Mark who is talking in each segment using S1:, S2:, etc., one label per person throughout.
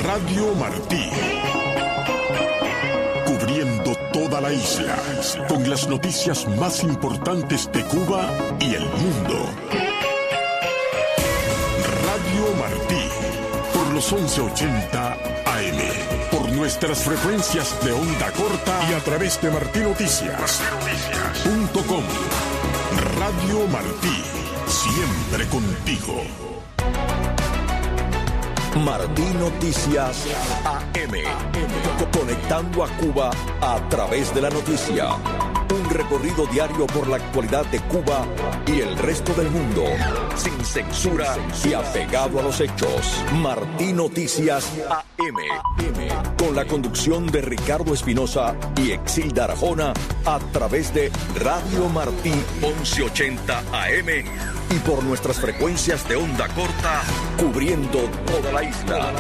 S1: Radio Martí. Cubriendo toda la isla, con las noticias más importantes de Cuba y el mundo. Radio Martí, por los 1180 AM, por nuestras frecuencias de onda corta y a través de martinoticias.com. Radio Martí, siempre contigo.
S2: Martí Noticias AM, conectando a Cuba a través de la noticia. Un recorrido diario por la actualidad de Cuba y el resto del mundo, sin censura y apegado a los hechos. Martí Noticias AM, con la conducción de Ricardo Espinosa y Exilda Arjona, a través de Radio Martí 1180 AM y por nuestras frecuencias de onda corta, cubriendo toda la isla.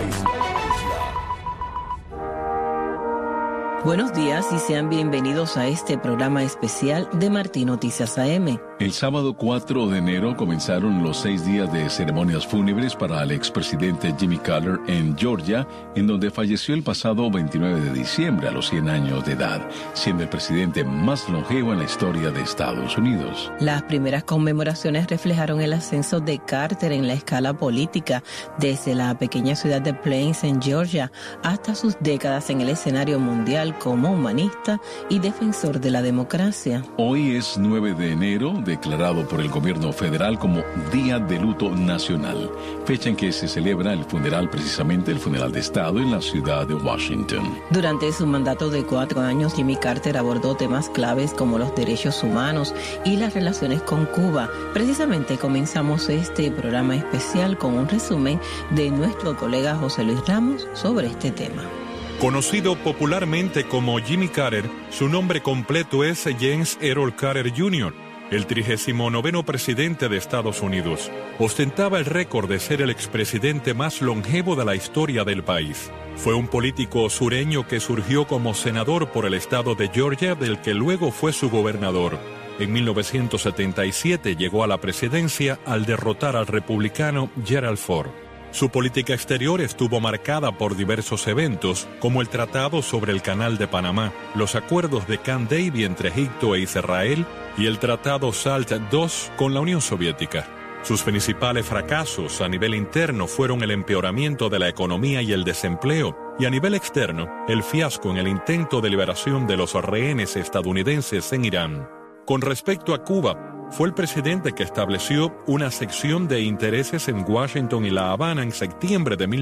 S3: Buenos días y sean bienvenidos a este programa especial de Martí Noticias AM.
S4: El sábado 4 de enero comenzaron los 6 días de ceremonias fúnebres para el expresidente Jimmy Carter en Georgia, en donde falleció el pasado 29 de diciembre a los 100 años de edad, siendo el presidente más longevo en la historia de Estados Unidos.
S3: Las primeras conmemoraciones reflejaron el ascenso de Carter en la escala política, desde la pequeña ciudad de Plains en Georgia hasta sus décadas en el escenario mundial como humanista y defensor de la democracia.
S4: Hoy es 9 de enero, declarado por el gobierno federal como Día de Luto Nacional, fecha en que se celebra el funeral de Estado en la ciudad de Washington.
S3: Durante su mandato de 4 años, Jimmy Carter abordó temas claves como los derechos humanos y las relaciones con Cuba. Precisamente comenzamos este programa especial con un resumen de nuestro colega José Luis Ramos sobre este tema.
S5: Conocido popularmente como Jimmy Carter, su nombre completo es James Errol Carter Jr., el 39º presidente de Estados Unidos. Ostentaba el récord de ser el expresidente más longevo de la historia del país. Fue un político sureño que surgió como senador por el estado de Georgia, del que luego fue su gobernador. En 1977 llegó a la presidencia al derrotar al republicano Gerald Ford. Su política exterior estuvo marcada por diversos eventos, como el Tratado sobre el Canal de Panamá, los acuerdos de Camp David entre Egipto e Israel y el Tratado SALT II con la Unión Soviética. Sus principales fracasos a nivel interno fueron el empeoramiento de la economía y el desempleo, y a nivel externo, el fiasco en el intento de liberación de los rehenes estadounidenses en Irán. Con respecto a Cuba, fue el presidente que estableció una sección de intereses en Washington y La Habana en septiembre de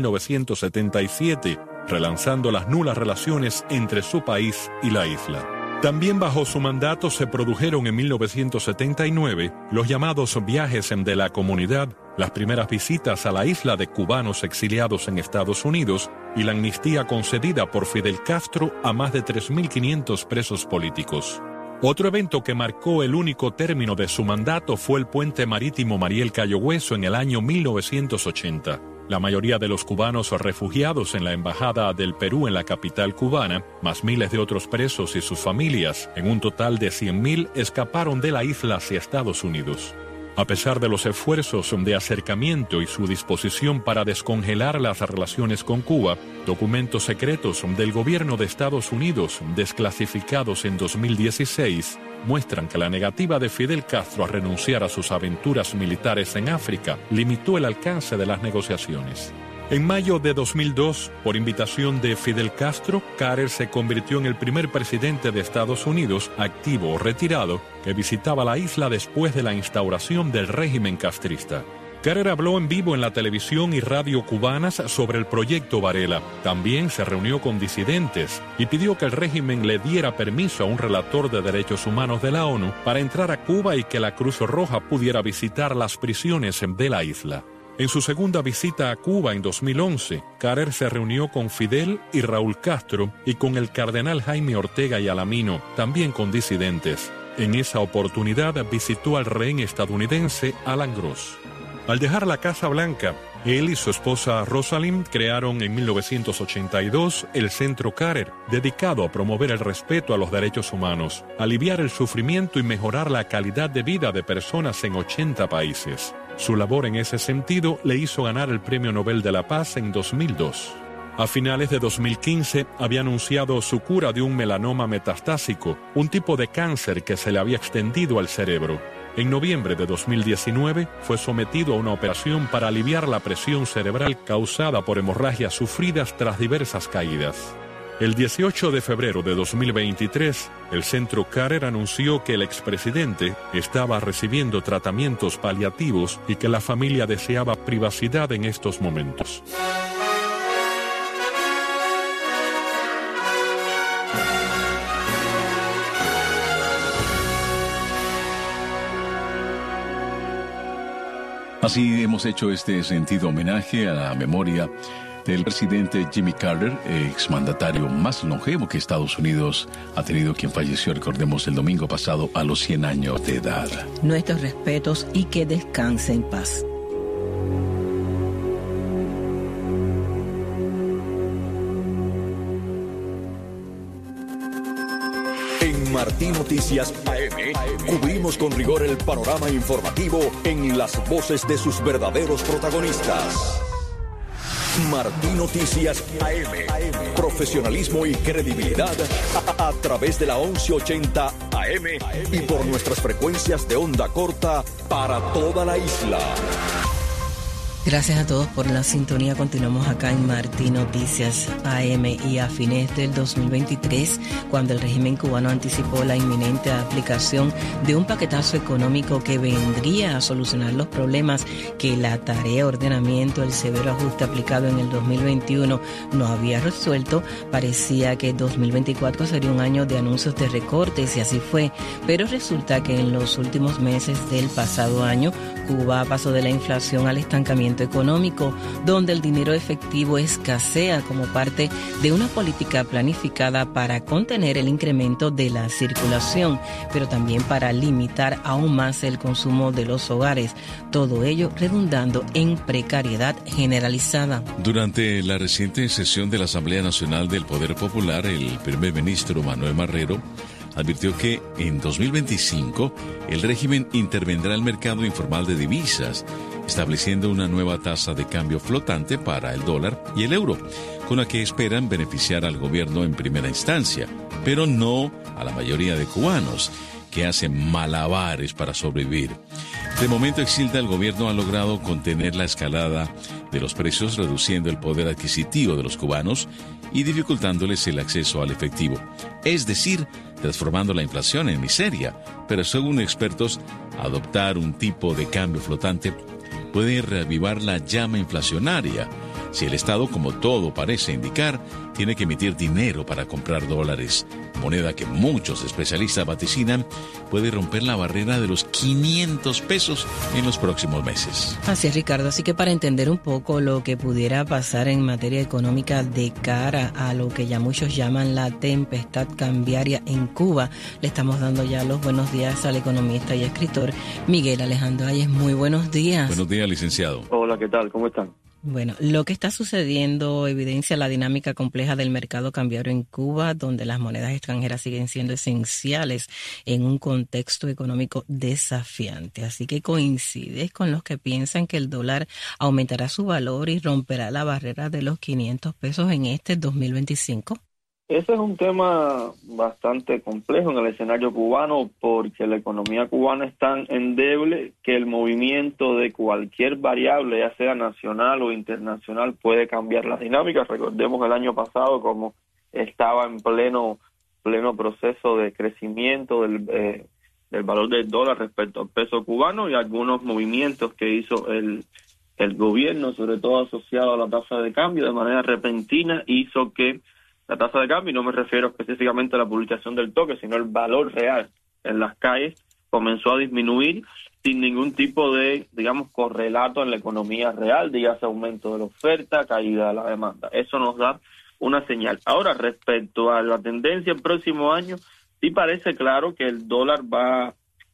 S5: 1977, relanzando las nulas relaciones entre su país y la isla. También bajo su mandato se produjeron en 1979 los llamados viajes de la comunidad, las primeras visitas a la isla de cubanos exiliados en Estados Unidos y la amnistía concedida por Fidel Castro a más de 3.500 presos políticos. Otro evento que marcó el único término de su mandato fue el puente marítimo Mariel Cayo Hueso en el año 1980. La mayoría de los cubanos refugiados en la Embajada del Perú en la capital cubana, más miles de otros presos y sus familias, en un total de 100.000, escaparon de la isla hacia Estados Unidos. A pesar de los esfuerzos de acercamiento y su disposición para descongelar las relaciones con Cuba, documentos secretos del gobierno de Estados Unidos, desclasificados en 2016, muestran que la negativa de Fidel Castro a renunciar a sus aventuras militares en África limitó el alcance de las negociaciones. En mayo de 2002, por invitación de Fidel Castro, Carter se convirtió en el primer presidente de Estados Unidos, activo o retirado, que visitaba la isla después de la instauración del régimen castrista. Carter habló en vivo en la televisión y radio cubanas sobre el proyecto Varela. También se reunió con disidentes y pidió que el régimen le diera permiso a un relator de derechos humanos de la ONU para entrar a Cuba y que la Cruz Roja pudiera visitar las prisiones de la isla. En su segunda visita a Cuba en 2011, Carter se reunió con Fidel y Raúl Castro y con el cardenal Jaime Ortega y Alamino, también con disidentes. En esa oportunidad visitó al rehén estadounidense Alan Gross. Al dejar la Casa Blanca, él y su esposa Rosalind crearon en 1982 el Centro Carter, dedicado a promover el respeto a los derechos humanos, aliviar el sufrimiento y mejorar la calidad de vida de personas en 80 países. Su labor en ese sentido le hizo ganar el Premio Nobel de la Paz en 2002. A finales de 2015 había anunciado su cura de un melanoma metastásico, un tipo de cáncer que se le había extendido al cerebro. En noviembre de 2019 fue sometido a una operación para aliviar la presión cerebral causada por hemorragias sufridas tras diversas caídas. El 18 de febrero de 2023, el Centro Carter anunció que el expresidente estaba recibiendo tratamientos paliativos y que la familia deseaba privacidad en estos momentos.
S4: Así hemos hecho este sentido homenaje a la memoria del presidente Jimmy Carter, exmandatario más longevo que Estados Unidos ha tenido, quien falleció, recordemos, el domingo pasado a los 100 años de edad.
S3: Nuestros respetos y que descanse en paz.
S2: En Martí Noticias AM cubrimos con rigor el panorama informativo en las voces de sus verdaderos protagonistas. Martí Noticias AM. Profesionalismo y credibilidad a través de la 1180 AM y por nuestras frecuencias de onda corta para toda la isla.
S3: Gracias a todos por la sintonía. Continuamos acá en Martí Noticias AM y a fines del 2023, cuando el régimen cubano anticipó la inminente aplicación de un paquetazo económico que vendría a solucionar los problemas que la tarea ordenamiento, el severo ajuste aplicado en el 2021 no había resuelto, parecía que 2024 sería un año de anuncios de recortes y así fue, pero resulta que en los últimos meses del pasado año, Cuba pasó de la inflación al estancamiento económico, donde el dinero efectivo escasea como parte de una política planificada para contener el incremento de la circulación, pero también para limitar aún más el consumo de los hogares, todo ello redundando en precariedad generalizada.
S4: Durante la reciente sesión de la Asamblea Nacional del Poder Popular, el primer ministro Manuel Marrero advirtió que en 2025 el régimen intervendrá el mercado informal de divisas, estableciendo una nueva tasa de cambio flotante para el dólar y el euro, con la que esperan beneficiar al gobierno en primera instancia, pero no a la mayoría de cubanos, que hacen malabares para sobrevivir. De momento, exilda, el gobierno ha logrado contener la escalada de los precios, reduciendo el poder adquisitivo de los cubanos y dificultándoles el acceso al efectivo, es decir, transformando la inflación en miseria. Pero según expertos, adoptar un tipo de cambio flotante puede reavivar la llama inflacionaria, si el Estado, como todo parece indicar, tiene que emitir dinero para comprar dólares, moneda que muchos especialistas vaticinan puede romper la barrera de los 500 pesos en los próximos meses.
S3: Así es, Ricardo. Así que para entender un poco lo que pudiera pasar en materia económica de cara a lo que ya muchos llaman la tempestad cambiaria en Cuba, le estamos dando ya los buenos días al economista y escritor Miguel Alejandro Ayes. Muy buenos días.
S4: Buenos días, licenciado.
S6: Hola, ¿qué tal? ¿Cómo están?
S3: Bueno, lo que está sucediendo evidencia la dinámica compleja del mercado cambiario en Cuba, donde las monedas extranjeras siguen siendo esenciales en un contexto económico desafiante. Así que coincides con los que piensan que el dólar aumentará su valor y romperá la barrera de los 500 pesos en este 2025.
S6: Ese es un tema bastante complejo en el escenario cubano porque la economía cubana es tan endeble que el movimiento de cualquier variable, ya sea nacional o internacional, puede cambiar las dinámicas. Recordemos el año pasado como estaba en pleno proceso de crecimiento del valor del dólar respecto al peso cubano y algunos movimientos que hizo el gobierno, sobre todo asociado a la tasa de cambio, de manera repentina hizo que la tasa de cambio, y no me refiero específicamente a la publicación del toque, sino el valor real en las calles, comenzó a disminuir sin ningún tipo de, digamos, correlato en la economía real, dígase aumento de la oferta, caída de la demanda. Eso nos da una señal. Ahora, respecto a la tendencia el próximo año, sí parece claro que el dólar va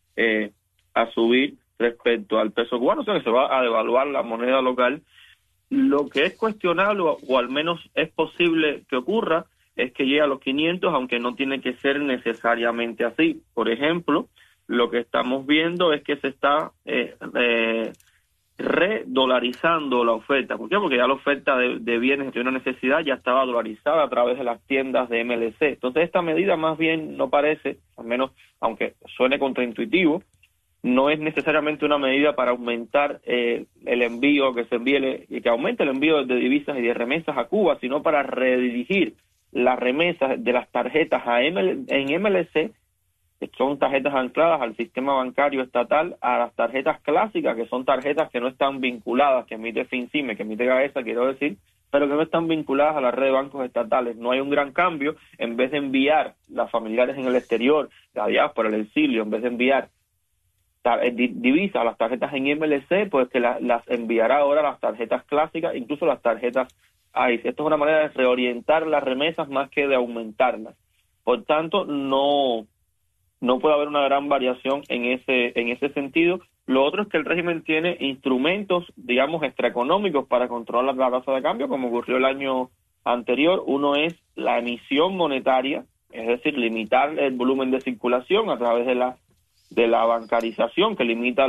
S6: a subir respecto al peso cubano, o sea que se va a devaluar la moneda local. Lo que es cuestionable, o al menos es posible que ocurra, es que llegue a los 500, aunque no tiene que ser necesariamente así. Por ejemplo, lo que estamos viendo es que se está redolarizando la oferta. ¿Por qué? Porque ya la oferta de bienes de una necesidad ya estaba dolarizada a través de las tiendas de MLC. Entonces esta medida más bien no parece, al menos aunque suene contraintuitivo, no es necesariamente una medida para aumentar el envío, que aumente el envío de divisas y de remesas a Cuba, sino para redirigir las remesas de las tarjetas en MLC, que son tarjetas ancladas al sistema bancario estatal, a las tarjetas clásicas, que son tarjetas que no están vinculadas, que emite FinCime, que emite Gaesa, quiero decir, pero que no están vinculadas a la red de bancos estatales. No hay un gran cambio. En vez de enviar las familiares en el exterior, la diáspora, el exilio, en vez de enviar divisas a las tarjetas en MLC, pues que las enviará ahora las tarjetas clásicas, incluso las tarjetas ICE. Esto es una manera de reorientar las remesas más que de aumentarlas. Por tanto, no puede haber una gran variación en ese sentido. Lo otro es que el régimen tiene instrumentos, digamos, extraeconómicos para controlar la tasa de cambio, como ocurrió el año anterior. Uno es la emisión monetaria, es decir, limitar el volumen de circulación a través de la bancarización, que limita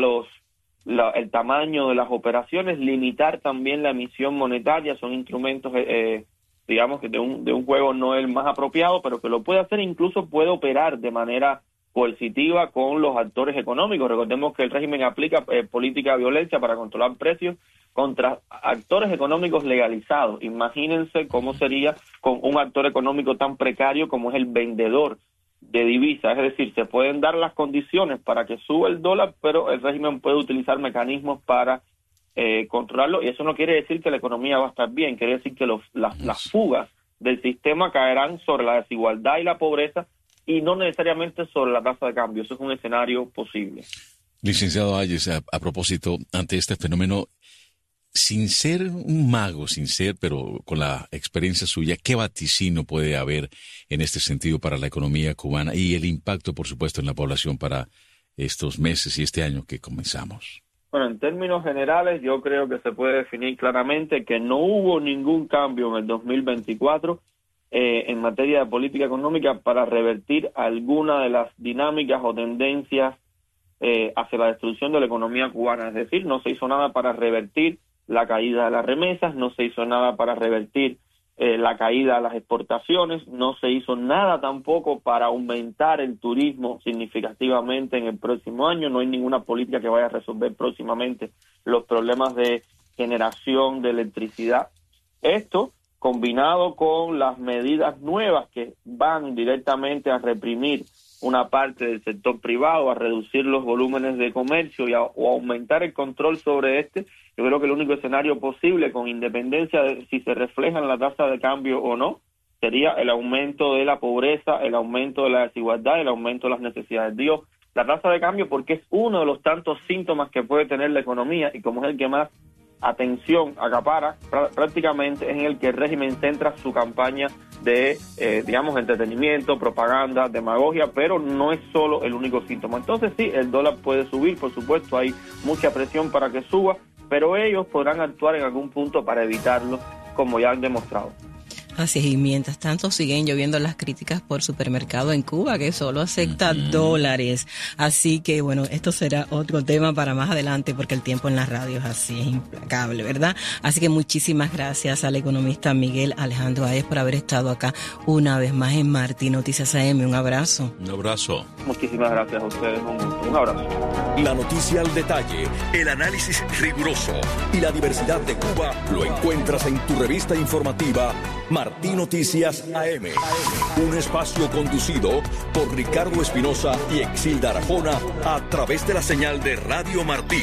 S6: el tamaño de las operaciones, limitar también la emisión monetaria. Son instrumentos, digamos, que de un juego no el más apropiado, pero que lo puede hacer, incluso puede operar de manera coercitiva con los actores económicos. Recordemos que el régimen aplica política de violencia para controlar precios contra actores económicos legalizados. Imagínense cómo sería con un actor económico tan precario como es el vendedor de divisas. Es decir, se pueden dar las condiciones para que suba el dólar, pero el régimen puede utilizar mecanismos para controlarlo, y eso no quiere decir que la economía va a estar bien, quiere decir que las fugas del sistema caerán sobre la desigualdad y la pobreza, y no necesariamente sobre la tasa de cambio. Eso es un escenario posible.
S4: Licenciado Hayes, a propósito, ante este fenómeno, sin ser un mago, pero con la experiencia suya, ¿qué vaticino puede haber en este sentido para la economía cubana y el impacto, por supuesto, en la población para estos meses y este año que comenzamos?
S6: Bueno, en términos generales, yo creo que se puede definir claramente que no hubo ningún cambio en el 2024 en materia de política económica para revertir alguna de las dinámicas o tendencias hacia la destrucción de la economía cubana. Es decir, no se hizo nada para revertir la caída de las remesas, no se hizo nada para revertir la caída de las exportaciones, no se hizo nada tampoco para aumentar el turismo significativamente en el próximo año. No hay ninguna política que vaya a resolver próximamente los problemas de generación de electricidad. Esto, combinado con las medidas nuevas que van directamente a reprimir una parte del sector privado, a reducir los volúmenes de comercio o aumentar el control sobre este, yo creo que el único escenario posible, con independencia de si se refleja en la tasa de cambio o no, sería el aumento de la pobreza, el aumento de la desigualdad, el aumento de las necesidades. Digo, la tasa de cambio porque es uno de los tantos síntomas que puede tener la economía, y como es el que más atención acapara, prácticamente es en el que el régimen centra su campaña de, digamos, entretenimiento, propaganda, demagogia, pero no es solo el único síntoma. Entonces sí, el dólar puede subir, por supuesto, hay mucha presión para que suba, pero ellos podrán actuar en algún punto para evitarlo, como ya han demostrado.
S3: Así es, y mientras tanto siguen lloviendo las críticas por supermercado en Cuba, que solo acepta dólares. Así que, bueno, esto será otro tema para más adelante, porque el tiempo en la radio es así, es implacable, ¿verdad? Así que muchísimas gracias al economista Miguel Alejandro Hayes por haber estado acá una vez más en Martí Noticias AM. Un abrazo.
S4: Un abrazo.
S6: Muchísimas gracias a ustedes. Un abrazo.
S2: La noticia al detalle, el análisis riguroso y la diversidad de Cuba lo encuentras en tu revista informativa Martí Noticias AM. Un espacio conducido por Ricardo Espinosa y Exilda Arjona a través de la señal de Radio Martí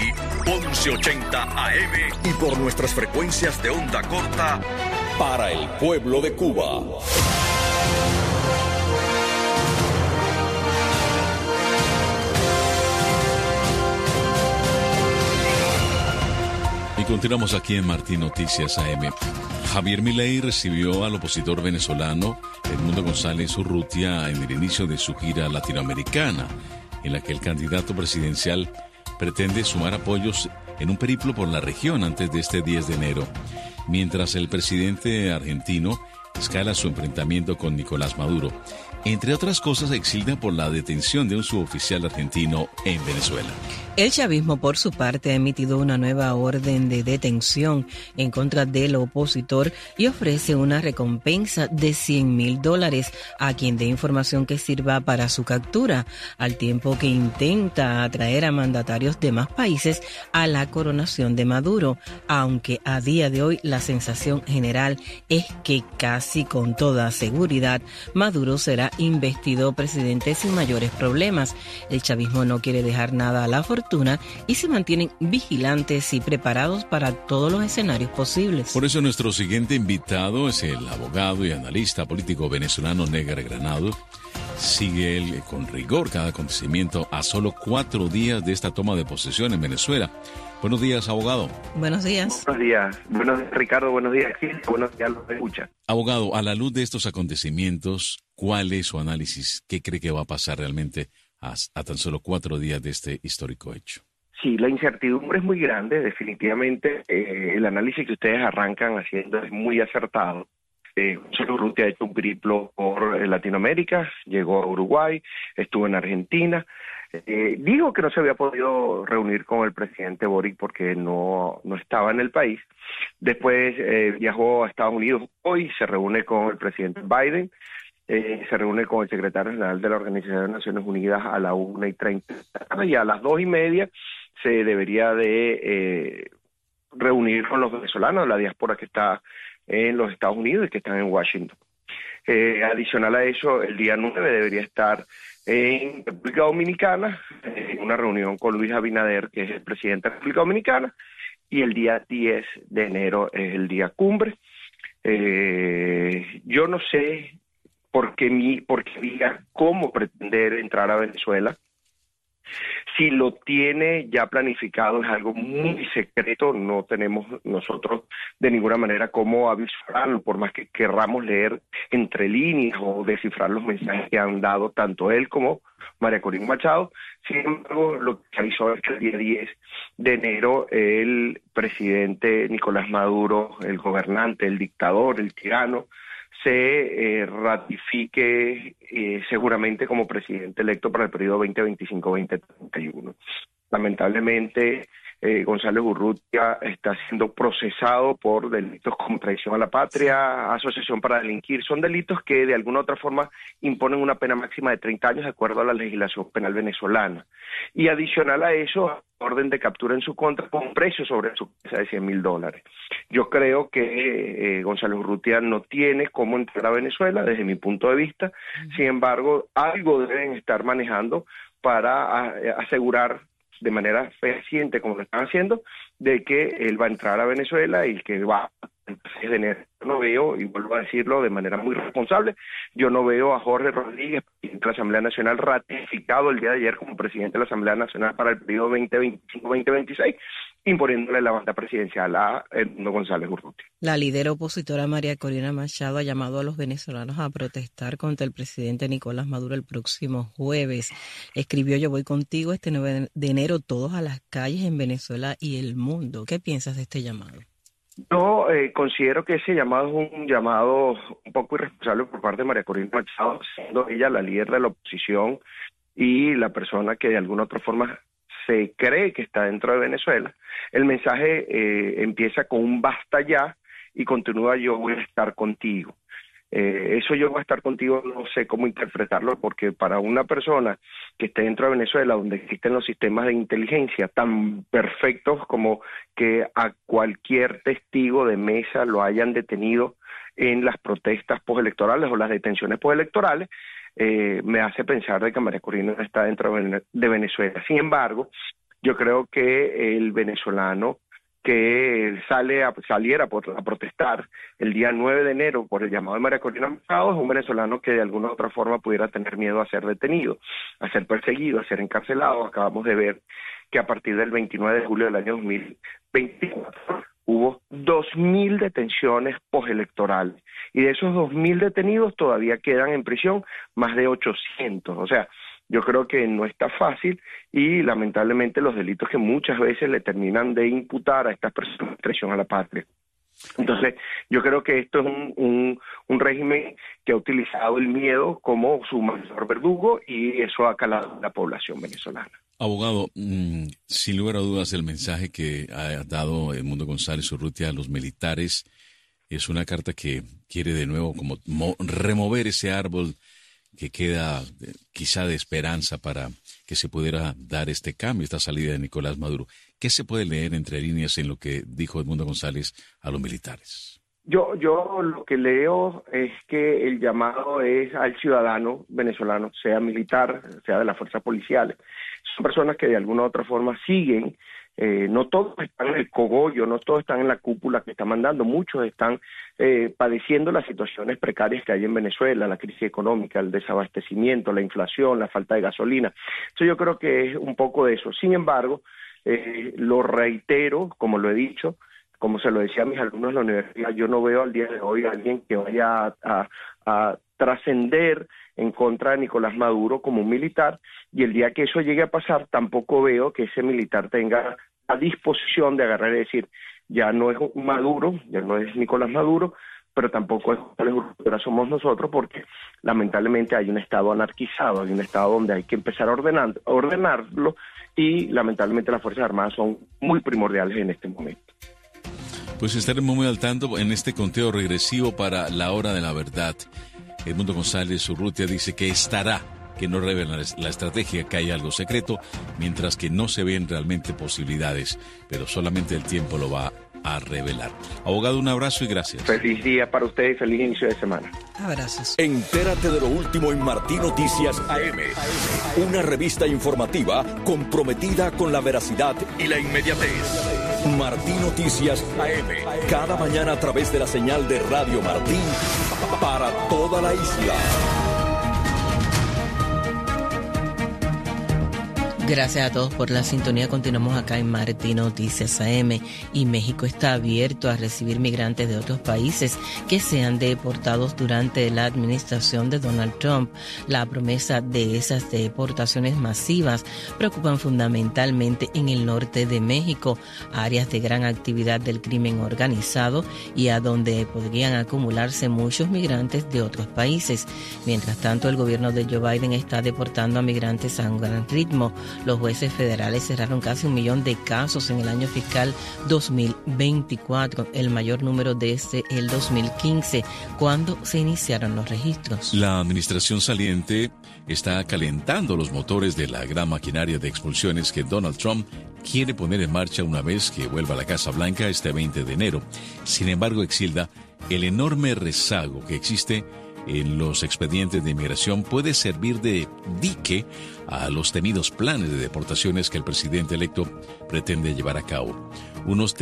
S2: 1180 AM y por nuestras frecuencias de onda corta para el pueblo de Cuba.
S4: Y continuamos aquí en Martí Noticias AM. Javier Milei recibió al opositor venezolano Edmundo González Urrutia en el inicio de su gira latinoamericana, en la que el candidato presidencial pretende sumar apoyos en un periplo por la región antes de este 10 de enero, mientras el presidente argentino escala su enfrentamiento con Nicolás Maduro. Entre otras cosas, exilda por la detención de un suboficial argentino en Venezuela.
S3: El chavismo, por su parte, ha emitido una nueva orden de detención en contra del opositor y ofrece una recompensa de $100,000 a quien dé información que sirva para su captura, al tiempo que intenta atraer a mandatarios de más países a la coronación de Maduro, aunque a día de hoy la sensación general es que casi con toda seguridad Maduro será investido presidente sin mayores problemas. El chavismo no quiere dejar nada a la fortuna y se mantienen vigilantes y preparados para todos los escenarios posibles.
S4: Por eso nuestro siguiente invitado es el abogado y analista político venezolano Negar Granado. Sigue él con rigor cada acontecimiento a solo 4 días de esta toma de posesión en Venezuela. Buenos días, abogado.
S3: Buenos días.
S7: Buenos días. Buenos días, Ricardo. Buenos días, Gil. Buenos días, los escucha.
S4: Abogado, a la luz de estos acontecimientos, ¿cuál es su análisis? ¿Qué cree que va a pasar realmente a tan solo 4 días de este histórico hecho?
S7: Sí, la incertidumbre es muy grande. Definitivamente el análisis que ustedes arrancan haciendo es muy acertado. José Urrutia ha hecho un periplo por Latinoamérica, llegó a Uruguay, estuvo en Argentina. Dijo que no se había podido reunir con el presidente Boric porque no estaba en el país. Después viajó a Estados Unidos hoy, se reúne con el presidente Biden, se reúne con el secretario general de la Organización de Naciones Unidas a las 1:30 y a las 2:30 se debería de reunir con los venezolanos, la diáspora que está en los Estados Unidos y que están en Washington. Adicional a eso, el día 9 debería estar en República Dominicana, en una reunión con Luis Abinader, que es el presidente de República Dominicana, y el día 10 de enero es el día cumbre. Yo no sé por qué diga cómo pretender entrar a Venezuela. Si lo tiene ya planificado es algo muy secreto, no tenemos nosotros de ninguna manera cómo avisarlo, por más que querramos leer entre líneas o descifrar los mensajes que han dado tanto él como María Corina Machado. Sin embargo, lo que avisó es que el día 10 de enero el presidente Nicolás Maduro, el gobernante, el dictador, el tirano, se ratifique seguramente como presidente electo para el periodo 2025-2031. Lamentablemente, González Urrutia está siendo procesado por delitos como traición a la patria, asociación para delinquir. Son delitos que de alguna u otra forma imponen una pena máxima de 30 años de acuerdo a la legislación penal venezolana. Y adicional a eso, orden de captura en su contra con un precio sobre su casa de $100,000. Yo creo que González Urrutia no tiene cómo entrar a Venezuela desde mi punto de vista. Sin embargo, algo deben estar manejando para asegurar de manera fehaciente, como lo están haciendo, de que él va a entrar a Venezuela y que va el 6 de enero. Yo no veo, y vuelvo a decirlo de manera muy responsable, yo no veo a Jorge Rodríguez, presidente de la Asamblea Nacional, ratificado el día de ayer como presidente de la Asamblea Nacional para el periodo 2025-2026, imponiéndole la banda presidencial a Edmundo González Urrutia.
S3: La líder opositora María Corina Machado ha llamado a los venezolanos a protestar contra el presidente Nicolás Maduro el próximo jueves. Escribió: yo voy contigo este 9 de enero, todos a las calles en Venezuela y el mundo. ¿Qué piensas de este llamado?
S7: Yo considero que ese llamado es un llamado un poco irresponsable por parte de María Corina Machado, siendo ella la líder de la oposición y la persona que de alguna otra forma se cree que está dentro de Venezuela. El mensaje empieza con un basta ya y continúa: yo voy a estar contigo. Eso yo voy a estar contigo, no sé cómo interpretarlo, porque para una persona que esté dentro de Venezuela, donde existen los sistemas de inteligencia tan perfectos como que a cualquier testigo de mesa lo hayan detenido en las protestas postelectorales o las detenciones postelectorales, me hace pensar de que María Corina está dentro de Venezuela. Sin embargo, yo creo que el venezolano que saliera a protestar el día 9 de enero por el llamado de María Corina Machado es un venezolano que de alguna u otra forma pudiera tener miedo a ser detenido, a ser perseguido, a ser encarcelado. Acabamos de ver que a partir del 29 de julio del año 2024 hubo 2.000 detenciones postelectorales, y de esos 2.000 detenidos todavía quedan en prisión más de 800, o sea, yo creo que no está fácil, y lamentablemente los delitos que muchas veces le terminan de imputar a estas personas, traición a la patria, Entonces, yo creo que esto es un régimen que ha utilizado el miedo como su mayor verdugo y eso ha calado a la población venezolana.
S4: Abogado, sin lugar a dudas, el mensaje que ha dado Edmundo González Urrutia a los militares es una carta que quiere de nuevo como remover ese árbol que queda quizá de esperanza para que se pudiera dar este cambio, esta salida de Nicolás Maduro. ¿Qué se puede leer entre líneas en lo que dijo Edmundo González a los militares?
S7: Yo lo que leo es que el llamado es al ciudadano venezolano, sea militar, sea de las fuerzas policiales. Son personas que de alguna u otra forma siguen, no todos están en el cogollo, no todos están en la cúpula que está mandando, muchos están padeciendo las situaciones precarias que hay en Venezuela, la crisis económica, el desabastecimiento, la inflación, la falta de gasolina. Entonces yo creo que es un poco de eso. Sin embargo, lo reitero, como lo he dicho, como se lo decía a mis alumnos en la universidad, yo no veo al día de hoy a alguien que vaya a trascender en contra de Nicolás Maduro como un militar, y el día que eso llegue a pasar, tampoco veo que ese militar tenga a disposición de agarrar y decir, ya no es Maduro, ya no es Nicolás Maduro, pero tampoco es ahora somos nosotros, porque lamentablemente hay un Estado anarquizado, hay un Estado donde hay que empezar a ordenarlo, y lamentablemente las Fuerzas Armadas son muy primordiales en este momento.
S4: Pues estaremos muy al tanto en este conteo regresivo para la hora de la verdad. Edmundo González Urrutia dice que no revelan la estrategia, que hay algo secreto, mientras que no se ven realmente posibilidades, pero solamente el tiempo lo va a revelar. Abogado, un abrazo y gracias.
S7: Feliz día para usted y feliz inicio de semana.
S3: Abrazos.
S2: Entérate de lo último en Martí Noticias AM. Una revista informativa comprometida con la veracidad y la inmediatez. Martí Noticias AM. Cada mañana a través de la señal de Radio Martí para toda la isla.
S3: Gracias a todos por la sintonía. Continuamos acá en Martí Noticias AM, y México está abierto a recibir migrantes de otros países que sean deportados durante la administración de Donald Trump. La promesa de esas deportaciones masivas preocupan fundamentalmente en el norte de México, áreas de gran actividad del crimen organizado y a donde podrían acumularse muchos migrantes de otros países. Mientras tanto, el gobierno de Joe Biden está deportando a migrantes a un gran ritmo. Los jueces federales cerraron casi 1 millón de casos en el año fiscal 2024, el mayor número desde el 2015, cuando se iniciaron los registros.
S4: La administración saliente está calentando los motores de la gran maquinaria de expulsiones que Donald Trump quiere poner en marcha una vez que vuelva a la Casa Blanca este 20 de enero. Sin embargo, Exilda, el enorme rezago que existe en los expedientes de inmigración puede servir de dique a los temidos planes de deportaciones que el presidente electo pretende llevar a cabo. Unos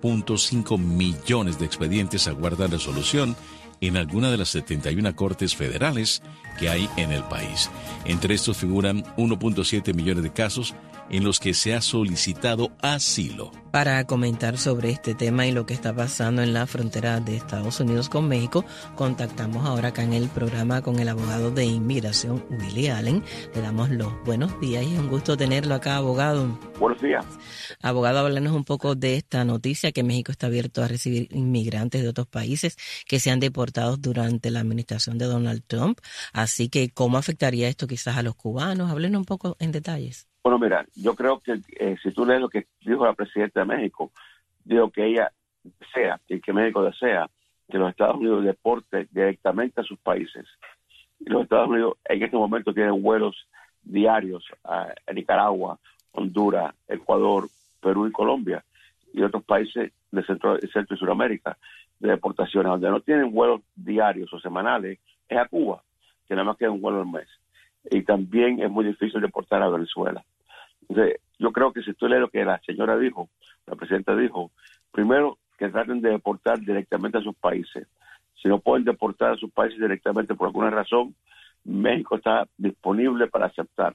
S4: 3.5 millones de expedientes aguardan resolución en alguna de las 71 cortes federales que hay en el país. Entre estos figuran 1.7 millones de casos en los que se ha solicitado asilo.
S3: Para comentar sobre este tema y lo que está pasando en la frontera de Estados Unidos con México, contactamos ahora acá en el programa con el abogado de inmigración, Willy Allen. Le damos los buenos días y es un gusto tenerlo acá, abogado.
S8: Buenos días.
S3: Abogado, háblanos un poco de esta noticia que México está abierto a recibir inmigrantes de otros países que sean deportados durante la administración de Donald Trump. Así que, ¿cómo afectaría esto quizás a los cubanos? Háblenos un poco en detalles.
S8: Bueno, mira, yo creo que si tú lees lo que dijo la presidenta de México, dijo que ella desea, y que México desea, que los Estados Unidos deporten directamente a sus países. Y los Estados Unidos en este momento tienen vuelos diarios a Nicaragua, Honduras, Ecuador, Perú y Colombia, y otros países de Centro y Sudamérica, de deportaciones. Donde no tienen vuelos diarios o semanales es a Cuba, que nada más queda un vuelo al mes. Y también es muy difícil deportar a Venezuela. Entonces, yo creo que si tú lees lo que la señora dijo, la presidenta dijo, primero que traten de deportar directamente a sus países. Si no pueden deportar a sus países directamente por alguna razón, México está disponible para aceptar.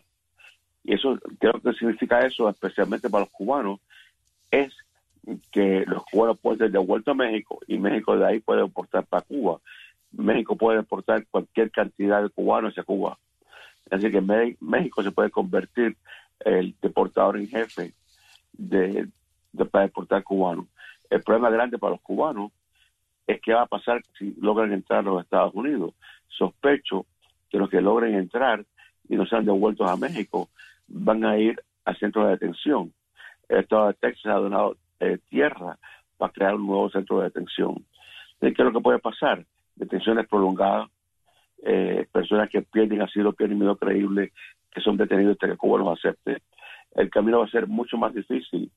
S8: Y eso, creo que significa eso, especialmente para los cubanos, es que los cubanos pueden ser devueltos a México y México de ahí puede deportar para Cuba. México puede deportar cualquier cantidad de cubanos hacia Cuba. Así que México se puede convertir el deportador en jefe para deportar cubanos. El problema grande para los cubanos es qué va a pasar si logran entrar a los Estados Unidos. Sospecho que los que logren entrar y no sean devueltos a México van a ir a centros de detención. El estado de Texas ha donado tierra para crear un nuevo centro de detención. ¿Qué es lo que puede pasar? Detenciones prolongadas, personas que pierden asilo, pierden miedo creíble, que son detenidos hasta que Cuba los acepte. El camino va a ser mucho más difícil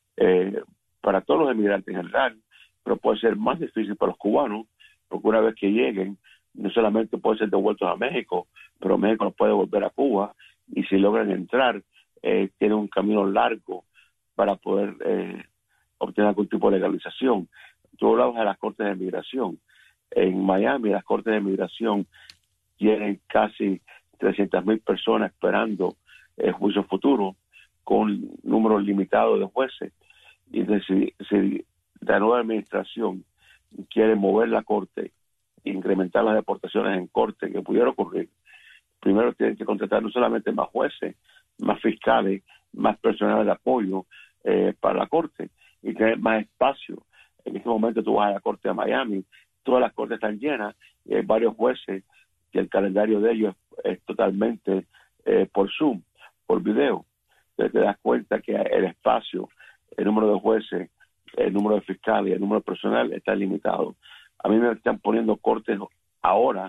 S8: para todos los emigrantes en general, pero puede ser más difícil para los cubanos, porque una vez que lleguen, no solamente pueden ser devueltos a México, pero México los puede volver a Cuba, y si logran entrar, tienen un camino largo para poder obtener algún tipo de legalización. Tú hablabas de las cortes de migración. En Miami, las cortes de migración tienen casi 300,000 personas esperando el juicio futuro, con número limitado de jueces. Y entonces, si la nueva administración quiere mover la corte, incrementar las deportaciones en corte, que pudiera ocurrir, primero tienen que contratar no solamente más jueces, más fiscales, más personal de apoyo para la corte, y tener más espacio. En este momento tú vas a la corte de Miami, todas las cortes están llenas, y hay varios jueces que el calendario de ellos es totalmente por Zoom, por video. Entonces te das cuenta que el espacio, el número de jueces, el número de fiscales y el número de personal está limitado. A mí me están poniendo cortes ahora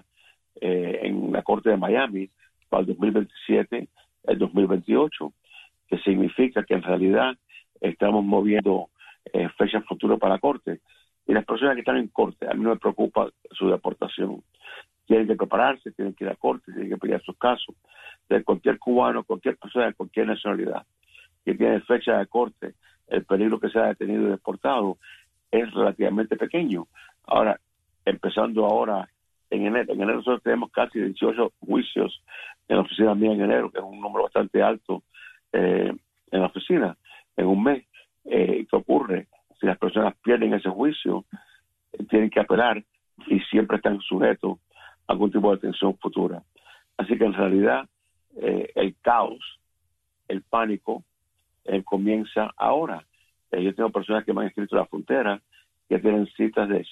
S8: en la corte de Miami para el 2027, el 2028, que significa que en realidad estamos moviendo fechas futuras para la corte. Y las personas que están en corte, a mí no me preocupa su deportación. Tienen que prepararse, tienen que ir a corte, tienen que pelear sus casos. De cualquier cubano, cualquier persona de cualquier nacionalidad que tiene fecha de corte, el peligro que sea detenido y deportado es relativamente pequeño. Ahora, empezando ahora en enero nosotros tenemos casi 18 juicios en la oficina mía en enero, que es un número bastante alto en la oficina, en un mes. ¿Qué ocurre? Si las personas pierden ese juicio, tienen que apelar y siempre están sujetos a algún tipo de detención futura. Así que en realidad el caos, el pánico, comienza ahora. Yo tengo personas que me han escrito a la frontera que tienen citas de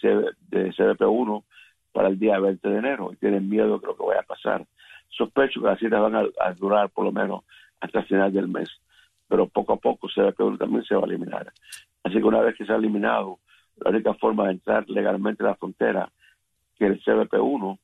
S8: CBP-1 para el día 20 de enero y tienen miedo de lo que vaya a pasar. Sospecho que las citas van a durar por lo menos hasta el final del mes, pero poco a poco CBP-1 también se va a eliminar. Así que una vez que se ha eliminado, la única forma de entrar legalmente a la frontera, que el CBP-1,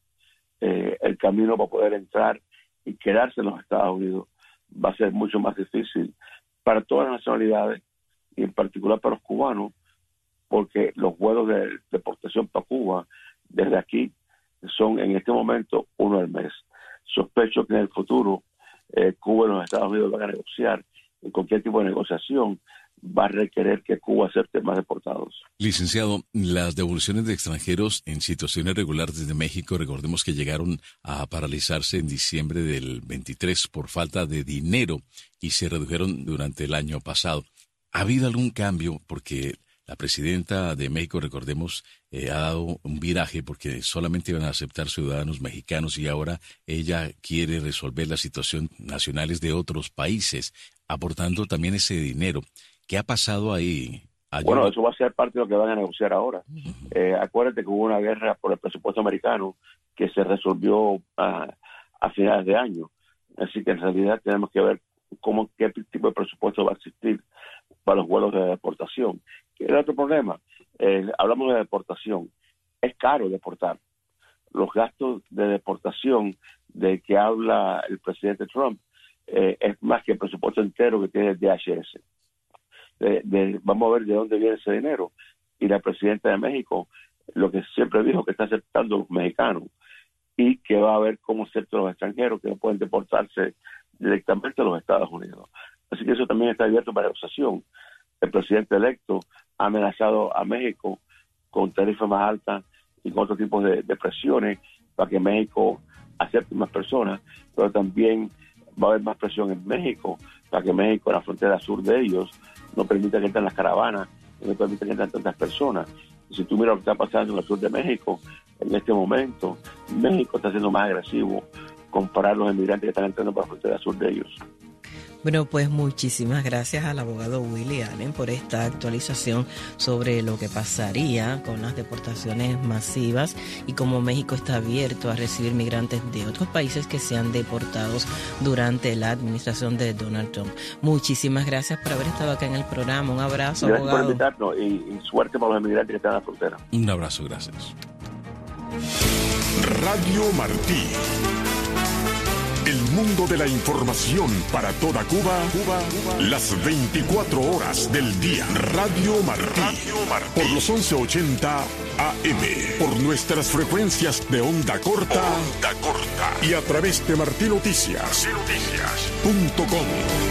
S8: el camino para poder entrar y quedarse en los Estados Unidos va a ser mucho más difícil para todas las nacionalidades y en particular para los cubanos, porque los vuelos de deportación para Cuba desde aquí son en este momento 1 al mes. Sospecho que en el futuro Cuba y los Estados Unidos van a negociar, y cualquier tipo de negociación va a requerir que Cuba acepte más deportados.
S4: Licenciado, las devoluciones de extranjeros en situaciones regulares desde México, recordemos que llegaron a paralizarse en diciembre del 23 por falta de dinero y se redujeron durante el año pasado. ¿Ha habido algún cambio? Porque la presidenta de México, recordemos, ha dado un viraje porque solamente iban a aceptar ciudadanos mexicanos y ahora ella quiere resolver la situación nacionales de otros países, aportando también ese dinero. ¿Qué ha pasado ahí?
S8: Bueno, eso va a ser parte de lo que van a negociar ahora. Acuérdate que hubo una guerra por el presupuesto americano que se resolvió a finales de año. Así que en realidad tenemos que ver qué tipo de presupuesto va a existir para los vuelos de deportación. ¿Qué es otro problema? Hablamos de deportación. Es caro deportar. Los gastos de deportación de que habla el presidente Trump es más que el presupuesto entero que tiene el DHS. Vamos a ver de dónde viene ese dinero. Y la presidenta de México lo que siempre dijo, que está aceptando a los mexicanos y que va a ver cómo aceptan los extranjeros que no pueden deportarse directamente a los Estados Unidos. Así que eso también está abierto para negociación. El presidente electo ha amenazado a México con tarifas más altas y con otro tipo de presiones para que México acepte más personas, pero también va a haber más presión en México para que México, en la frontera sur de ellos, no permita que entren las caravanas, no permita que entren tantas personas. Y si tú miras lo que está pasando en el sur de México, en este momento, México está siendo más agresivo comparar los inmigrantes que están entrando por la frontera sur de ellos.
S3: Bueno, pues muchísimas gracias al abogado Willy Allen por esta actualización sobre lo que pasaría con las deportaciones masivas y cómo México está abierto a recibir migrantes de otros países que sean deportados durante la administración de Donald Trump. Muchísimas gracias por haber estado acá en el programa. Un abrazo,
S8: gracias
S3: abogado.
S8: Por invitarnos y suerte para los inmigrantes que están en la frontera.
S4: Un abrazo, gracias.
S1: Radio Martí. El mundo de la información para toda Cuba, las 24 horas del día. Radio Martí. Por los 1180 AM. Por nuestras frecuencias de onda corta. Y a través de martinoticias.com.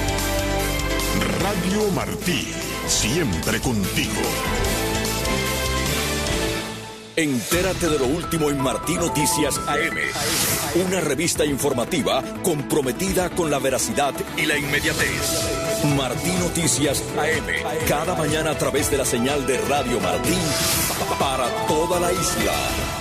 S1: Radio Martí. Siempre contigo.
S2: Entérate de lo último en Martí Noticias AM. Una revista informativa comprometida con la veracidad y la inmediatez. Martí Noticias AM. Cada mañana a través de la señal de Radio Martí para toda la isla.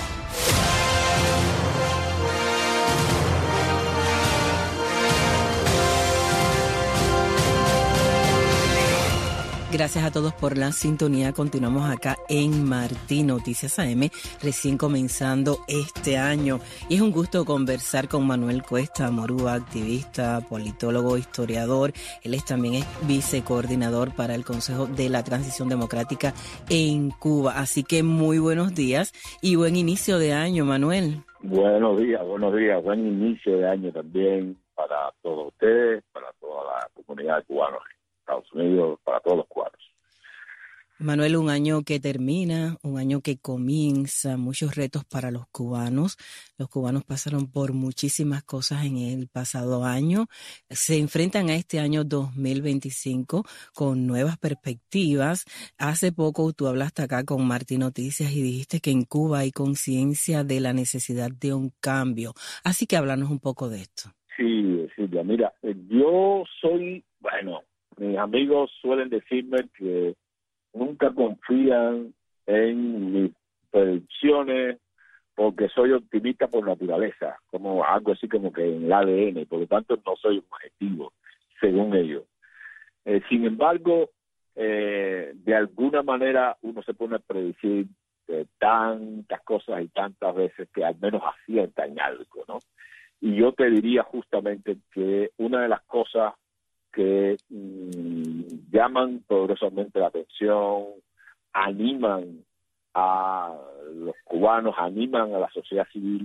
S3: Gracias a todos por la sintonía. Continuamos acá en Martí Noticias AM, recién comenzando este año. Y es un gusto conversar con Manuel Cuesta Morúa, activista, politólogo, historiador. Él también es vicecoordinador para el Consejo de la Transición Democrática en Cuba. Así que muy buenos días y buen inicio de año, Manuel.
S9: Buenos días. Buen inicio de año también para todos ustedes, para toda la comunidad cubana. Estados Unidos, para todos los cubanos.
S3: Manuel, un año que termina, un año que comienza, muchos retos para los cubanos. Los cubanos pasaron por muchísimas cosas en el pasado año. Se enfrentan a este año 2025 con nuevas perspectivas. Hace poco tú hablaste acá con Martí Noticias y dijiste que en Cuba hay conciencia de la necesidad de un cambio. Así que háblanos un poco de esto.
S9: Sí, Silvia, mira, yo soy, mis amigos suelen decirme que nunca confían en mis predicciones porque soy optimista por naturaleza, como algo así como que en el ADN, por lo tanto no soy objetivo, según ellos. Sin embargo, de alguna manera uno se pone a predecir tantas cosas y tantas veces que al menos acierta en algo, ¿no? Y yo te diría justamente que una de las cosas que llaman poderosamente la atención, animan a los cubanos, animan a la sociedad civil,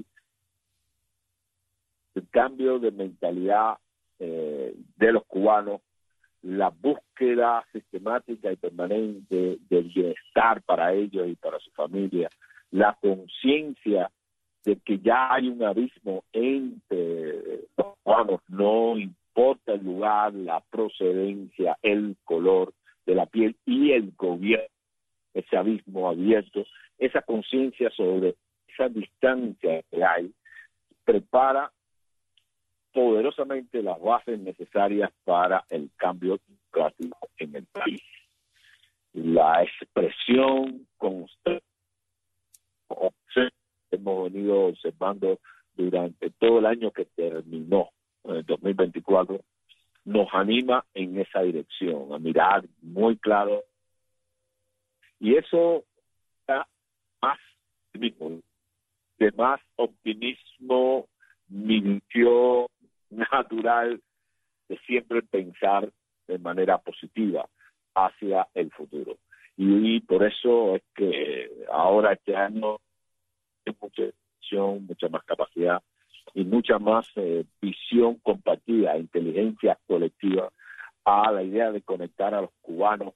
S9: el cambio de mentalidad de los cubanos, la búsqueda sistemática y permanente del bienestar para ellos y para su familia, la conciencia de que ya hay un abismo entre los cubanos, no importa el lugar, la procedencia, el color de la piel y el gobierno, ese abismo abierto, esa conciencia sobre esa distancia que hay, prepara poderosamente las bases necesarias para el cambio democrático en el país. La expresión constante hemos venido observando durante todo el año que terminó, en el 2024, nos anima en esa dirección, a mirar muy claro. Y eso da más optimismo, de más optimismo minucioso, natural, de siempre pensar de manera positiva hacia el futuro. Y por eso es que ahora este año hay mucha visión, mucha más capacidad y mucha más visión compartida, inteligencia colectiva a la idea de conectar a los cubanos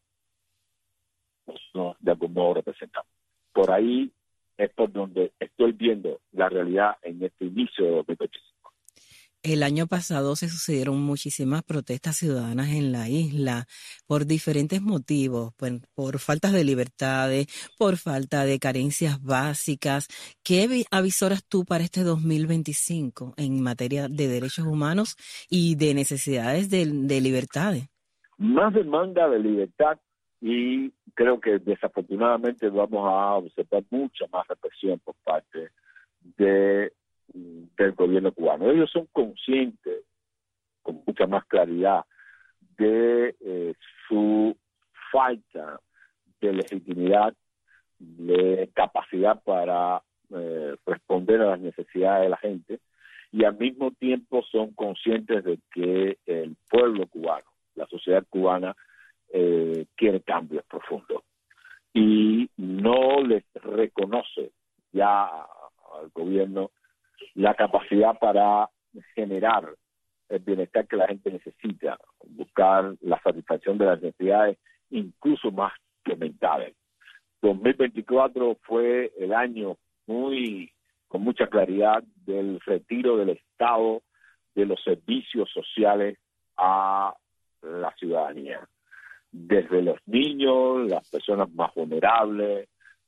S9: de algún modo representamos. Por ahí es por donde estoy viendo la realidad en este inicio de 2025.
S3: El año pasado se sucedieron muchísimas protestas ciudadanas en la isla por diferentes motivos, por faltas de libertades, por falta de carencias básicas. ¿Qué avisoras tú para este 2025 en materia de derechos humanos y de necesidades de libertades?
S9: Más demanda de libertad y creo que desafortunadamente vamos a observar mucha más represión por parte del gobierno cubano. Ellos son conscientes con mucha más claridad de su falta de legitimidad, de capacidad para responder a las necesidades de la gente, y al mismo tiempo son conscientes de que el pueblo cubano, la sociedad cubana, quiere cambios profundos y no les reconoce ya al gobierno la capacidad para generar el bienestar que la gente necesita, buscar la satisfacción de las necesidades incluso más elementales. 2024 fue el año con mucha claridad del retiro del Estado de los servicios sociales a la ciudadanía, desde los niños, las personas más vulnerables,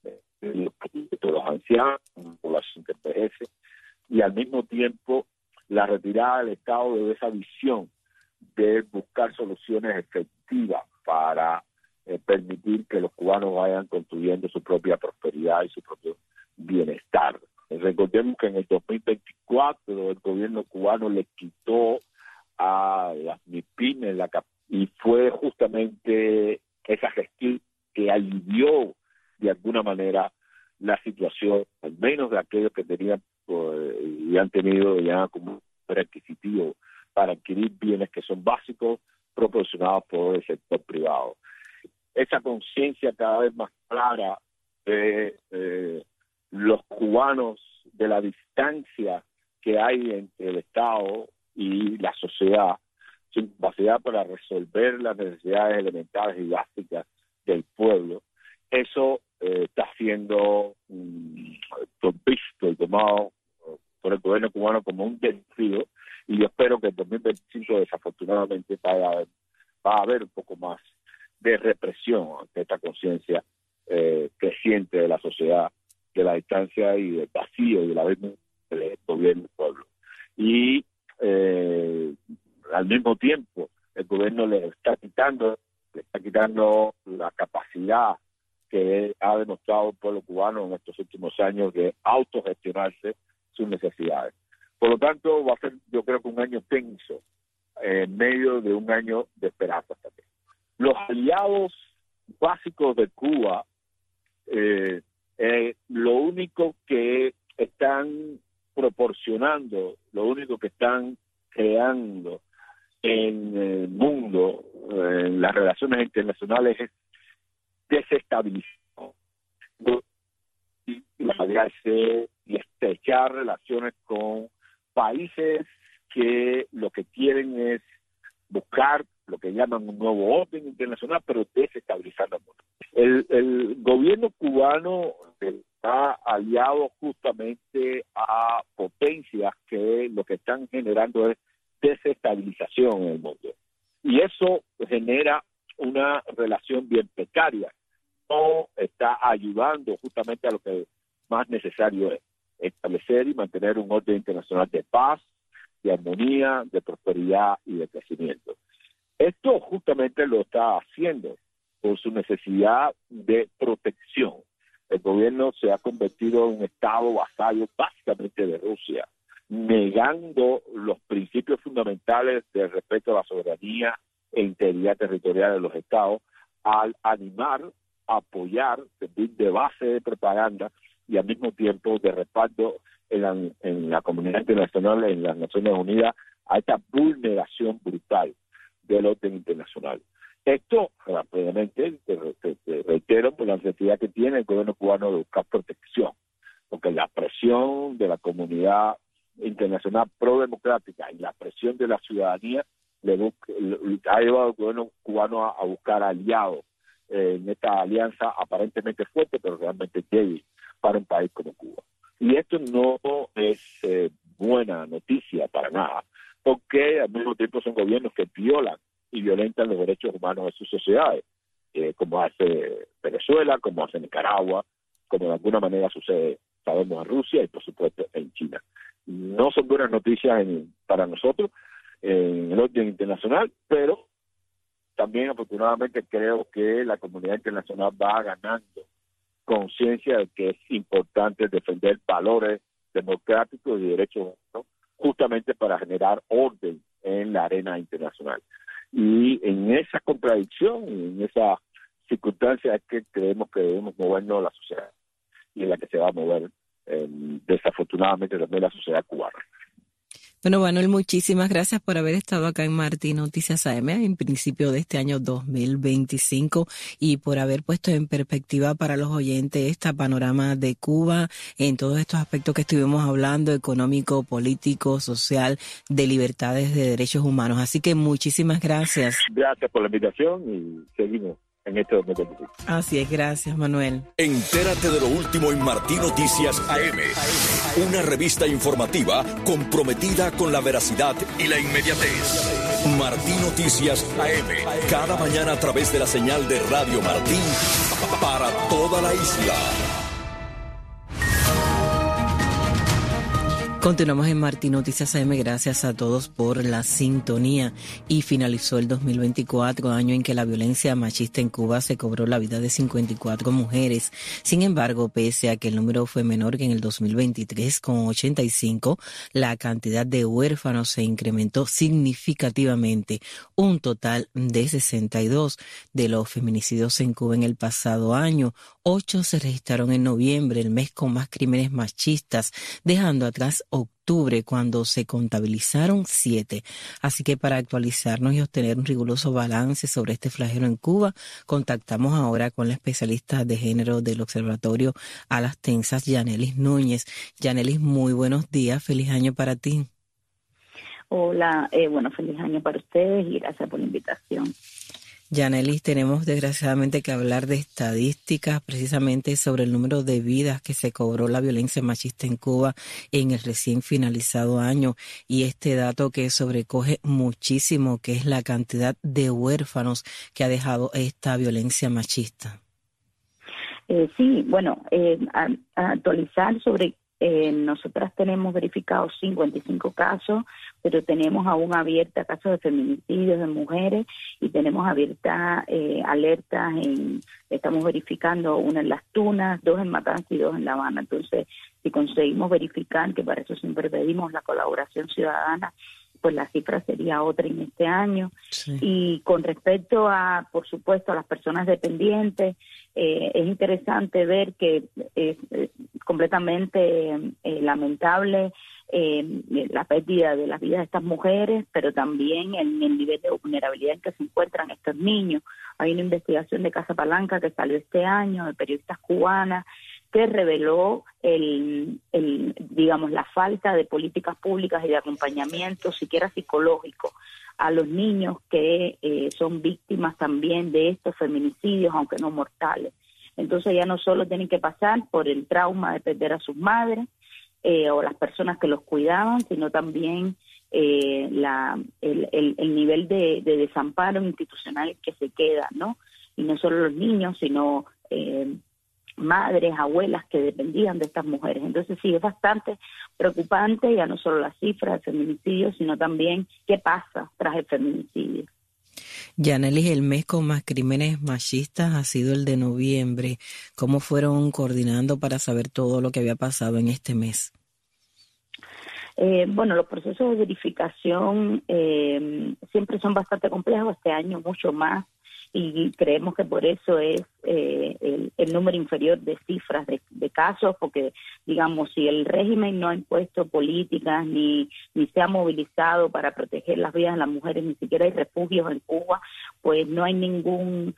S9: los ancianos, la población que envejece, y al mismo tiempo la retirada del Estado de esa visión de buscar soluciones efectivas para permitir que los cubanos vayan construyendo su propia prosperidad y su propio bienestar. Recordemos que en el 2024 el gobierno cubano le quitó a las MIPYMES y fue justamente esa gestión que alivió de alguna manera la situación, al menos de aquellos que tenían y han tenido ya como requisitivo para adquirir bienes que son básicos proporcionados por el sector privado. Esa conciencia cada vez más clara de los cubanos, de la distancia que hay entre el Estado y la sociedad, su capacidad para resolver las necesidades elementales y básicas del pueblo, eso está siendo visto y tomado por el gobierno cubano como un desafío, y yo espero que en 2025 desafortunadamente va a haber un poco más de represión ante esta conciencia creciente de la sociedad, de la distancia y del vacío y de la vez del gobierno del pueblo. Y al mismo tiempo el gobierno le está quitando la capacidad que ha demostrado el pueblo cubano en estos últimos años de autogestionarse sus necesidades. Por lo tanto, va a ser, yo creo, que un año tenso en medio de un año de esperanza también. Los aliados básicos de Cuba, lo único que están proporcionando, lo único que están creando en el mundo, en las relaciones internacionales, es desestabilización y estrechar relaciones con países que lo que quieren es buscar lo que llaman un nuevo orden internacional, pero desestabilizando el mundo. El gobierno cubano está aliado justamente a potencias que lo que están generando es desestabilización en el mundo. Y eso genera una relación bien precaria. No está ayudando justamente a lo que más necesario es establecer y mantener un orden internacional de paz, de armonía, de prosperidad y de crecimiento. Esto justamente lo está haciendo por su necesidad de protección. El gobierno se ha convertido en un Estado vasallo básicamente de Rusia, negando los principios fundamentales del respeto a la soberanía e integridad territorial de los Estados, al animar, apoyar, servir de base de propaganda y al mismo tiempo de respaldo en la comunidad internacional, en las Naciones Unidas, a esta vulneración brutal del orden internacional. Esto, rápidamente, te reitero, por la necesidad que tiene el gobierno cubano de buscar protección, porque la presión de la comunidad internacional pro-democrática y la presión de la ciudadanía ha llevado al gobierno cubano a buscar aliados en esta alianza aparentemente fuerte, pero realmente débil para un país como Cuba. Y esto no es buena noticia para nada, porque al mismo tiempo son gobiernos que violan y violentan los derechos humanos de sus sociedades, como hace Venezuela, como hace Nicaragua, como de alguna manera sucede, sabemos, en Rusia y por supuesto en China. No son buenas noticias para nosotros en el orden internacional, pero también afortunadamente creo que la comunidad internacional va ganando conciencia de que es importante defender valores democráticos y derechos humanos justamente para generar orden en la arena internacional. Y en esa contradicción, en esa circunstancia es que creemos que debemos movernos la sociedad y en la que se va a mover desafortunadamente también la sociedad cubana.
S3: Bueno, Manuel, muchísimas gracias por haber estado acá en Martí Noticias AM en principio de este año 2025 y por haber puesto en perspectiva para los oyentes este panorama de Cuba en todos estos aspectos que estuvimos hablando, económico, político, social, de libertades, de derechos humanos. Así que muchísimas gracias.
S9: Gracias por la invitación y seguimos en este 2025.
S3: Así es, gracias, Manuel.
S2: Entérate de lo último en Martí Noticias AM, una revista informativa comprometida con la veracidad y la inmediatez. Martí Noticias AM, cada mañana a través de la señal de Radio Martí para toda la isla.
S3: Continuamos en Martí Noticias AM, gracias a todos por la sintonía. Y finalizó el 2024, año en que la violencia machista en Cuba se cobró la vida de 54 mujeres. Sin embargo, pese a que el número fue menor que en el 2023, con 85, la cantidad de huérfanos se incrementó significativamente, un total de 62. De los feminicidios en Cuba en el pasado año, 8 se registraron en noviembre, el mes con más crímenes machistas, dejando atrás octubre, cuando se contabilizaron 7. Así que para actualizarnos y obtener un riguroso balance sobre este flagelo en Cuba, contactamos ahora con la especialista de género del Observatorio Alas Tensas, Yanelis Núñez. Yanelis, muy buenos días, feliz año para ti.
S10: Hola, feliz año para ustedes y gracias por la invitación.
S3: Yanelis, tenemos desgraciadamente que hablar de estadísticas precisamente sobre el número de vidas que se cobró la violencia machista en Cuba en el recién finalizado año, y este dato que sobrecoge muchísimo, que es la cantidad de huérfanos que ha dejado esta violencia machista.
S10: Actualizar sobre... nosotras tenemos verificados 55 casos, pero tenemos aún abiertas casos de feminicidios de mujeres y tenemos abiertas alertas, estamos verificando una en Las Tunas, 2 en Matanzas y 2 en La Habana. Entonces, si conseguimos verificar, que para eso siempre pedimos la colaboración ciudadana, pues la cifra sería otra en este año. Sí. Y con respecto a, por supuesto, a las personas dependientes, es interesante ver que es completamente lamentable la pérdida de las vidas de estas mujeres, pero también el nivel de vulnerabilidad en que se encuentran estos niños. Hay una investigación de Casa Palanca que salió este año, de periodistas cubanas, que reveló la falta de políticas públicas y de acompañamiento, siquiera psicológico, a los niños que son víctimas también de estos feminicidios, aunque no mortales. Entonces ya no solo tienen que pasar por el trauma de perder a sus madres o las personas que los cuidaban, sino también el nivel de desamparo institucional que se queda, ¿no? Y no solo los niños, sino madres, abuelas que dependían de estas mujeres. Entonces sí, es bastante preocupante, ya no solo la cifra de feminicidios, sino también qué pasa tras el feminicidio.
S3: Yanelis, el mes con más crímenes machistas ha sido el de noviembre. ¿Cómo fueron coordinando para saber todo lo que había pasado en este mes?
S10: Los procesos de verificación siempre son bastante complejos, este año mucho más, y creemos que por eso es el número inferior de cifras de casos, porque, digamos, si el régimen no ha impuesto políticas ni se ha movilizado para proteger las vidas de las mujeres, ni siquiera hay refugios en Cuba, pues no hay ningún...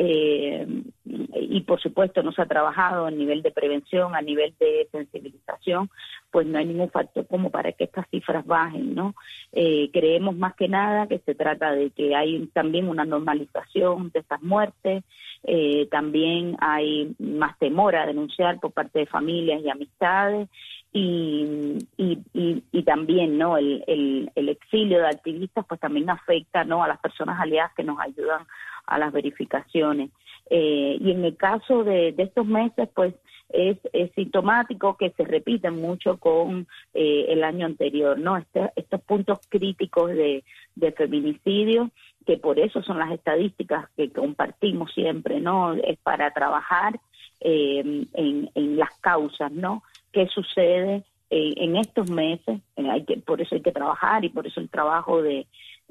S10: y por supuesto no se ha trabajado a nivel de prevención, a nivel de sensibilización, pues no hay ningún factor como para que estas cifras bajen, ¿no? Creemos más que nada que se trata de que hay también una normalización de estas muertes, también hay más temor a denunciar por parte de familias y amistades, y también, ¿no?, el exilio de activistas pues también afecta, ¿no?, a las personas aliadas que nos ayudan a las verificaciones. Y en el caso de estos meses, pues es sintomático que se repiten mucho con el año anterior, ¿no? Estos puntos críticos de feminicidio, que por eso son las estadísticas que compartimos siempre, ¿no? Es para trabajar en las causas, ¿no? ¿Qué sucede en estos meses, por eso hay que trabajar, y por eso el trabajo de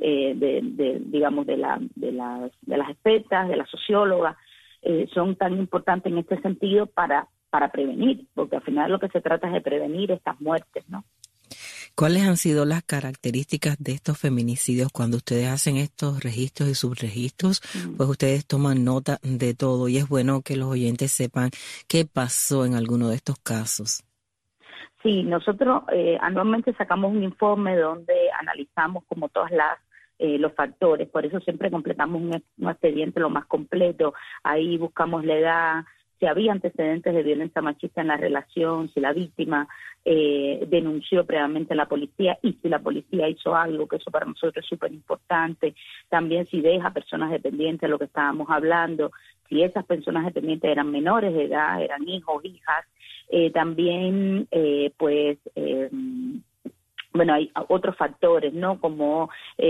S10: las expertas, de las sociólogas, son tan importantes en este sentido para prevenir, porque al final lo que se trata es de prevenir estas muertes, ¿no?
S3: ¿Cuáles han sido las características de estos feminicidios cuando ustedes hacen estos registros y subregistros? Pues ustedes toman nota de todo y es bueno que los oyentes sepan qué pasó en alguno de estos casos.
S10: Sí, nosotros anualmente sacamos un informe donde analizamos como todas los factores, por eso siempre completamos un expediente lo más completo. Ahí buscamos la edad, si había antecedentes de violencia machista en la relación, si la víctima denunció previamente a la policía y si la policía hizo algo, que eso para nosotros es súper importante. También si deja personas dependientes, lo que estábamos hablando, si esas personas dependientes eran menores de edad, eran hijos, hijas. También, bueno, hay otros factores, ¿no? Como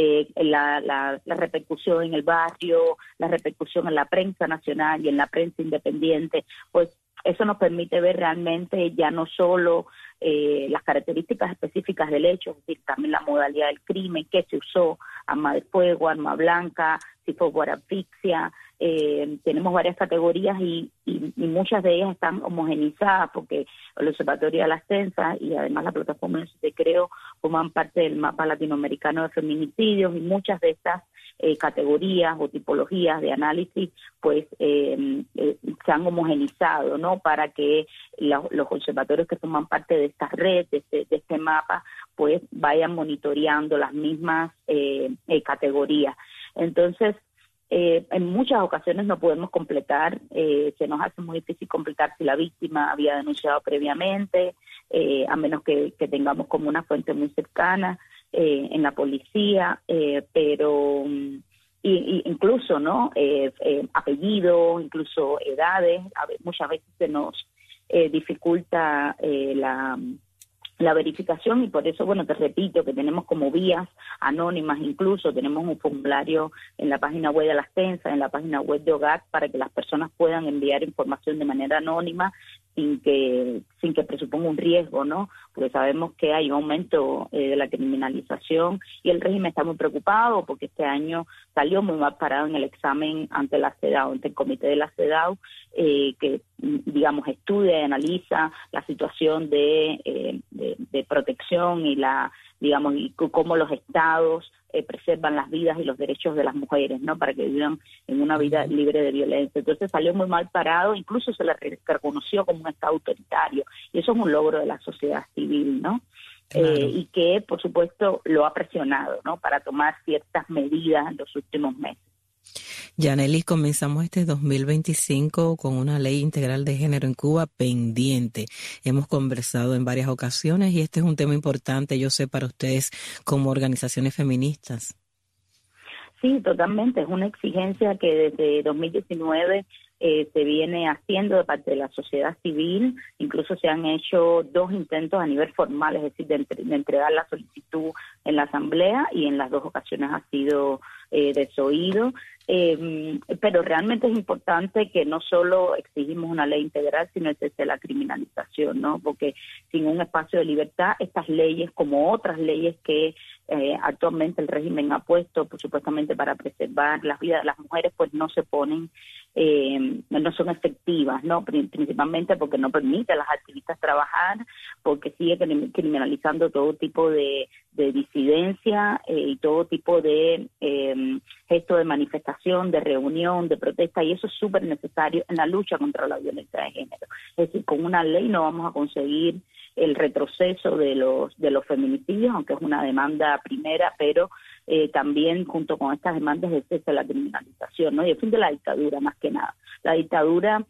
S10: la repercusión en el barrio, la repercusión en la prensa nacional y en la prensa independiente. Pues eso nos permite ver realmente ya no solo las características específicas del hecho, es decir, también la modalidad del crimen, qué se usó, arma de fuego, arma blanca, si fue por asfixia. Tenemos varias categorías y muchas de ellas están homogenizadas porque el Observatorio de las Censas y además la plataforma de Creo forman parte del mapa latinoamericano de feminicidios, y muchas de estas categorías o tipologías de análisis pues se han homogenizado, ¿no? Para que los observatorios que forman parte de esta red, de este mapa, pues vayan monitoreando las mismas categorías. Entonces, en muchas ocasiones no podemos completar, se nos hace muy difícil completar si la víctima había denunciado previamente, a menos que tengamos como una fuente muy cercana en la policía, pero incluso, ¿no? Apellidos, incluso edades, muchas veces se nos dificulta la verificación, y por eso, bueno, te repito que tenemos como vías anónimas, incluso tenemos un formulario en la página web de las Censas, en la página web de OGAT, para que las personas puedan enviar información de manera anónima sin que presuponga un riesgo, ¿no? Porque sabemos que hay un aumento de la criminalización y el régimen está muy preocupado porque este año salió muy mal parado en el examen ante la CEDAW, ante el comité de la CEDAW, que, digamos, estudia y analiza la situación de protección y y cómo los estados preservan las vidas y los derechos de las mujeres, ¿no? Para que vivan en una vida libre de violencia. Entonces salió muy mal parado, incluso se le reconoció como un estado autoritario, y eso es un logro de la sociedad civil, ¿no? Claro. Y que, por supuesto, lo ha presionado, ¿no? Para tomar ciertas medidas en los últimos meses.
S3: Yanelis, comenzamos este 2025 con una ley integral de género en Cuba pendiente. Hemos conversado en varias ocasiones y este es un tema importante, yo sé, para ustedes como organizaciones feministas.
S10: Sí, totalmente. Es una exigencia que desde 2019 se viene haciendo de parte de la sociedad civil. Incluso se han hecho 2 intentos a nivel formal, es decir, de entregar la solicitud en la asamblea, y en las 2 ocasiones ha sido desoído. Pero realmente es importante que no solo exigimos una ley integral, sino el cese de la criminalización, ¿no? Porque sin un espacio de libertad, estas leyes, como otras leyes que actualmente el régimen ha puesto, pues, supuestamente para preservar las vidas de las mujeres, pues no se ponen, no son efectivas, ¿no? Principalmente porque no permite a las activistas trabajar, porque sigue criminalizando todo tipo de disidencia y todo tipo de gesto de manifestación, de reunión, de protesta, y eso es súper necesario en la lucha contra la violencia de género. Es decir, con una ley no vamos a conseguir el retroceso de los feminicidios, aunque es una demanda primera, pero también junto con estas demandas de cese de la criminalización, ¿no? Y el fin de la dictadura, más que nada. La dictadura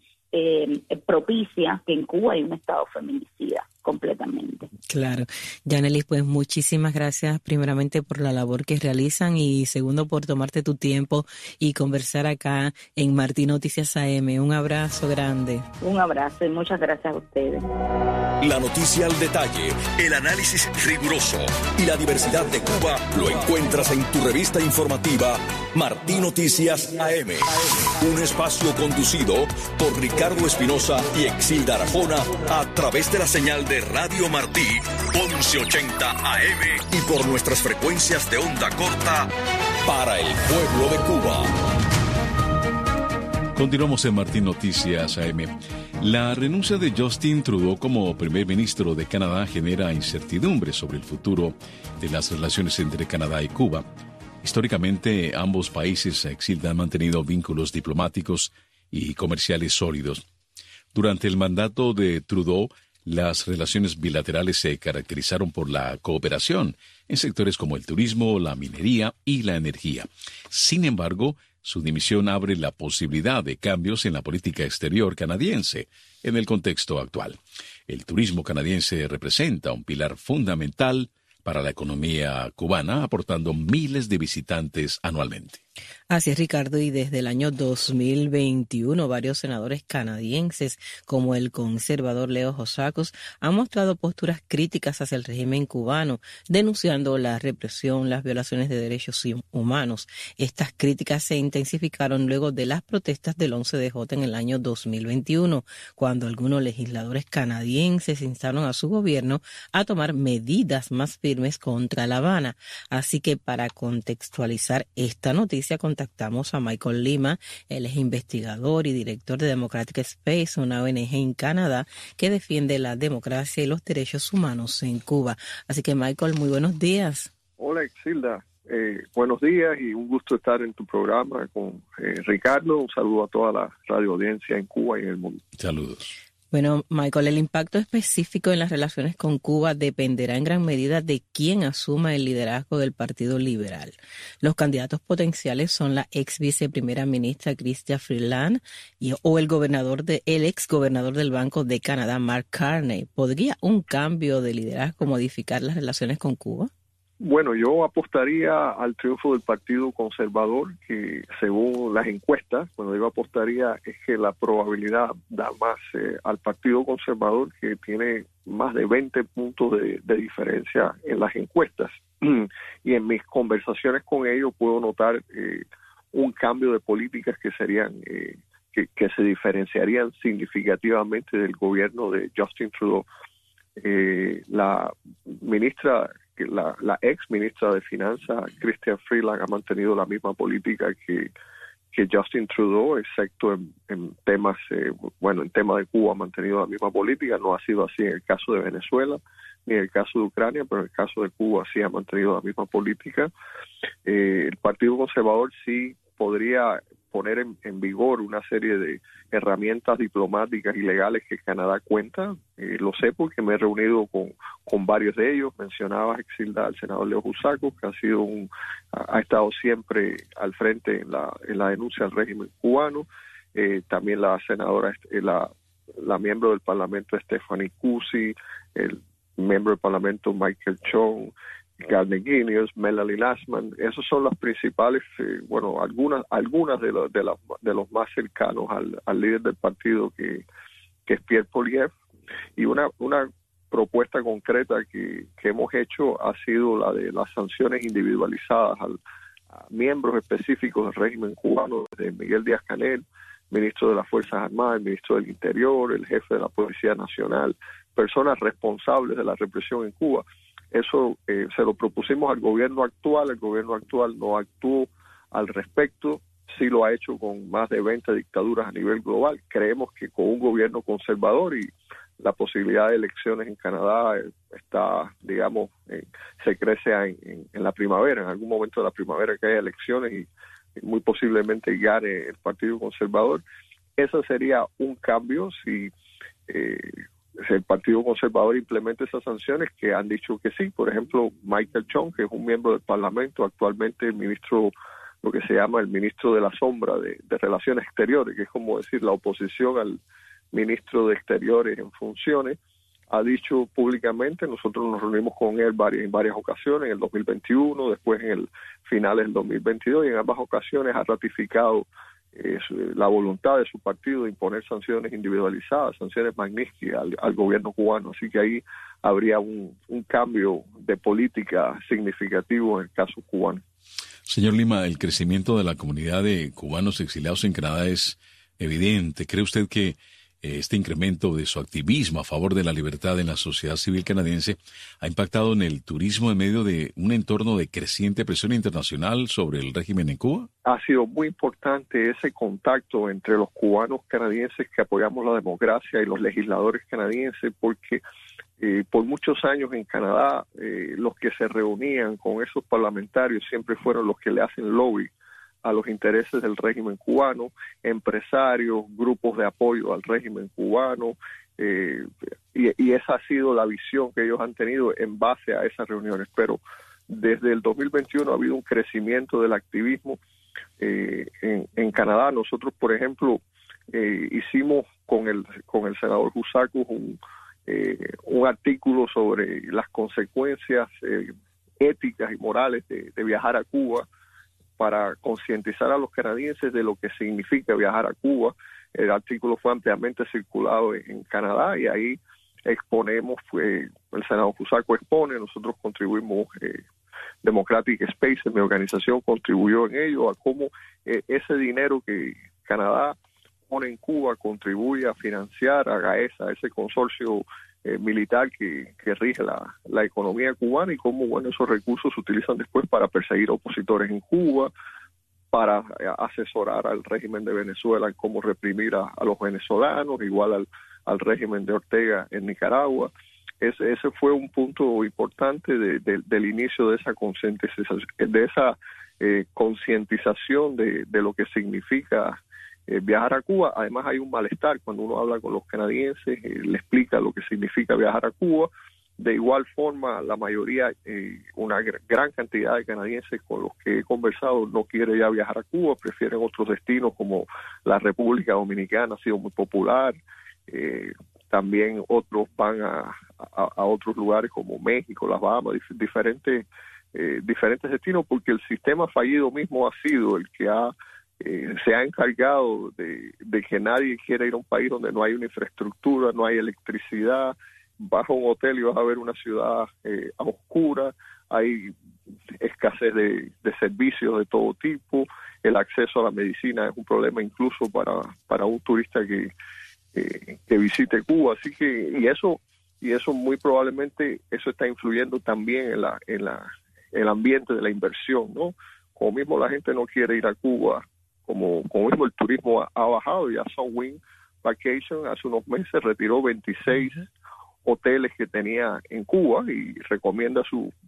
S10: propicia que en Cuba hay un estado feminicida completamente.
S3: Claro. Yanelis, pues muchísimas gracias primeramente por la labor que realizan y segundo por tomarte tu tiempo y conversar acá en Martí Noticias AM. Un abrazo grande.
S10: Un abrazo y muchas gracias a ustedes.
S2: La noticia al detalle, el análisis riguroso y la diversidad de Cuba lo encuentras en tu revista informativa Martí Noticias AM. Un espacio conducido por Ricardo Espinosa y Exilda Arjona a través de la señal de de Radio Martí, 1180 AM y por nuestras frecuencias de onda corta para el pueblo de Cuba.
S4: Continuamos en Martí Noticias AM. La renuncia de Justin Trudeau como primer ministro de Canadá genera incertidumbre sobre el futuro de las relaciones entre Canadá y Cuba. Históricamente, ambos países han mantenido vínculos diplomáticos y comerciales sólidos. Durante el mandato de Trudeau, las relaciones bilaterales se caracterizaron por la cooperación en sectores como el turismo, la minería y la energía. Sin embargo, su dimisión abre la posibilidad de cambios en la política exterior canadiense en el contexto actual. El turismo canadiense representa un pilar fundamental para la economía cubana, aportando miles de visitantes anualmente.
S3: Así es, Ricardo, y desde el año 2021 varios senadores canadienses, como el conservador Leo Housakos, han mostrado posturas críticas hacia el régimen cubano, denunciando la represión, las violaciones de derechos humanos. Estas críticas se intensificaron luego de las protestas del 11DJ en el año 2021, cuando algunos legisladores canadienses instaron a su gobierno a tomar medidas más firmes contra La Habana. Así que para contextualizar esta noticia, contactamos a Michael Lima. Él es investigador y director de Democratic Space, una ONG en Canadá que defiende la democracia y los derechos humanos en Cuba. Así que, Michael, muy buenos días.
S11: Hola, Exilda. Buenos días y un gusto estar en tu programa con Ricardo. Un saludo a toda la radio audiencia en Cuba y en el mundo.
S4: Saludos.
S3: Bueno, Michael, el impacto específico en las relaciones con Cuba dependerá en gran medida de quién asuma el liderazgo del Partido Liberal. Los candidatos potenciales son la ex viceprimera ministra Chrystia Freeland o el ex gobernador del Banco de Canadá, Mark Carney. ¿Podría un cambio de liderazgo modificar las relaciones con Cuba?
S11: Bueno, yo apostaría al triunfo del Partido Conservador, que según las encuestas, cuando digo apostaría, es que la probabilidad da más al Partido Conservador, que tiene más de 20 puntos de diferencia en las encuestas. Y en mis conversaciones con ellos puedo notar un cambio de políticas que serían que se diferenciarían significativamente del gobierno de Justin Trudeau. La ex ministra de Finanzas, Chrystia Freeland, ha mantenido la misma política que Justin Trudeau, excepto en temas, en tema de Cuba ha mantenido la misma política. No ha sido así en el caso de Venezuela ni en el caso de Ucrania, pero en el caso de Cuba sí ha mantenido la misma política. El Partido Conservador sí podría poner en vigor una serie de herramientas diplomáticas y legales que Canadá cuenta. Lo sé porque me he reunido con varios de ellos. Mencionabas, Exilda, al senador Leo Housakos, que ha estado siempre al frente en la denuncia al régimen cubano. También la senadora, la miembro del Parlamento Stephanie Cusi, el miembro del Parlamento Michael Chong, Gardner Guinness, Melanie Lastman. Esos son las principales, algunas de los más cercanos al líder del partido, que es Pierre Poilievre. Y una propuesta concreta que hemos hecho ha sido la de las sanciones individualizadas a miembros específicos del régimen cubano, desde Miguel Díaz-Canel, ministro de las Fuerzas Armadas, el ministro del Interior, el jefe de la Policía Nacional, personas responsables de la represión en Cuba. Eso se lo propusimos al gobierno actual. El gobierno actual no actuó al respecto. Sí lo ha hecho con más de 20 dictaduras a nivel global. Creemos que con un gobierno conservador y la posibilidad de elecciones en Canadá está, se crece en la primavera, en algún momento de la primavera que haya elecciones y muy posiblemente gane el Partido Conservador. Ese sería un cambio si el Partido Conservador implementa esas sanciones, que han dicho que sí. Por ejemplo, Michael Chong, que es un miembro del Parlamento, actualmente el ministro, lo que se llama el ministro de la sombra de Relaciones Exteriores, que es como decir la oposición al ministro de Exteriores en funciones, ha dicho públicamente, nosotros nos reunimos con él en varias ocasiones, en el 2021, después en el finales del 2022, y en ambas ocasiones ha ratificado la voluntad de su partido de imponer sanciones individualizadas, sanciones magníficas al gobierno cubano. Así que ahí habría un cambio de política significativo en el caso cubano.
S4: Señor Lima, el crecimiento de la comunidad de cubanos exiliados en Canadá es evidente. ¿Cree usted que este incremento de su activismo a favor de la libertad en la sociedad civil canadiense ha impactado en el turismo en medio de un entorno de creciente presión internacional sobre el régimen en Cuba?
S11: Ha sido muy importante ese contacto entre los cubanos canadienses que apoyamos la democracia y los legisladores canadienses, porque por muchos años en Canadá los que se reunían con esos parlamentarios siempre fueron los que le hacen lobby a los intereses del régimen cubano, empresarios, grupos de apoyo al régimen cubano, y esa ha sido la visión que ellos han tenido en base a esas reuniones. Pero desde el 2021 ha habido un crecimiento del activismo en Canadá. Nosotros, por ejemplo, hicimos con el senador Husakos un artículo sobre las consecuencias éticas y morales de viajar a Cuba, para concientizar a los canadienses de lo que significa viajar a Cuba. El artículo fue ampliamente circulado en Canadá y ahí exponemos, el senador Husakos expone, nosotros contribuimos, Democratic Spaces, mi organización contribuyó en ello, a cómo ese dinero que Canadá pone en Cuba contribuye a financiar a GAESA, ese consorcio militar que rige la economía cubana, y cómo esos recursos se utilizan después para perseguir opositores en Cuba, para asesorar al régimen de Venezuela en cómo reprimir a los venezolanos, igual al régimen de Ortega en Nicaragua. Ese fue un punto importante del inicio de esa concientización de lo que significa viajar a Cuba. Además hay un malestar cuando uno habla con los canadienses, le explica lo que significa viajar a Cuba. De igual forma, la mayoría, una gran cantidad de canadienses con los que he conversado no quiere ya viajar a Cuba, prefieren otros destinos como la República Dominicana, ha sido muy popular. También otros van a otros lugares como México, las Bahamas, diferentes destinos, porque el sistema fallido mismo ha sido el que se ha encargado de que nadie quiera ir a un país donde no hay una infraestructura, no hay electricidad. Vas a un hotel y vas a ver una ciudad a oscura, hay escasez de servicios de todo tipo, el acceso a la medicina es un problema incluso para un turista que visite Cuba. Así que y eso muy probablemente eso está influyendo también en el ambiente de la inversión, ¿no? Como mismo la gente no quiere ir a Cuba, como mismo el turismo ha bajado. Ya Sunwing Vacation hace unos meses retiró 26 hoteles que tenía en Cuba y recomienda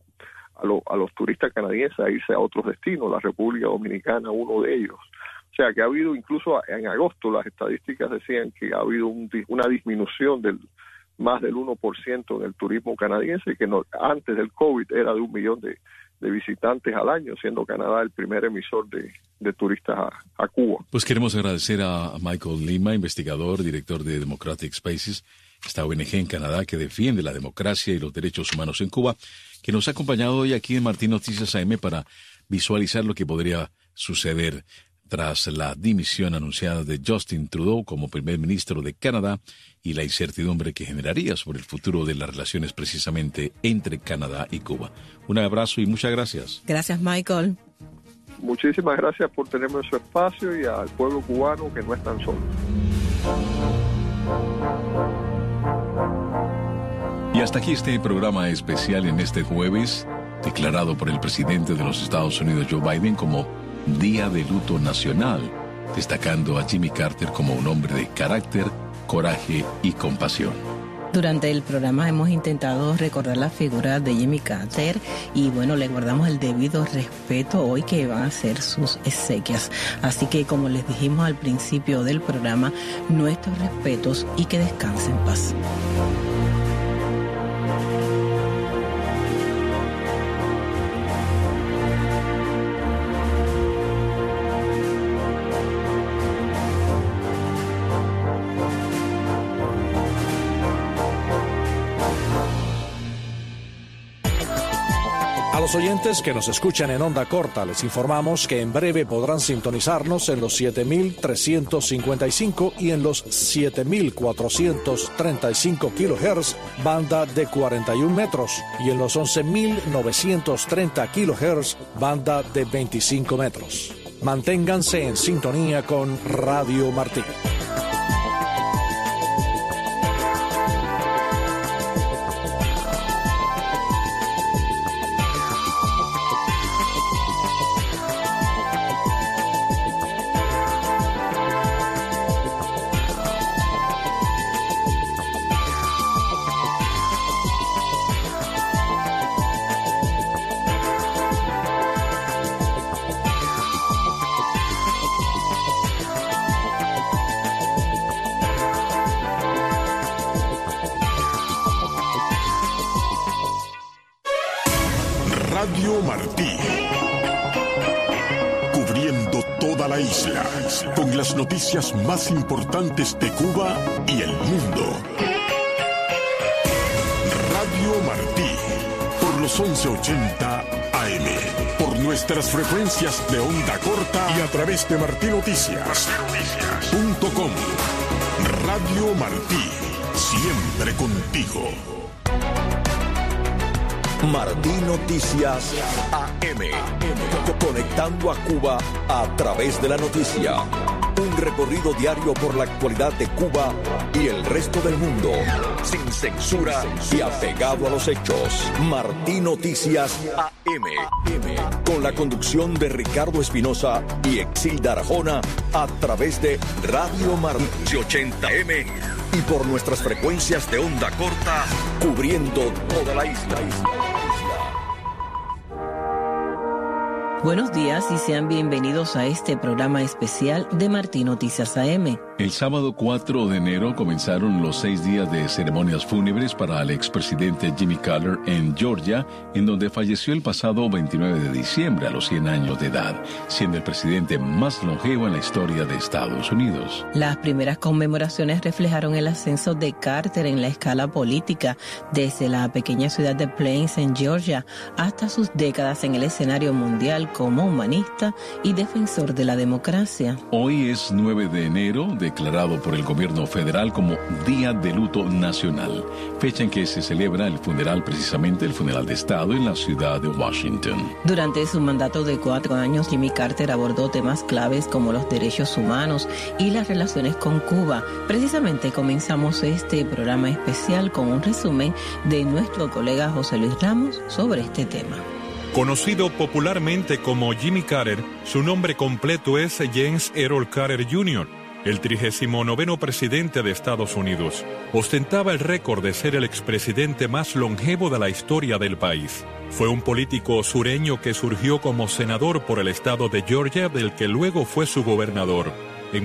S11: a los turistas canadienses a irse a otros destinos, la República Dominicana, uno de ellos. O sea que ha habido, incluso en agosto las estadísticas decían que ha habido una disminución del más del 1% en el turismo canadiense, que antes del COVID era de 1 millón de visitantes al año, siendo Canadá el primer emisor de turistas a Cuba.
S4: Pues queremos agradecer a Michael Lima, investigador, director de Democratic Spaces, esta ONG en Canadá que defiende la democracia y los derechos humanos en Cuba, que nos ha acompañado hoy aquí en Martín Noticias AM para visualizar lo que podría suceder tras la dimisión anunciada de Justin Trudeau como primer ministro de Canadá y la incertidumbre que generaría sobre el futuro de las relaciones precisamente entre Canadá y Cuba. Un abrazo y muchas gracias.
S3: Gracias, Michael.
S11: Muchísimas gracias por tenerme en su espacio y al pueblo cubano que no es tan solo.
S4: Y hasta aquí este programa especial en este jueves, declarado por el presidente de los Estados Unidos, Joe Biden, como Día de Luto Nacional, destacando a Jimmy Carter como un hombre de carácter, coraje y compasión.
S3: Durante el programa hemos intentado recordar la figura de Jimmy Carter y le guardamos el debido respeto hoy que van a ser sus exequias. Así que, como les dijimos al principio del programa, nuestros respetos y que descanse en paz.
S12: A los oyentes que nos escuchan en onda corta, les informamos que en breve podrán sintonizarnos en los 7,355 y en los 7,435 kHz, banda de 41 metros, y en los 11,930 kHz, banda de 25 metros. Manténganse en sintonía con Radio Martín.
S1: Radio Martí. Cubriendo toda la isla con las noticias más importantes de Cuba y el mundo. Radio Martí, por los 1180 AM, por nuestras frecuencias de onda corta y a través de martinoticias.com. Radio Martí, siempre contigo.
S2: Martí Noticias AM. Conectando a Cuba a través de la noticia. Un recorrido diario por la actualidad de Cuba y el resto del mundo. Sin censura y apegado a los hechos. Martí Noticias AM. Con la conducción de Ricardo Espinosa y Exilda Arjona a través de Radio Martí 80M. Y por nuestras frecuencias de onda corta, cubriendo toda la isla.
S3: Buenos días y sean bienvenidos a este programa especial de Martí Noticias AM.
S4: El sábado 4 de enero comenzaron los 6 días de ceremonias fúnebres para el expresidente Jimmy Carter en Georgia, en donde falleció el pasado 29 de diciembre a los 100 años de edad, siendo el presidente más longevo en la historia de Estados Unidos.
S3: Las primeras conmemoraciones reflejaron el ascenso de Carter en la escala política, desde la pequeña ciudad de Plains en Georgia hasta sus décadas en el escenario mundial como humanista y defensor de la democracia.
S4: Hoy es 9 de enero, declarado por el gobierno federal como Día de Luto Nacional, fecha en que se celebra el funeral de Estado en la ciudad de Washington.
S3: Durante su mandato de 4 años, Jimmy Carter abordó temas claves como los derechos humanos y las relaciones con Cuba. Precisamente comenzamos este programa especial con un resumen de nuestro colega José Luis Ramos sobre este tema.
S5: Conocido popularmente como Jimmy Carter, su nombre completo es James Errol Carter Jr., el 39º presidente de Estados Unidos. Ostentaba el récord de ser el expresidente más longevo de la historia del país. Fue un político sureño que surgió como senador por el estado de Georgia, del que luego fue su gobernador. En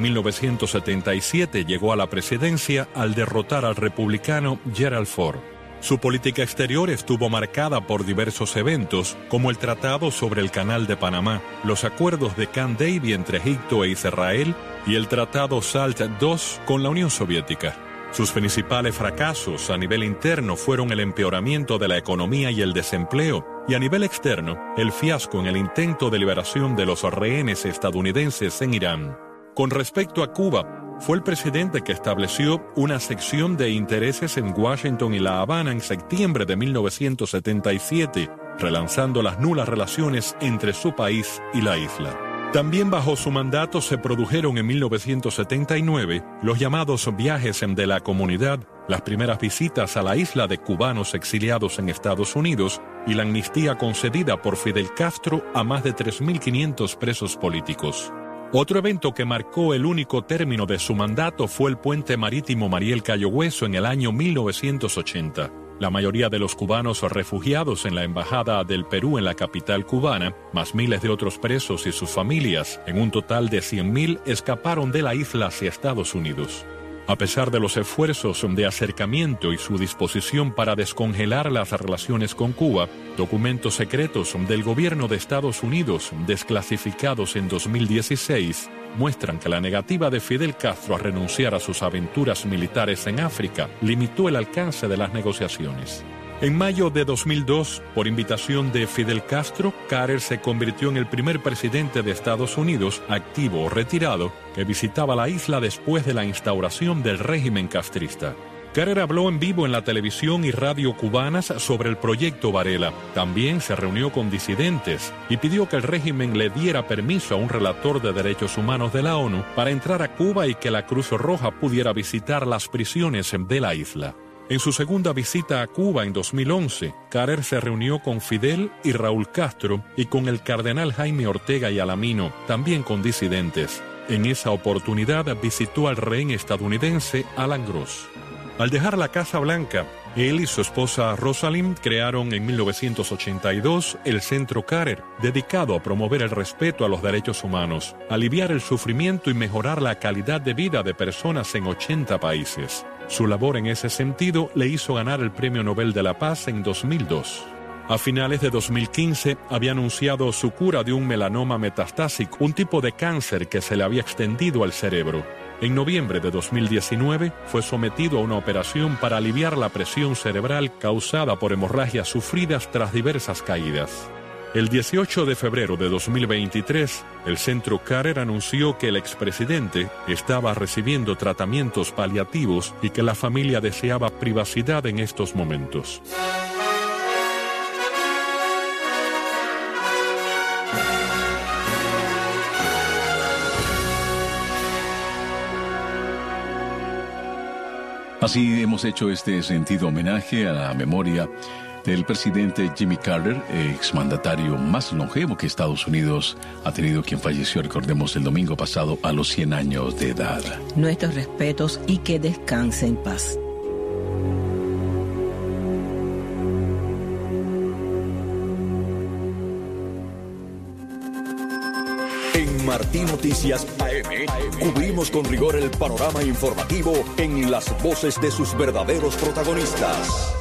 S5: 1977 llegó a la presidencia al derrotar al republicano Gerald Ford. Su política exterior estuvo marcada por diversos eventos, como el Tratado sobre el Canal de Panamá, los acuerdos de Camp David entre Egipto e Israel y el Tratado SALT II con la Unión Soviética. Sus principales fracasos a nivel interno fueron el empeoramiento de la economía y el desempleo, y a nivel externo, el fiasco en el intento de liberación de los rehenes estadounidenses en Irán. Con respecto a Cuba, fue el presidente que estableció una sección de intereses en Washington y La Habana en septiembre de 1977, relanzando las nulas relaciones entre su país y la isla. También bajo su mandato se produjeron en 1979 los llamados viajes de la comunidad, las primeras visitas a la isla de cubanos exiliados en Estados Unidos y la amnistía concedida por Fidel Castro a más de 3.500 presos políticos. Otro evento que marcó el único término de su mandato fue el puente marítimo Mariel Cayo Hueso en el año 1980. La mayoría de los cubanos refugiados en la Embajada del Perú en la capital cubana, más miles de otros presos y sus familias, en un total de 100.000, escaparon de la isla hacia Estados Unidos. A pesar de los esfuerzos de acercamiento y su disposición para descongelar las relaciones con Cuba, documentos secretos del gobierno de Estados Unidos, desclasificados en 2016, muestran que la negativa de Fidel Castro a renunciar a sus aventuras militares en África limitó el alcance de las negociaciones. En mayo de 2002, por invitación de Fidel Castro, Carter se convirtió en el primer presidente de Estados Unidos, activo o retirado, que visitaba la isla después de la instauración del régimen castrista. Carter habló en vivo en la televisión y radio cubanas sobre el proyecto Varela. También se reunió con disidentes y pidió que el régimen le diera permiso a un relator de derechos humanos de la ONU para entrar a Cuba y que la Cruz Roja pudiera visitar las prisiones de la isla. En su segunda visita a Cuba en 2011, Carter se reunió con Fidel y Raúl Castro y con el cardenal Jaime Ortega y Alamino, también con disidentes. En esa oportunidad visitó al rehén estadounidense Alan Gross. Al dejar la Casa Blanca, él y su esposa Rosalind crearon en 1982 el Centro Carter, dedicado a promover el respeto a los derechos humanos, aliviar el sufrimiento y mejorar la calidad de vida de personas en 80 países. Su labor en ese sentido le hizo ganar el Premio Nobel de la Paz en 2002. A finales de 2015 había anunciado su cura de un melanoma metastásico, un tipo de cáncer que se le había extendido al cerebro. En noviembre de 2019 fue sometido a una operación para aliviar la presión cerebral causada por hemorragias sufridas tras diversas caídas. El 18 de febrero de 2023, el Centro Carter anunció que el expresidente estaba recibiendo tratamientos paliativos y que la familia deseaba privacidad en estos momentos.
S4: Así hemos hecho este sentido homenaje a la memoria del presidente Jimmy Carter, exmandatario más longevo que Estados Unidos ha tenido, quien falleció, recordemos, el domingo pasado a los 100 años de edad.
S3: Nuestros respetos y que descanse en paz.
S2: En Martí Noticias AM cubrimos con rigor el panorama informativo en las voces de sus verdaderos protagonistas.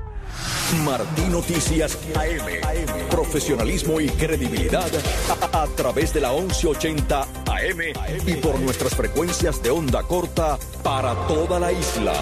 S2: Martí Noticias AM. Profesionalismo y credibilidad a través de la 1180 AM y por nuestras frecuencias de onda corta para toda la isla.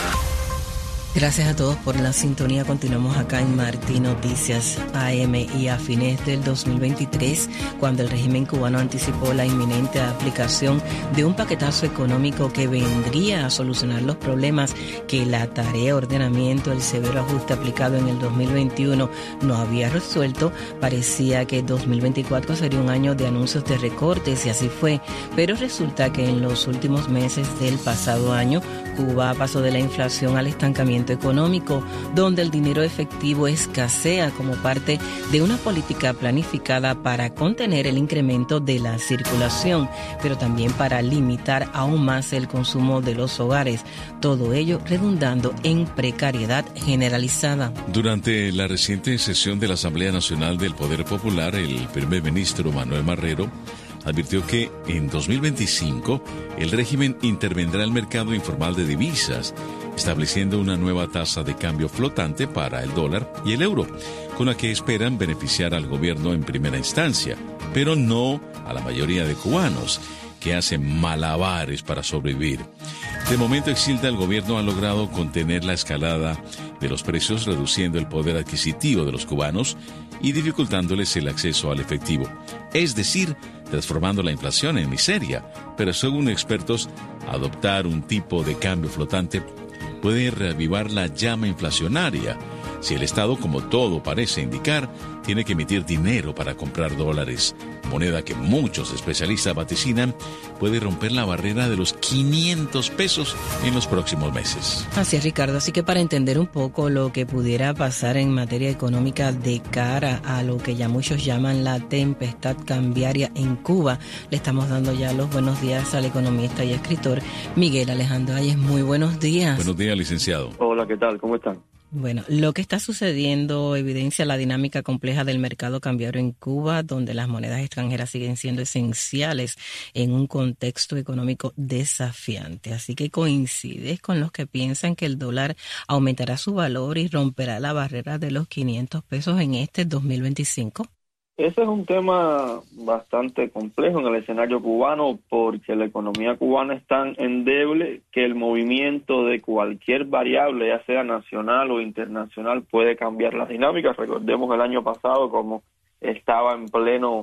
S3: Gracias a todos por la sintonía. Continuamos acá en Martí Noticias AM y a fines del 2023, cuando el régimen cubano anticipó la inminente aplicación de un paquetazo económico que vendría a solucionar los problemas que la tarea de ordenamiento, el severo ajuste aplicado en el 2021 no había resuelto, parecía que 2024 sería un año de anuncios de recortes y así fue, pero resulta que en los últimos meses del pasado año, Cuba pasó de la inflación al estancamiento económico, donde el dinero efectivo escasea como parte de una política planificada para contener el incremento de la circulación, pero también para limitar aún más el consumo de los hogares, todo ello redundando en precariedad generalizada.
S4: Durante la reciente sesión de la Asamblea Nacional del Poder Popular, el primer ministro Manuel Marrero advirtió que en 2025 el régimen intervendrá el mercado informal de divisas, estableciendo una nueva tasa de cambio flotante para el dólar y el euro, con la que esperan beneficiar al gobierno en primera instancia, pero no a la mayoría de cubanos, que hacen malabares para sobrevivir. De momento, exilda, el gobierno ha logrado contener la escalada de los precios, reduciendo el poder adquisitivo de los cubanos y dificultándoles el acceso al efectivo, es decir, transformando la inflación en miseria. Pero según expertos, adoptar un tipo de cambio flotante puede reavivar la llama inflacionaria, si el Estado, como todo parece indicar, tiene que emitir dinero para comprar dólares, moneda que muchos especialistas vaticinan puede romper la barrera de los 500 pesos en los próximos meses.
S3: Así es, Ricardo. Así que para entender un poco lo que pudiera pasar en materia económica de cara a lo que ya muchos llaman la tempestad cambiaria en Cuba, le estamos dando ya los buenos días al economista y escritor Miguel Alejandro Ayes. Muy buenos días.
S4: Buenos días, licenciado.
S6: Hola, ¿qué tal? ¿Cómo están?
S3: Bueno, lo que está sucediendo evidencia la dinámica compleja del mercado cambiario en Cuba, donde las monedas extranjeras siguen siendo esenciales en un contexto económico desafiante. Así que coincides con los que piensan que el dólar aumentará su valor y romperá la barrera de los 500 pesos en este 2025.
S6: Ese es un tema bastante complejo en el escenario cubano porque la economía cubana es tan endeble que el movimiento de cualquier variable, ya sea nacional o internacional, puede cambiar las dinámicas. Recordemos el año pasado como estaba en pleno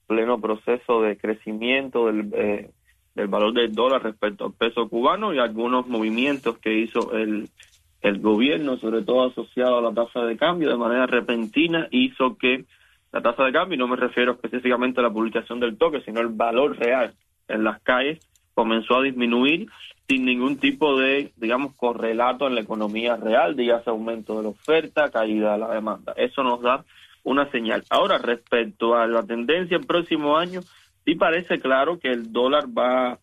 S6: proceso de crecimiento del valor del dólar respecto al peso cubano y algunos movimientos que hizo el gobierno, sobre todo asociado a la tasa de cambio, de manera repentina hizo que la tasa de cambio, y no me refiero específicamente a la publicación del toque, sino el valor real en las calles, comenzó a disminuir sin ningún tipo de, digamos, correlato en la economía real, dígase aumento de la oferta, caída de la demanda. Eso nos da una señal. Ahora, respecto a la tendencia el próximo año, sí parece claro que el dólar va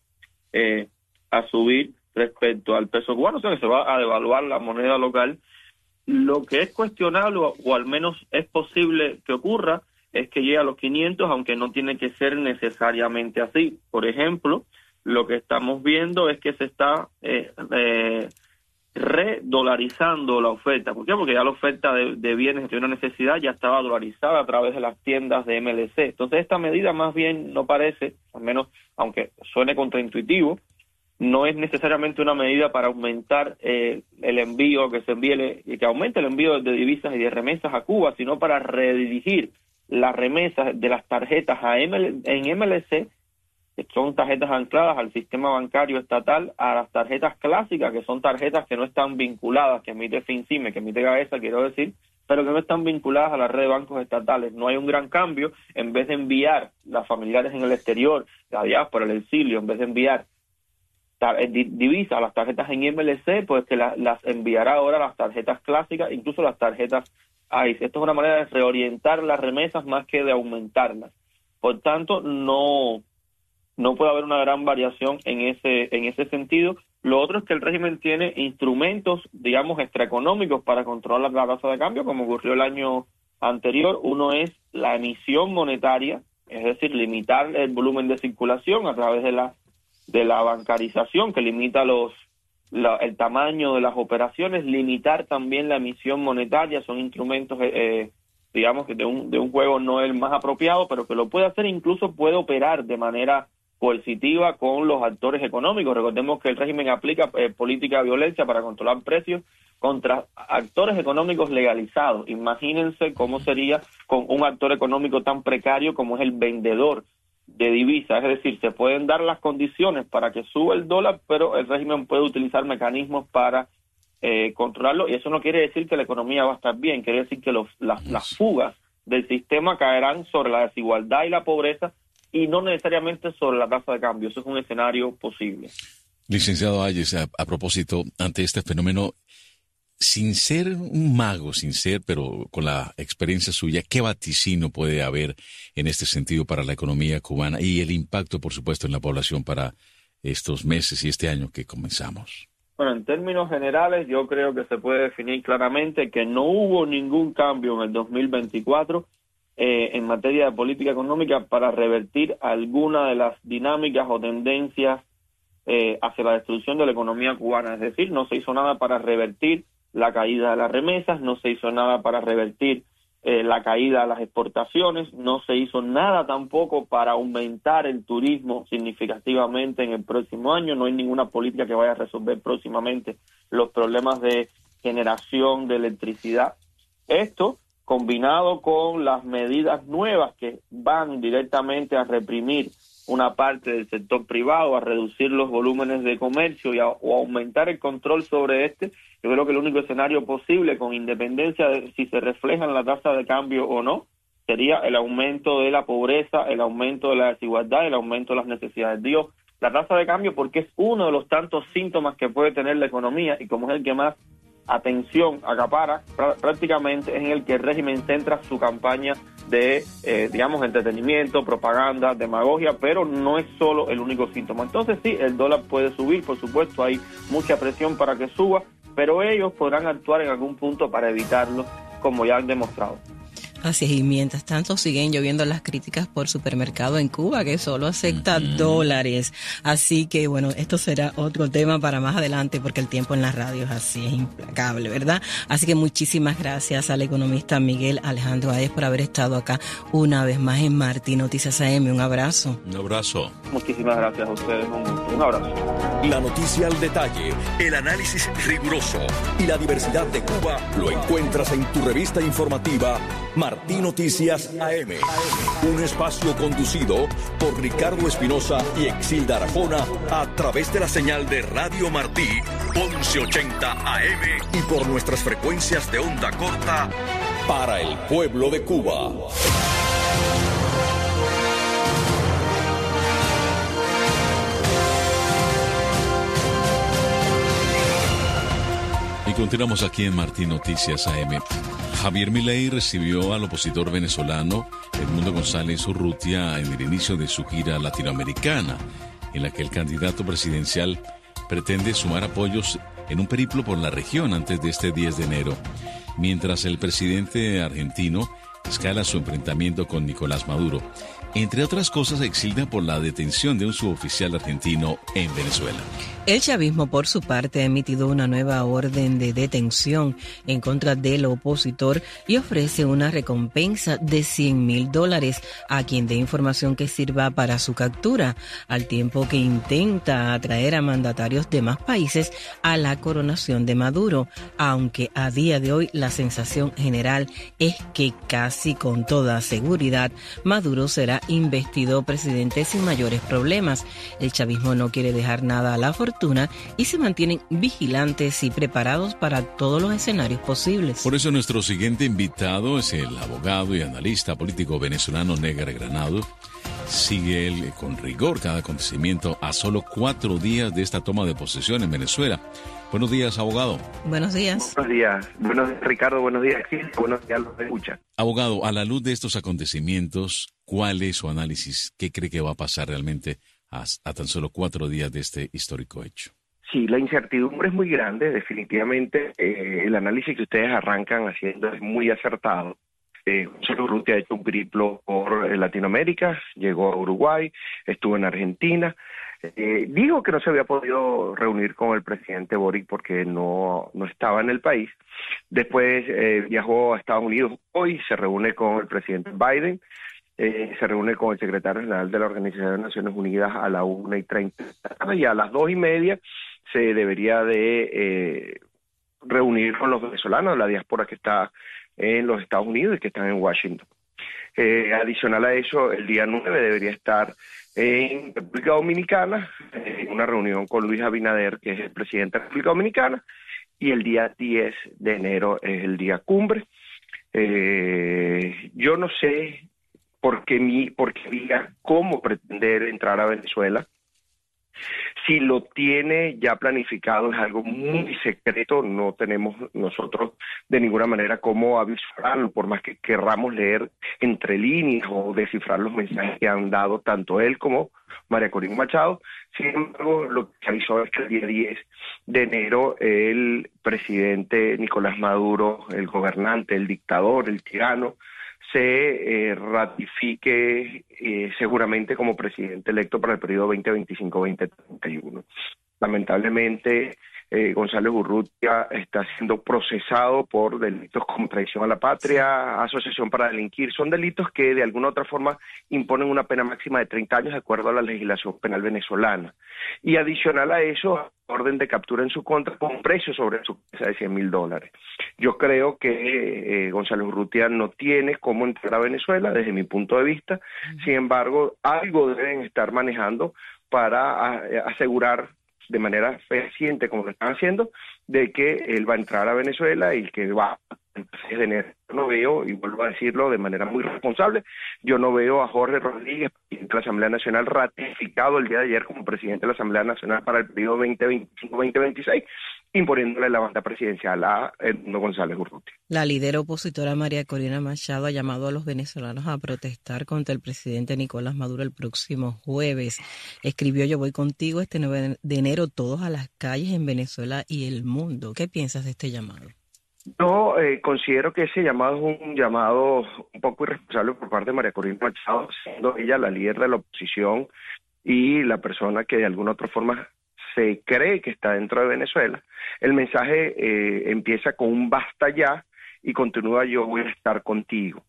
S6: a subir respecto al peso cubano, o sea que se va a devaluar la moneda local. Lo que es cuestionable, o al menos es posible que ocurra, es que llegue a los 500, aunque no tiene que ser necesariamente así. Por ejemplo, lo que estamos viendo es que se está redolarizando la oferta. ¿Por qué? Porque ya la oferta de bienes de una necesidad ya estaba dolarizada a través de las tiendas de MLC. Entonces esta medida más bien no parece, al menos aunque suene contraintuitivo, no es necesariamente una medida para aumentar el envío, que se envíe y que aumente el envío de divisas y de remesas a Cuba, sino para redirigir las remesas de las tarjetas en MLC, que son tarjetas ancladas al sistema bancario estatal, a las tarjetas clásicas, que son tarjetas que no están vinculadas, que emite FinCime, que emite GAESA, quiero decir, pero que no están vinculadas a la red de bancos estatales. No hay un gran cambio. En vez de enviar las familiares en el exterior, la diáspora, el exilio, en vez de enviar divisas a las tarjetas en MLC, pues que las enviará ahora las tarjetas clásicas, incluso las tarjetas ICE. Esto es una manera de reorientar las remesas más que de aumentarlas. Por tanto, no puede haber una gran variación en ese sentido. Lo otro es que el régimen tiene instrumentos, digamos, extraeconómicos para controlar la tasa de cambio, como ocurrió el año anterior. Uno es la emisión monetaria, es decir, limitar el volumen de circulación a través de la bancarización, que limita el tamaño de las operaciones, limitar también la emisión monetaria. Son instrumentos, digamos, que de un juego no el más apropiado, pero que lo puede hacer, incluso puede operar de manera coercitiva con los actores económicos. Recordemos que el régimen aplica política de violencia para controlar precios contra actores económicos legalizados. Imagínense cómo sería con un actor económico tan precario como es el vendedor de divisas. Es decir, se pueden dar las condiciones para que suba el dólar, pero el régimen puede utilizar mecanismos para controlarlo, y eso no quiere decir que la economía va a estar bien, quiere decir que las fugas del sistema caerán sobre la desigualdad y la pobreza, y no necesariamente sobre la tasa de cambio. Eso es un escenario posible.
S4: Licenciado Hayes, a propósito, ante este fenómeno, sin ser un mago, pero con la experiencia suya, ¿qué vaticino puede haber en este sentido para la economía cubana y el impacto, por supuesto, en la población para estos meses y este año que comenzamos?
S6: Bueno, en términos generales, yo creo que se puede definir claramente que no hubo ningún cambio en el 2024 en materia de política económica para revertir alguna de las dinámicas o tendencias hacia la destrucción de la economía cubana. Es decir, no se hizo nada para revertir la caída de las remesas, no se hizo nada para revertir la caída de las exportaciones, no se hizo nada tampoco para aumentar el turismo significativamente en el próximo año. No hay ninguna política que vaya a resolver próximamente los problemas de generación de electricidad. Esto, combinado con las medidas nuevas que van directamente a reprimir una parte del sector privado, a reducir los volúmenes de comercio o aumentar el control sobre yo creo que el único escenario posible, con independencia de si se refleja en la tasa de cambio o no, sería el aumento de la pobreza, el aumento de la desigualdad, el aumento de las necesidades. Digo, la tasa de cambio porque es uno de los tantos síntomas que puede tener la economía, y como es el que más atención acapara, prácticamente es en el que el régimen centra su campaña de, digamos, entretenimiento, propaganda, demagogia, pero no es solo el único síntoma. Entonces sí, el dólar puede subir, por supuesto, hay mucha presión para que suba, pero ellos podrán actuar en algún punto para evitarlo, como ya han demostrado.
S3: Así es, y mientras tanto siguen lloviendo las críticas por supermercado en Cuba, que solo acepta dólares. Así que, bueno, esto será otro tema para más adelante, porque el tiempo en la radio es así, es implacable, ¿verdad? Así que muchísimas gracias al economista Miguel Alejandro Hayes por haber estado acá una vez más en Martí Noticias AM. Un abrazo.
S4: Un abrazo.
S6: Muchísimas gracias a ustedes. Un abrazo.
S2: La noticia al detalle, el análisis riguroso y la diversidad de Cuba lo encuentras en tu revista informativa Martí Noticias AM. Un espacio conducido por Ricardo Espinosa y Exilda Arjona a través de la señal de Radio Martí 1180 AM y por nuestras frecuencias de onda corta para el pueblo de Cuba.
S4: Y continuamos aquí en Martí Noticias AM. Javier Milei recibió al opositor venezolano Edmundo González Urrutia en el inicio de su gira latinoamericana, en la que el candidato presidencial pretende sumar apoyos en un periplo por la región antes de este 10 de enero, mientras el presidente argentino escala su enfrentamiento con Nicolás Maduro. Entre otras cosas, exilda por la detención de un suboficial argentino en Venezuela.
S3: El chavismo, por su parte, ha emitido una nueva orden de detención en contra del opositor y ofrece una recompensa de $100,000 a quien dé información que sirva para su captura, al tiempo que intenta atraer a mandatarios de más países a la coronación de Maduro, aunque a día de hoy la sensación general es que casi con toda seguridad Maduro será investido presidente sin mayores problemas. El chavismo no quiere dejar nada a la fortuna y se mantienen vigilantes y preparados para todos los escenarios posibles.
S4: Por eso nuestro siguiente invitado es el abogado y analista político venezolano Negar Granado. Sigue él con rigor cada acontecimiento a solo 4 días de esta toma de posesión en Venezuela. Buenos días, abogado.
S3: Buenos días.
S7: Buenos días. Buenos días, Ricardo. Buenos días, Cris. Buenos días, los que escuchan.
S4: Abogado, a la luz de estos acontecimientos, ¿cuál es su análisis? ¿Qué cree que va a pasar realmente a tan solo 4 días de este histórico hecho?
S7: Sí, la incertidumbre es muy grande. Definitivamente el análisis que ustedes arrancan haciendo es muy acertado. José Urrutia ha hecho un periplo por Latinoamérica, llegó a Uruguay, estuvo en Argentina. Dijo que no se había podido reunir con el presidente Boric porque no estaba en el país. Después viajó a Estados Unidos hoy, se reúne con el presidente Biden, se reúne con el secretario general de la Organización de Naciones Unidas a las 1:30 y a las 2:30 se debería de reunir con los venezolanos, la diáspora que está en los Estados Unidos y que están en Washington. Adicional a eso, el día 9 debería estar en República Dominicana, en una reunión con Luis Abinader, que es el presidente de República Dominicana, y el día 10 de enero es el día cumbre. Yo no sé por qué diga cómo pretender entrar a Venezuela. Si lo tiene ya planificado es algo muy secreto, no tenemos nosotros de ninguna manera cómo avisarlo, por más que querramos leer entre líneas o descifrar los mensajes que han dado tanto él como María Corina Machado. Sin embargo, lo que se avisó es que el día 10 de enero el presidente Nicolás Maduro, el gobernante, el dictador, el tirano, se ratifique seguramente como presidente electo para el periodo 2025-2031. Lamentablemente, González Urrutia está siendo procesado por delitos como traición a la patria, asociación para delinquir. Son delitos que de alguna u otra forma imponen una pena máxima de 30 años de acuerdo a la legislación penal venezolana. Y adicional a eso, orden de captura en su contra con un precio sobre su casa de $100,000. Yo creo que González Urrutia no tiene cómo entrar a Venezuela desde mi punto de vista. Sin embargo, algo deben estar manejando para asegurar de manera fehaciente, como lo están haciendo, de que él va a entrar a Venezuela y que va el 6 de enero. Yo no veo, y vuelvo a decirlo de manera muy responsable, yo no veo a Jorge Rodríguez, presidente de la Asamblea Nacional, ratificado el día de ayer como presidente de la Asamblea Nacional para el periodo 2025-2026, imponiéndole la banda presidencial a Edmundo González Urrutia.
S3: La líder opositora María Corina Machado ha llamado a los venezolanos a protestar contra el presidente Nicolás Maduro el próximo jueves. Escribió: yo voy contigo este 9 de enero, todos a las calles en Venezuela y el mundo. ¿Qué piensas de este llamado?
S7: Yo considero que ese llamado es un llamado un poco irresponsable por parte de María Corina Machado, siendo ella la líder de la oposición y la persona que de alguna otra forma se cree que está dentro de Venezuela. El mensaje empieza con un basta ya y continúa: yo voy a estar contigo.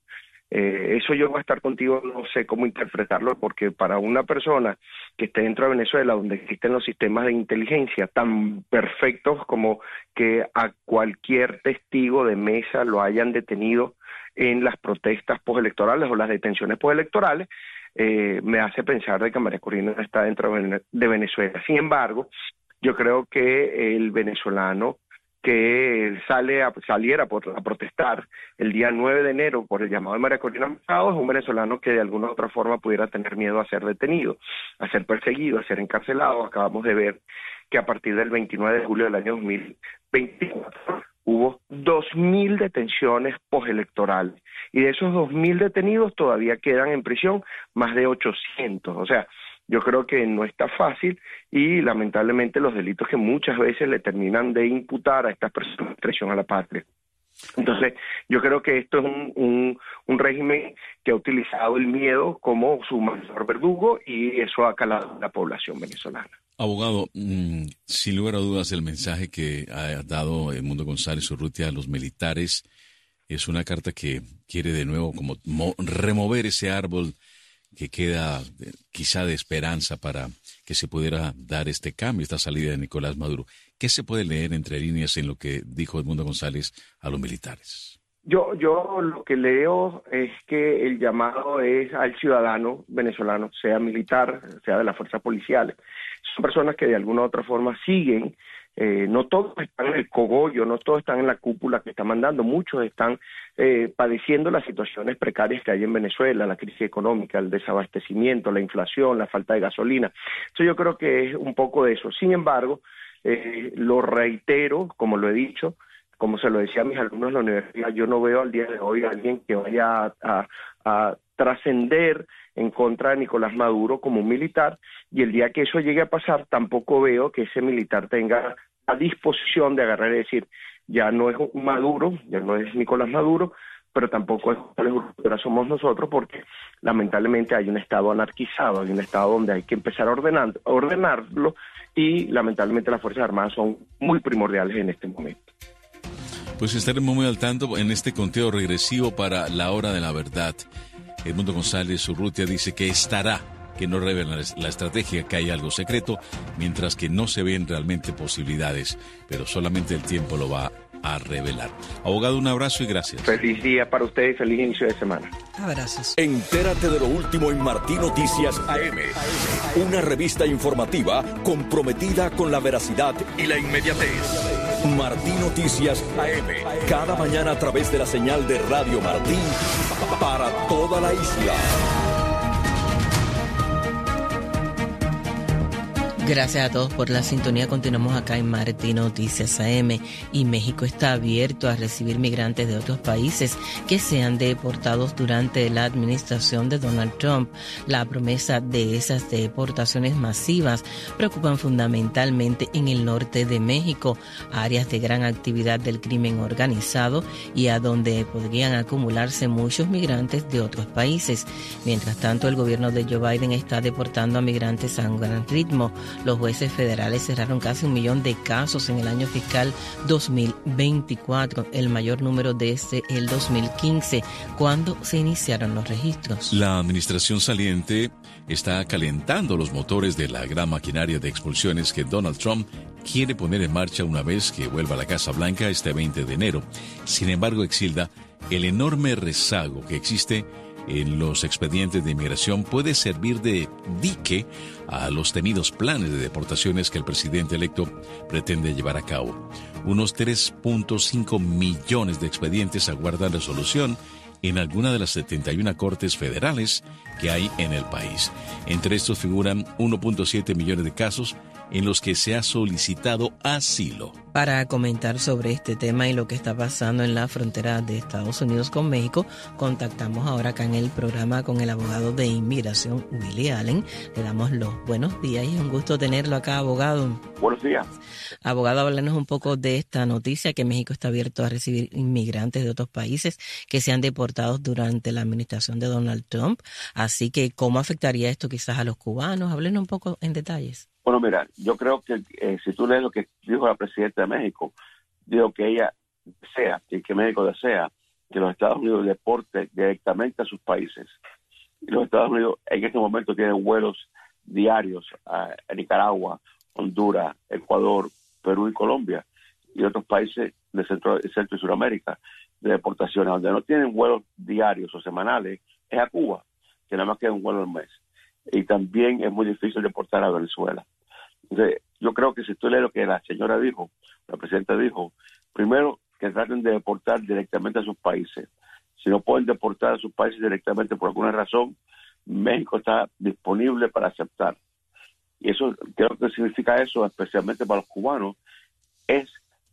S7: Eso yo voy a estar contigo, no sé cómo interpretarlo, porque para una persona que esté dentro de Venezuela, donde existen los sistemas de inteligencia tan perfectos como que a cualquier testigo de mesa lo hayan detenido en las protestas postelectorales o las detenciones postelectorales, me hace pensar de que María Corina está dentro de Venezuela. Sin embargo, yo creo que el venezolano que saliera a protestar el día 9 de enero por el llamado de María Corina Machado es un venezolano que de alguna u otra forma pudiera tener miedo a ser detenido, a ser perseguido, a ser encarcelado. Acabamos de ver que a partir del 29 de julio del año 2024 hubo 2.000 detenciones postelectorales y de esos 2.000 detenidos todavía quedan en prisión más de 800. O sea, yo creo que no está fácil y lamentablemente los delitos que muchas veces le terminan de imputar a estas personas traición a la patria. Entonces, yo creo que esto es un régimen que ha utilizado el miedo como su mayor verdugo y eso ha calado a la población venezolana.
S4: Abogado, sin lugar a dudas, el mensaje que ha dado Edmundo González Urrutia a los militares es una carta que quiere de nuevo como remover ese árbol que queda quizá de esperanza para que se pudiera dar este cambio, esta salida de Nicolás Maduro. ¿Qué se puede leer entre líneas en lo que dijo Edmundo González a los militares?
S7: Yo lo que leo es que el llamado es al ciudadano venezolano, sea militar, sea de las fuerzas policiales. Son personas que de alguna u otra forma siguen, no todos están en el cogollo, no todos están en la cúpula que está mandando, muchos están padeciendo las situaciones precarias que hay en Venezuela, la crisis económica, el desabastecimiento, la inflación, la falta de gasolina. Entonces yo creo que es un poco de eso. Sin embargo, lo reitero, como lo he dicho, como se lo decía a mis alumnos en la universidad, yo no veo al día de hoy a alguien que vaya a trascender en contra de Nicolás Maduro como un militar, y el día que eso llegue a pasar, tampoco veo que ese militar tenga a disposición de agarrar y decir, ya no es Maduro, ya no es Nicolás Maduro, pero tampoco es ahora somos nosotros, porque lamentablemente hay un Estado anarquizado, hay un Estado donde hay que empezar a ordenarlo, y lamentablemente las Fuerzas Armadas son muy primordiales en este momento.
S4: Pues estaremos muy al tanto en este conteo regresivo para la hora de la verdad. Edmundo González Urrutia dice que que no revela la estrategia, que hay algo secreto, mientras que no se ven realmente posibilidades, pero solamente el tiempo lo va a revelar. Abogado, un abrazo y gracias.
S7: Feliz día para usted y feliz inicio de semana.
S3: Abrazos.
S2: Entérate de lo último en Martí Noticias AM. Una revista informativa comprometida con la veracidad y la inmediatez. Martí Noticias AM. Cada mañana a través de la señal de Radio Martí para toda la isla.
S3: Gracias a todos por la sintonía. Continuamos acá en Martí Noticias AM, y México está abierto a recibir migrantes de otros países que sean deportados durante la administración de Donald Trump. La promesa de esas deportaciones masivas preocupan fundamentalmente en el norte de México, áreas de gran actividad del crimen organizado y a donde podrían acumularse muchos migrantes de otros países. Mientras tanto, el gobierno de Joe Biden está deportando a migrantes a un gran ritmo. Los jueces federales cerraron casi 1 millón de casos en el año fiscal 2024, el mayor número desde el 2015, cuando se iniciaron los registros.
S4: La administración saliente está calentando los motores de la gran maquinaria de expulsiones que Donald Trump quiere poner en marcha una vez que vuelva a la Casa Blanca este 20 de enero. Sin embargo, Exilda, el enorme rezago que existe en los expedientes de inmigración puede servir de dique a los temidos planes de deportaciones que el presidente electo pretende llevar a cabo. Unos 3.5 millones de expedientes aguardan resolución en alguna de las 71 cortes federales que hay en el país. Entre estos figuran 1.7 millones de casos en los que se ha solicitado asilo.
S3: Para comentar sobre este tema y lo que está pasando en la frontera de Estados Unidos con México, contactamos ahora acá en el programa con el abogado de inmigración, Willy Allen. Le damos los buenos días y es un gusto tenerlo acá, abogado.
S8: Buenos días.
S3: Abogado, háblanos un poco de esta noticia que México está abierto a recibir inmigrantes de otros países que sean deportados durante la administración de Donald Trump. Así que, ¿cómo afectaría esto quizás a los cubanos? Háblenos un poco en detalles.
S8: Bueno, mira, yo creo que si tú lees lo que dijo la presidenta de México, dijo que ella desea, y que México desea, que los Estados Unidos deporten directamente a sus países. Y los Estados Unidos en este momento tienen vuelos diarios a Nicaragua, Honduras, Ecuador, Perú y Colombia, y otros países de Centro y Suramérica, de deportaciones. Donde no tienen vuelos diarios o semanales es a Cuba, que nada más queda un vuelo al mes. Y también es muy difícil deportar a Venezuela. Entonces, yo creo que si tú lees lo que la señora dijo, la presidenta dijo, primero que traten de deportar directamente a sus países. Si no pueden deportar a sus países directamente por alguna razón, México está disponible para aceptar. Y eso, creo que significa eso, especialmente para los cubanos, es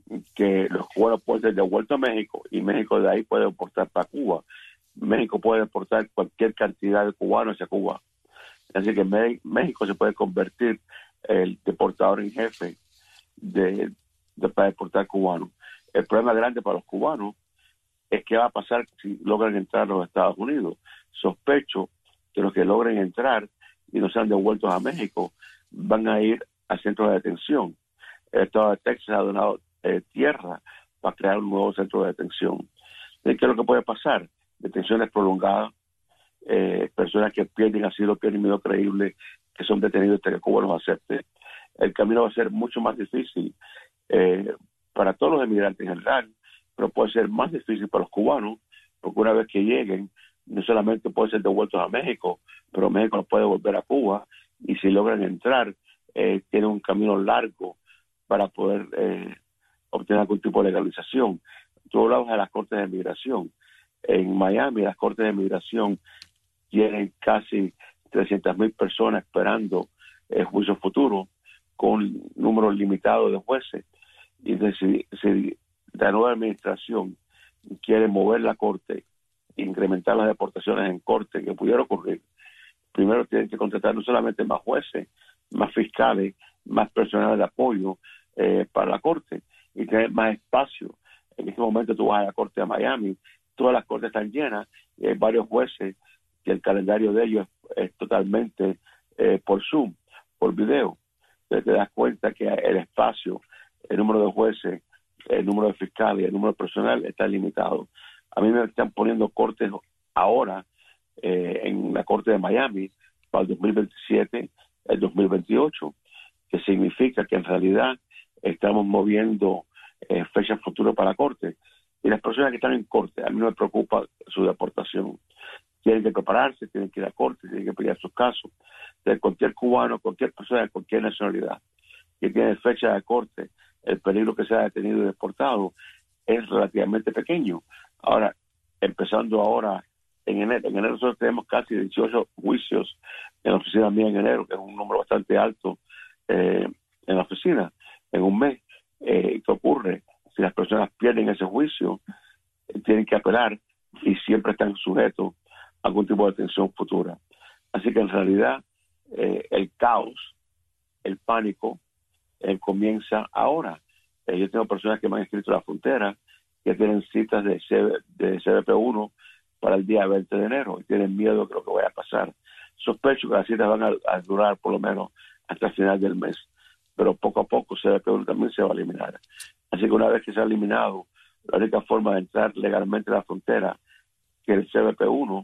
S8: que los cubanos pueden ser devueltos a México y México de ahí puede deportar para Cuba. México puede deportar cualquier cantidad de cubanos hacia Cuba. Así que México se puede convertir el deportador en jefe para deportar cubanos. El problema grande para los cubanos es qué va a pasar si logran entrar a los Estados Unidos. Sospecho que los que logren entrar y no sean devueltos a México van a ir a centros de detención. El estado de Texas ha donado tierra para crear un nuevo centro de detención. ¿Qué es lo que puede pasar? Detenciones prolongadas, personas que pierden asilo, pierden miedo creíble, que son detenidos hasta que Cuba los acepte. El camino va a ser mucho más difícil para todos los emigrantes en general, pero puede ser más difícil para los cubanos, porque una vez que lleguen, no solamente pueden ser devueltos a México, pero México los puede devolver a Cuba, y si logran entrar, tienen un camino largo para poder obtener algún tipo de legalización. Tú hablabas de las cortes de migración. En Miami, las cortes de migración tienen casi 300,000 personas esperando juicio futuro, con números limitados de jueces. Y si la nueva administración quiere mover la corte, incrementar las deportaciones en corte, que pudiera ocurrir, primero tienen que contratar no solamente más jueces, más fiscales, más personal de apoyo para la corte, y tener más espacio. En este momento tú vas a la corte de Miami, todas las cortes están llenas, y hay varios jueces que el calendario de ellos es totalmente por Zoom, por video. Entonces te das cuenta que el espacio, el número de jueces, el número de fiscales y el número de personal está limitado. A mí me están poniendo cortes ahora en la corte de Miami para el 2027, el 2028, que significa que en realidad estamos moviendo fechas futuras para la corte. Y las personas que están en corte, a mí no me preocupa su deportación. Tienen que prepararse, tienen que ir a corte, tienen que pelear sus casos. De cualquier cubano, cualquier persona de cualquier nacionalidad que tiene fecha de corte, el peligro que sea detenido y deportado es relativamente pequeño. Ahora, empezando ahora en enero nosotros tenemos casi 18 juicios en la oficina mía en enero, que es un número bastante alto en la oficina, en un mes. ¿Qué ocurre? Si las personas pierden ese juicio, tienen que apelar y siempre están sujetos a algún tipo de detención futura. Así que en realidad el caos, el pánico, comienza ahora. Yo tengo personas que me han escrito a la frontera que tienen citas de CBP1 para el día 20 de enero y tienen miedo de lo que vaya a pasar. Sospecho que las citas van a durar por lo menos hasta el final del mes, pero poco a poco CBP1 también se va a eliminar. Así que una vez que se ha eliminado, la única forma de entrar legalmente a la frontera, que el CBP1,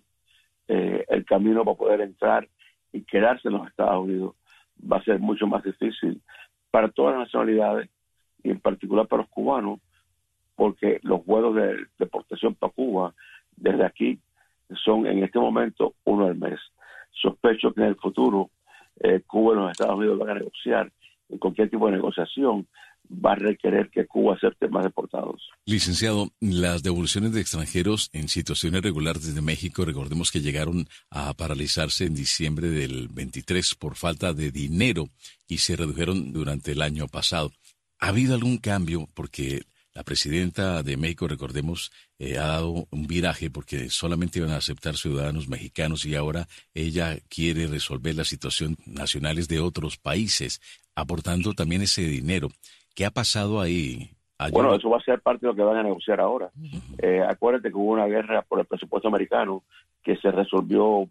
S8: el camino para poder entrar y quedarse en los Estados Unidos va a ser mucho más difícil para todas las nacionalidades y en particular para los cubanos, porque los vuelos de deportación para Cuba desde aquí son en este momento 1 al mes. Sospecho que en el futuro Cuba y los Estados Unidos van a negociar, y cualquier tipo de negociación va a requerir que Cuba acepte más deportados.
S4: Licenciado, las devoluciones de extranjeros en situaciones regulares desde México, recordemos que llegaron a paralizarse en diciembre del 23 por falta de dinero y se redujeron durante el año pasado. ¿Ha habido algún cambio? Porque la presidenta de México, recordemos, ha dado un viraje porque solamente iban a aceptar ciudadanos mexicanos y ahora ella quiere resolver la situación nacionales de otros países, aportando también ese dinero. ¿Qué ha pasado ahí?
S8: Bueno, eso va a ser parte de lo que van a negociar ahora. Acuérdate que hubo una guerra por el presupuesto americano que se resolvió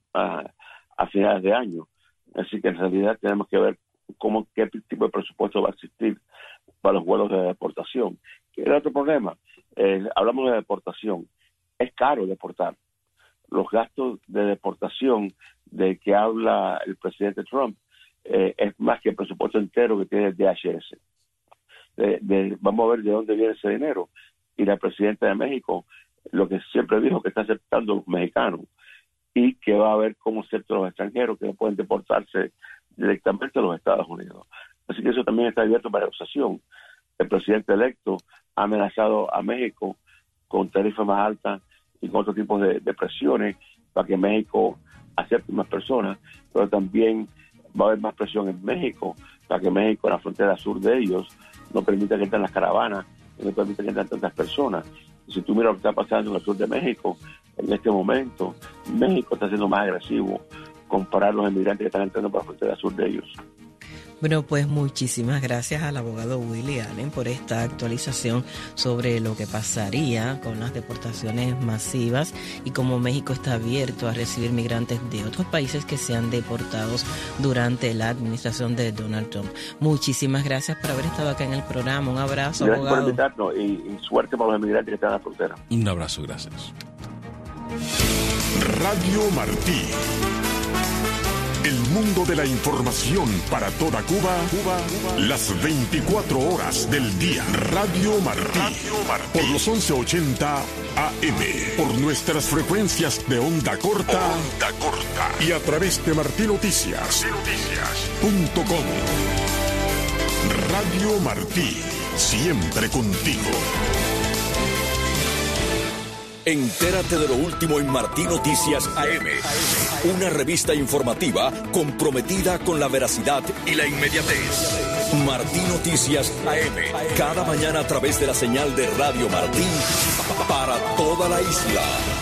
S8: a finales de año. Así que en realidad tenemos que ver qué tipo de presupuesto va a existir para los vuelos de deportación. ¿Qué es el otro problema? Hablamos de deportación. Es caro deportar. Los gastos de deportación de que habla el presidente Trump es más que el presupuesto entero que tiene el DHS. Vamos a ver de dónde viene ese dinero. Y la presidenta de México lo que siempre dijo que está aceptando los mexicanos y que va a ver cómo aceptan los extranjeros que no pueden deportarse directamente a los Estados Unidos. Así que eso también está abierto para negociación. El presidente electo ha amenazado a México con tarifas más altas y con otro tipo de presiones para que México acepte más personas, pero también va a haber más presión en México para que México, en la frontera sur de ellos, no permita que entren las caravanas y no permita que entren tantas personas. Y si tú miras lo que está pasando en el sur de México, en este momento, México está siendo más agresivo comparado a los inmigrantes que están entrando por la frontera sur de ellos.
S3: Bueno, pues muchísimas gracias al abogado Willie Allen por esta actualización sobre lo que pasaría con las deportaciones masivas y cómo México está abierto a recibir migrantes de otros países que sean deportados durante la administración de Donald Trump. Muchísimas gracias por haber estado acá en el programa. Un abrazo,
S8: gracias
S3: abogado.
S8: Por invitarnos y suerte para los inmigrantes que están en la frontera.
S4: Un abrazo, gracias.
S1: Radio Martí. El mundo de la información para toda Cuba, las 24 horas del día. Radio Martí. Por los 1180 AM. Por nuestras frecuencias de onda corta. Y a través de martinoticias.com. Radio Martí. Siempre contigo.
S2: Entérate de lo último en Martí Noticias AM. Una revista informativa comprometida con la veracidad y la inmediatez. Martí Noticias AM. Cada mañana a través de la señal de Radio Martí para toda la isla.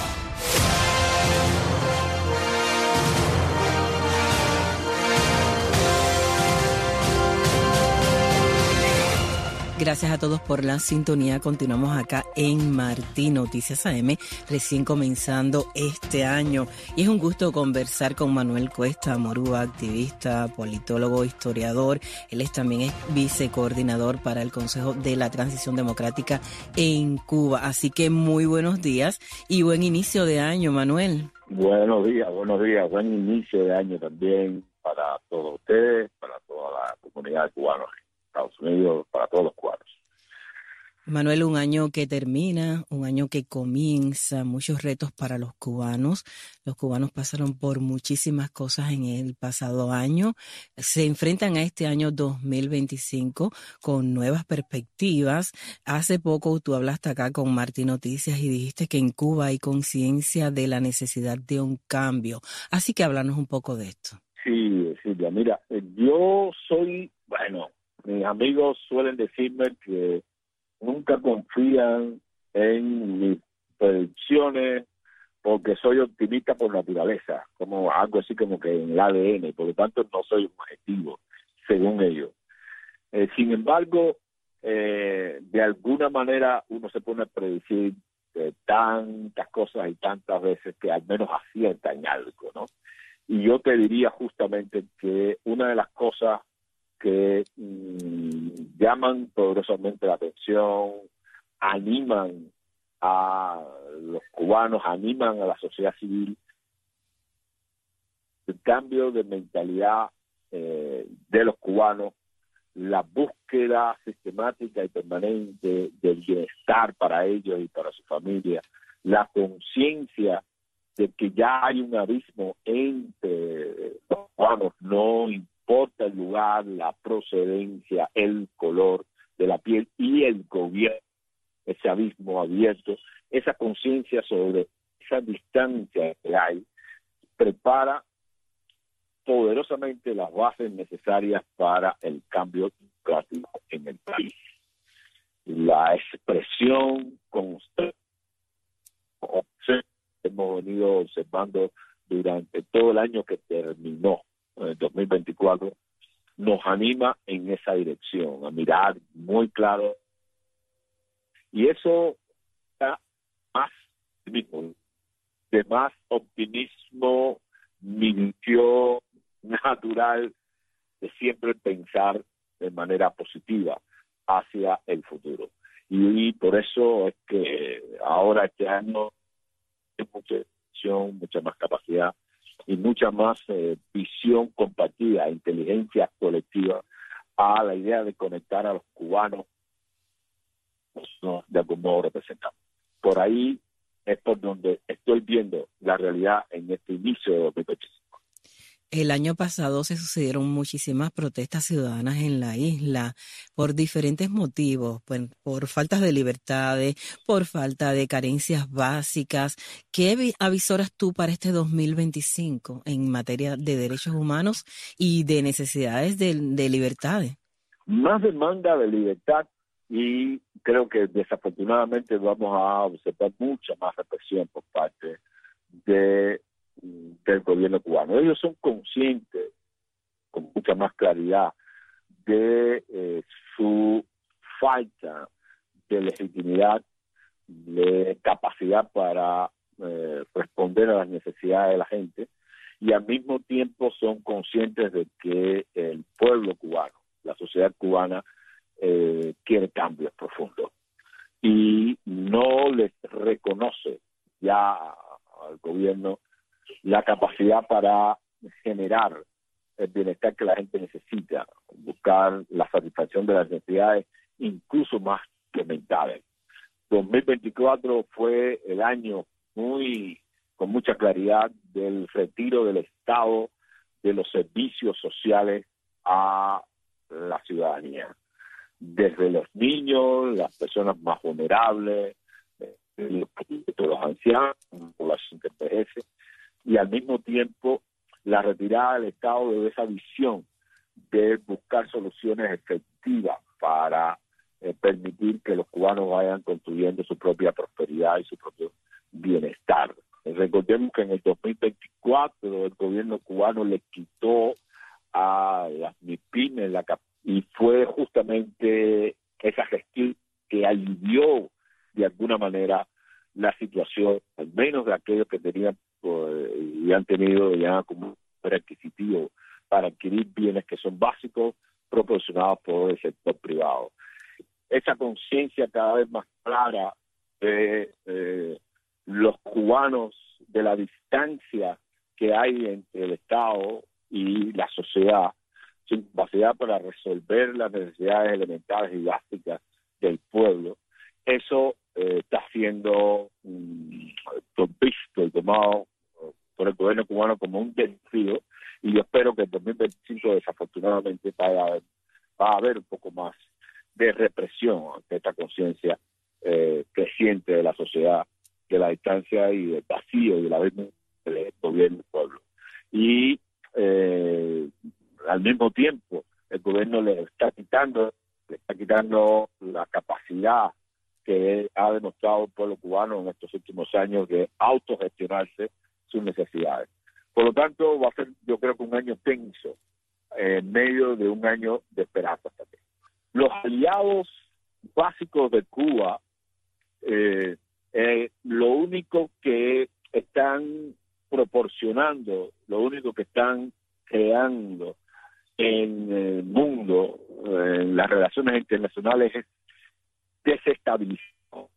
S3: Gracias a todos por la sintonía. Continuamos acá en Martí Noticias AM, recién comenzando este año. Y es un gusto conversar con Manuel Cuesta Morúa, activista, politólogo, historiador. Él también es vicecoordinador para el Consejo de la Transición Democrática en Cuba. Así que muy buenos días y buen inicio de año, Manuel.
S9: Buenos días. Buen inicio de año también para todos ustedes, para toda la comunidad cubana. Estados Unidos, para todos los cubanos.
S3: Manuel, un año que termina, un año que comienza, muchos retos para los cubanos. Los cubanos pasaron por muchísimas cosas en el pasado año. Se enfrentan a este año 2025 con nuevas perspectivas. Hace poco tú hablaste acá con Martí Noticias y dijiste que en Cuba hay conciencia de la necesidad de un cambio. Así que háblanos un poco de esto.
S9: Sí, Silvia, mira, yo soy, mis amigos suelen decirme que nunca confían en mis predicciones porque soy optimista por naturaleza, como algo así como que en el ADN, por lo tanto no soy objetivo, según ellos. Sin embargo, de alguna manera uno se pone a predecir tantas cosas y tantas veces que al menos acierta en algo, ¿no? Y yo te diría justamente que una de las cosas que llaman poderosamente la atención, animan a los cubanos, animan a la sociedad civil, el cambio de mentalidad de los cubanos, la búsqueda sistemática y permanente del bienestar para ellos y para su familia, la conciencia de que ya hay un abismo entre los cubanos, no importa el lugar, la procedencia, el color de la piel y el gobierno, ese abismo abierto, esa conciencia sobre esa distancia que hay, prepara poderosamente las bases necesarias para el cambio democrático en el país. La expresión constante hemos venido observando durante todo el año que terminó, en 2024, nos anima en esa dirección, a mirar muy claro. Y eso da más optimismo, de más optimismo minucioso, natural, de siempre pensar de manera positiva hacia el futuro. Y por eso es que ahora este año hay mucha visión, mucha más capacidad y mucha más visión compartida, inteligencia colectiva a la idea de conectar a los cubanos de algún modo representamos. Por ahí es por donde estoy viendo la realidad en este inicio de 2025.
S3: El año pasado se sucedieron muchísimas protestas ciudadanas en la isla por diferentes motivos, por faltas de libertades, por falta de carencias básicas. ¿Qué avisoras tú para este 2025 en materia de derechos humanos y de necesidades de libertades?
S9: Más demanda de libertad y creo que desafortunadamente vamos a observar mucha más represión por parte del gobierno cubano. Ellos son conscientes con mucha más claridad de su falta de legitimidad, de capacidad para responder a las necesidades de la gente, y al mismo tiempo son conscientes de que el pueblo cubano, la sociedad cubana, quiere cambios profundos y no les reconoce ya al gobierno la capacidad para generar el bienestar que la gente necesita, buscar la satisfacción de las necesidades incluso más elementales. 2024 fue el año con mucha claridad del retiro del Estado de los servicios sociales a la ciudadanía, desde los niños, las personas más vulnerables, los ancianos, la población que envejece, y al mismo tiempo la retirada del Estado de esa visión de buscar soluciones efectivas para permitir que los cubanos vayan construyendo su propia prosperidad y su propio bienestar. Recordemos que en el 2024 el gobierno cubano le quitó a las MIPYMES y fue justamente esa gestión que alivió de alguna manera la situación, al menos de aquellos que tenían y han tenido ya como adquisitivo para adquirir bienes que son básicos proporcionados por el sector privado. Esa conciencia cada vez más clara de los cubanos, de la distancia que hay entre el Estado y la sociedad, su capacidad para resolver las necesidades elementales y básicas del pueblo, eso está siendo visto y tomado por el gobierno cubano como un desafío, y yo espero que en 2025 desafortunadamente va a haber un poco más de represión ante esta conciencia creciente de la sociedad, de la distancia y del vacío y de la vez del gobierno del pueblo. Y al mismo tiempo el gobierno le está quitando la capacidad que ha demostrado el pueblo cubano en estos últimos años de autogestionarse sus necesidades. Por lo tanto, va a ser, yo creo que un año tenso, en medio de un año de esperanza también. Los aliados básicos de Cuba, lo único que están proporcionando, lo único que están creando en el mundo, en las relaciones internacionales, es desestabilización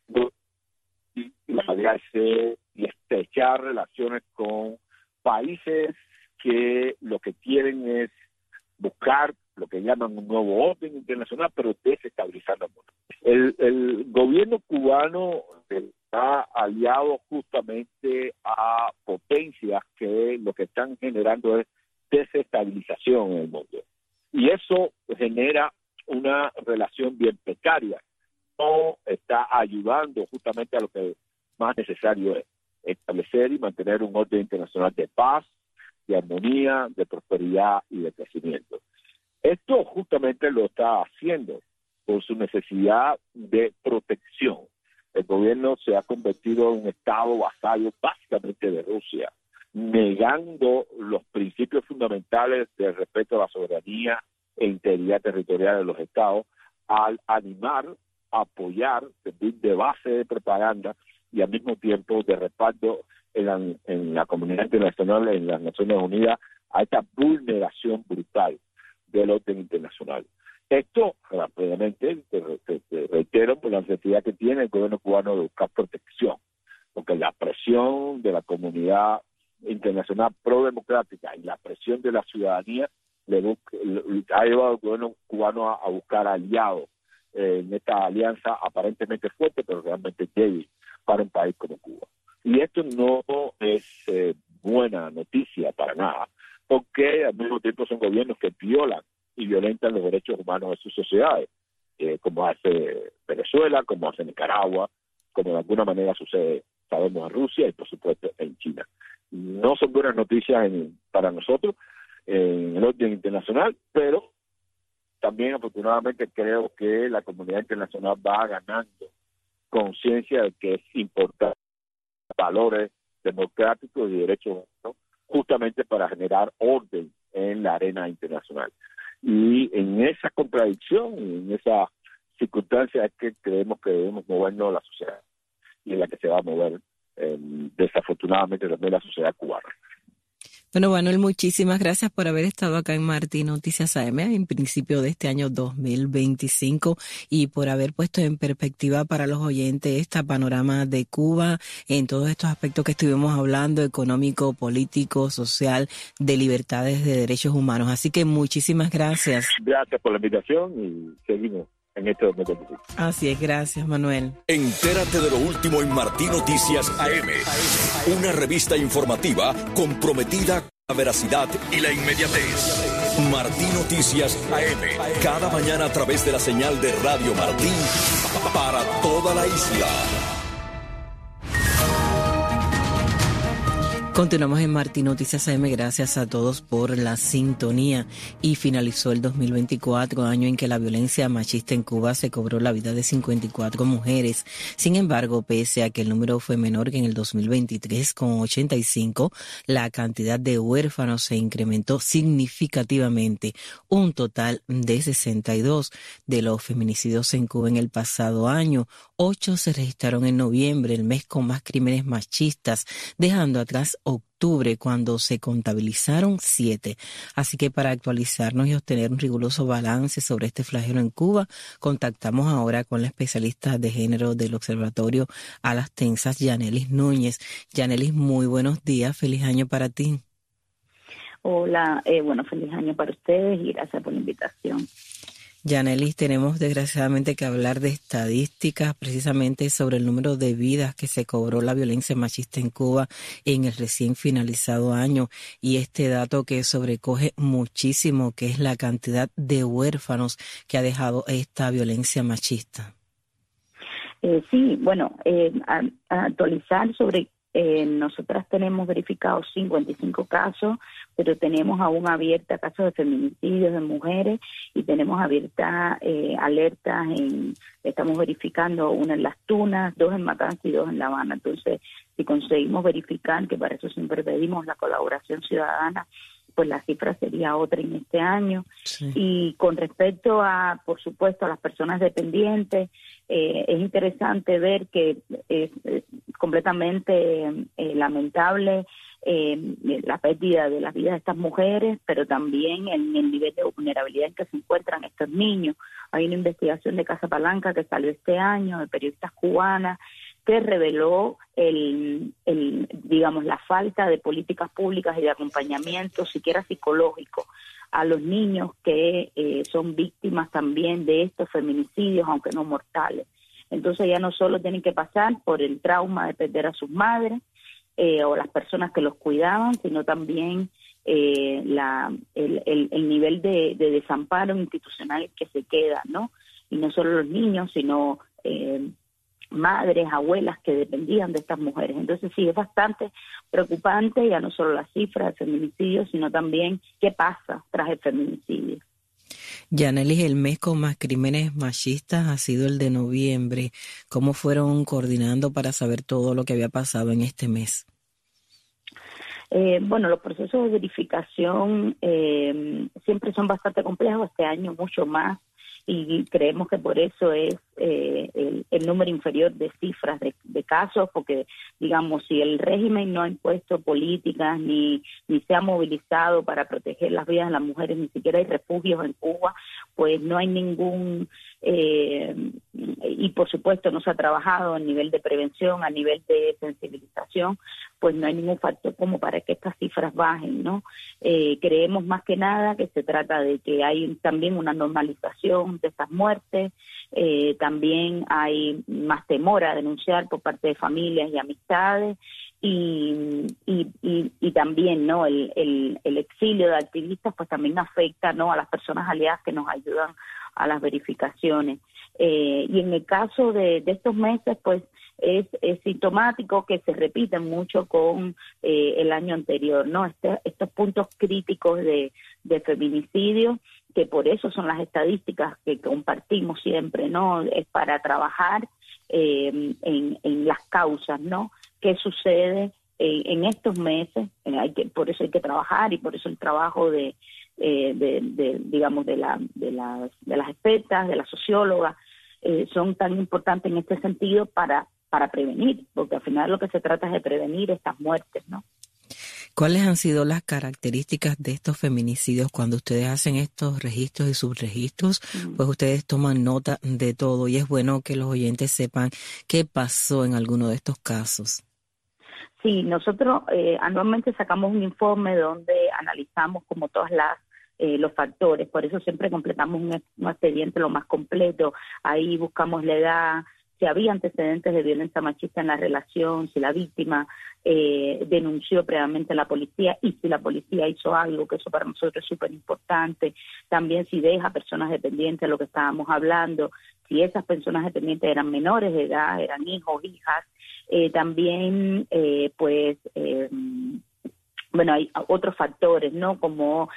S9: y estrechar relaciones con países que lo que quieren es buscar lo que llaman un nuevo orden internacional, pero desestabilizando el mundo. El gobierno cubano está aliado justamente a potencias que lo que están generando es desestabilización en el mundo. Y eso genera una relación bien precaria. No está ayudando justamente a lo que más necesario es establecer y mantener un orden internacional de paz, de armonía, de prosperidad y de crecimiento. Esto justamente lo está haciendo por su necesidad de protección. El gobierno se ha convertido en un Estado vasallo básicamente de Rusia, negando los principios fundamentales del respeto a la soberanía e integridad territorial de los Estados, al animar, apoyar, servir de base de propaganda y al mismo tiempo de respaldo en la comunidad internacional, en las Naciones Unidas, a esta vulneración brutal del orden internacional. Esto, rápidamente, te reitero, por la necesidad que tiene el gobierno cubano de buscar protección, porque la presión de la comunidad internacional pro-democrática y la presión de la ciudadanía ha llevado al gobierno cubano a buscar aliados en esta alianza aparentemente fuerte, pero realmente débil para un país como Cuba. Y esto no es buena noticia para nada, porque al mismo tiempo son gobiernos que violan y violentan los derechos humanos de sus sociedades, como hace Venezuela, como hace Nicaragua, como de alguna manera sucede, sabemos, en Rusia y por supuesto en China. No son buenas noticias para nosotros en el orden internacional, pero también afortunadamente creo que la comunidad internacional va ganando conciencia de que es importante valores democráticos y derechos humanos justamente para generar orden en la arena internacional. Y en esa contradicción, en esa circunstancia es que creemos que debemos movernos la sociedad y en la que se va a mover desafortunadamente también la sociedad cubana.
S3: Bueno, Manuel, muchísimas gracias por haber estado acá en Martín Noticias AM en principio de este año 2025 y por haber puesto en perspectiva para los oyentes este panorama de Cuba en todos estos aspectos que estuvimos hablando, económico, político, social, de libertades, de derechos humanos. Así que muchísimas gracias.
S9: Gracias por la invitación y seguimos en este 2025.
S3: Así es, gracias, Manuel.
S2: Entérate de lo último en Martín Noticias AM, una revista informativa comprometida con la veracidad y la inmediatez. Martín Noticias AM, cada mañana a través de la señal de Radio Martín para toda la isla.
S3: Continuamos en Martín Noticias AM, gracias a todos por la sintonía. Y finalizó el 2024, año en que la violencia machista en Cuba se cobró la vida de 54 mujeres. Sin embargo, pese a que el número fue menor que en el 2023, con 85, la cantidad de huérfanos se incrementó significativamente, un total de 62. De los feminicidios en Cuba en el pasado año, 8 se registraron en noviembre, el mes con más crímenes machistas, dejando atrás octubre, cuando se contabilizaron 7. Así que para actualizarnos y obtener un riguroso balance sobre este flagelo en Cuba, contactamos ahora con la especialista de género del Observatorio Alas Tensas, Yanelis Núñez. Yanelis, muy buenos días, feliz año para ti.
S10: Hola, feliz año para ustedes y gracias por la invitación.
S3: Yanelis, tenemos desgraciadamente que hablar de estadísticas precisamente sobre el número de vidas que se cobró la violencia machista en Cuba en el recién finalizado año y este dato que sobrecoge muchísimo, que es la cantidad de huérfanos que ha dejado esta violencia machista.
S10: Actualizar sobre... nosotras tenemos verificados 55 casos, pero tenemos aún abierta casos de feminicidios de mujeres y tenemos abiertas alertas, estamos verificando una en Las Tunas, 2 en Matanzas y 2 en La Habana. Entonces, si conseguimos verificar, que para eso siempre pedimos la colaboración ciudadana, pues la cifra sería otra en este año. Sí. Y con respecto a, por supuesto, a las personas dependientes, es interesante ver que es completamente lamentable la pérdida de las vidas de estas mujeres, pero también en el nivel de vulnerabilidad en que se encuentran estos niños. Hay una investigación de Casa Palanca que salió este año, de periodistas cubanas, que reveló la falta de políticas públicas y de acompañamiento, siquiera psicológico, a los niños que son víctimas también de estos feminicidios, aunque no mortales. Entonces ya no solo tienen que pasar por el trauma de perder a sus madres o las personas que los cuidaban, sino también el nivel de desamparo institucional que se queda, ¿no? Y no solo los niños, sino madres, abuelas que dependían de estas mujeres. Entonces sí, es bastante preocupante, ya no solo las cifras de feminicidio, sino también qué pasa tras el feminicidio.
S3: Yanelis, el mes con más crímenes machistas ha sido el de noviembre. ¿Cómo fueron coordinando para saber todo lo que había pasado en este mes?
S10: Los procesos de verificación siempre son bastante complejos, este año mucho más, y creemos que por eso es el número inferior de cifras de casos, porque, digamos, si el régimen no ha impuesto políticas ni se ha movilizado para proteger las vidas de las mujeres, ni siquiera hay refugios en Cuba, pues no hay ningún... y por supuesto no se ha trabajado a nivel de prevención, a nivel de sensibilización, pues no hay ningún factor como para que estas cifras bajen, ¿no? Creemos más que nada que se trata de que hay también una normalización de estas muertes, también hay más temor a denunciar por parte de familias y amistades, y también, ¿no?, el exilio de activistas pues también afecta, ¿no?, a las personas aliadas que nos ayudan a las verificaciones. Y en el caso de estos meses, pues es sintomático que se repiten mucho con el año anterior, ¿no? Estos puntos críticos de feminicidio, que por eso son las estadísticas que compartimos siempre, ¿no? Es para trabajar en las causas, ¿no? ¿Qué sucede en estos meses? Por eso hay que trabajar, y por eso el trabajo de digamos, de las expertas, de las sociólogas, son tan importantes en este sentido para prevenir, porque al final lo que se trata es de prevenir estas muertes, ¿no?
S3: ¿Cuáles han sido las características de estos feminicidios cuando ustedes hacen estos registros y subregistros? Pues ustedes toman nota de todo y es bueno que los oyentes sepan qué pasó en alguno de estos casos.
S10: Sí, nosotros anualmente sacamos un informe donde analizamos como todas los factores, por eso siempre completamos un expediente lo más completo. Ahí buscamos la edad, si había antecedentes de violencia machista en la relación, si la víctima denunció previamente a la policía y si la policía hizo algo, que eso para nosotros es súper importante. También si deja personas dependientes, de lo que estábamos hablando, si esas personas dependientes eran menores de edad, eran hijos, hijas. También, bueno, hay otros factores, ¿no? Como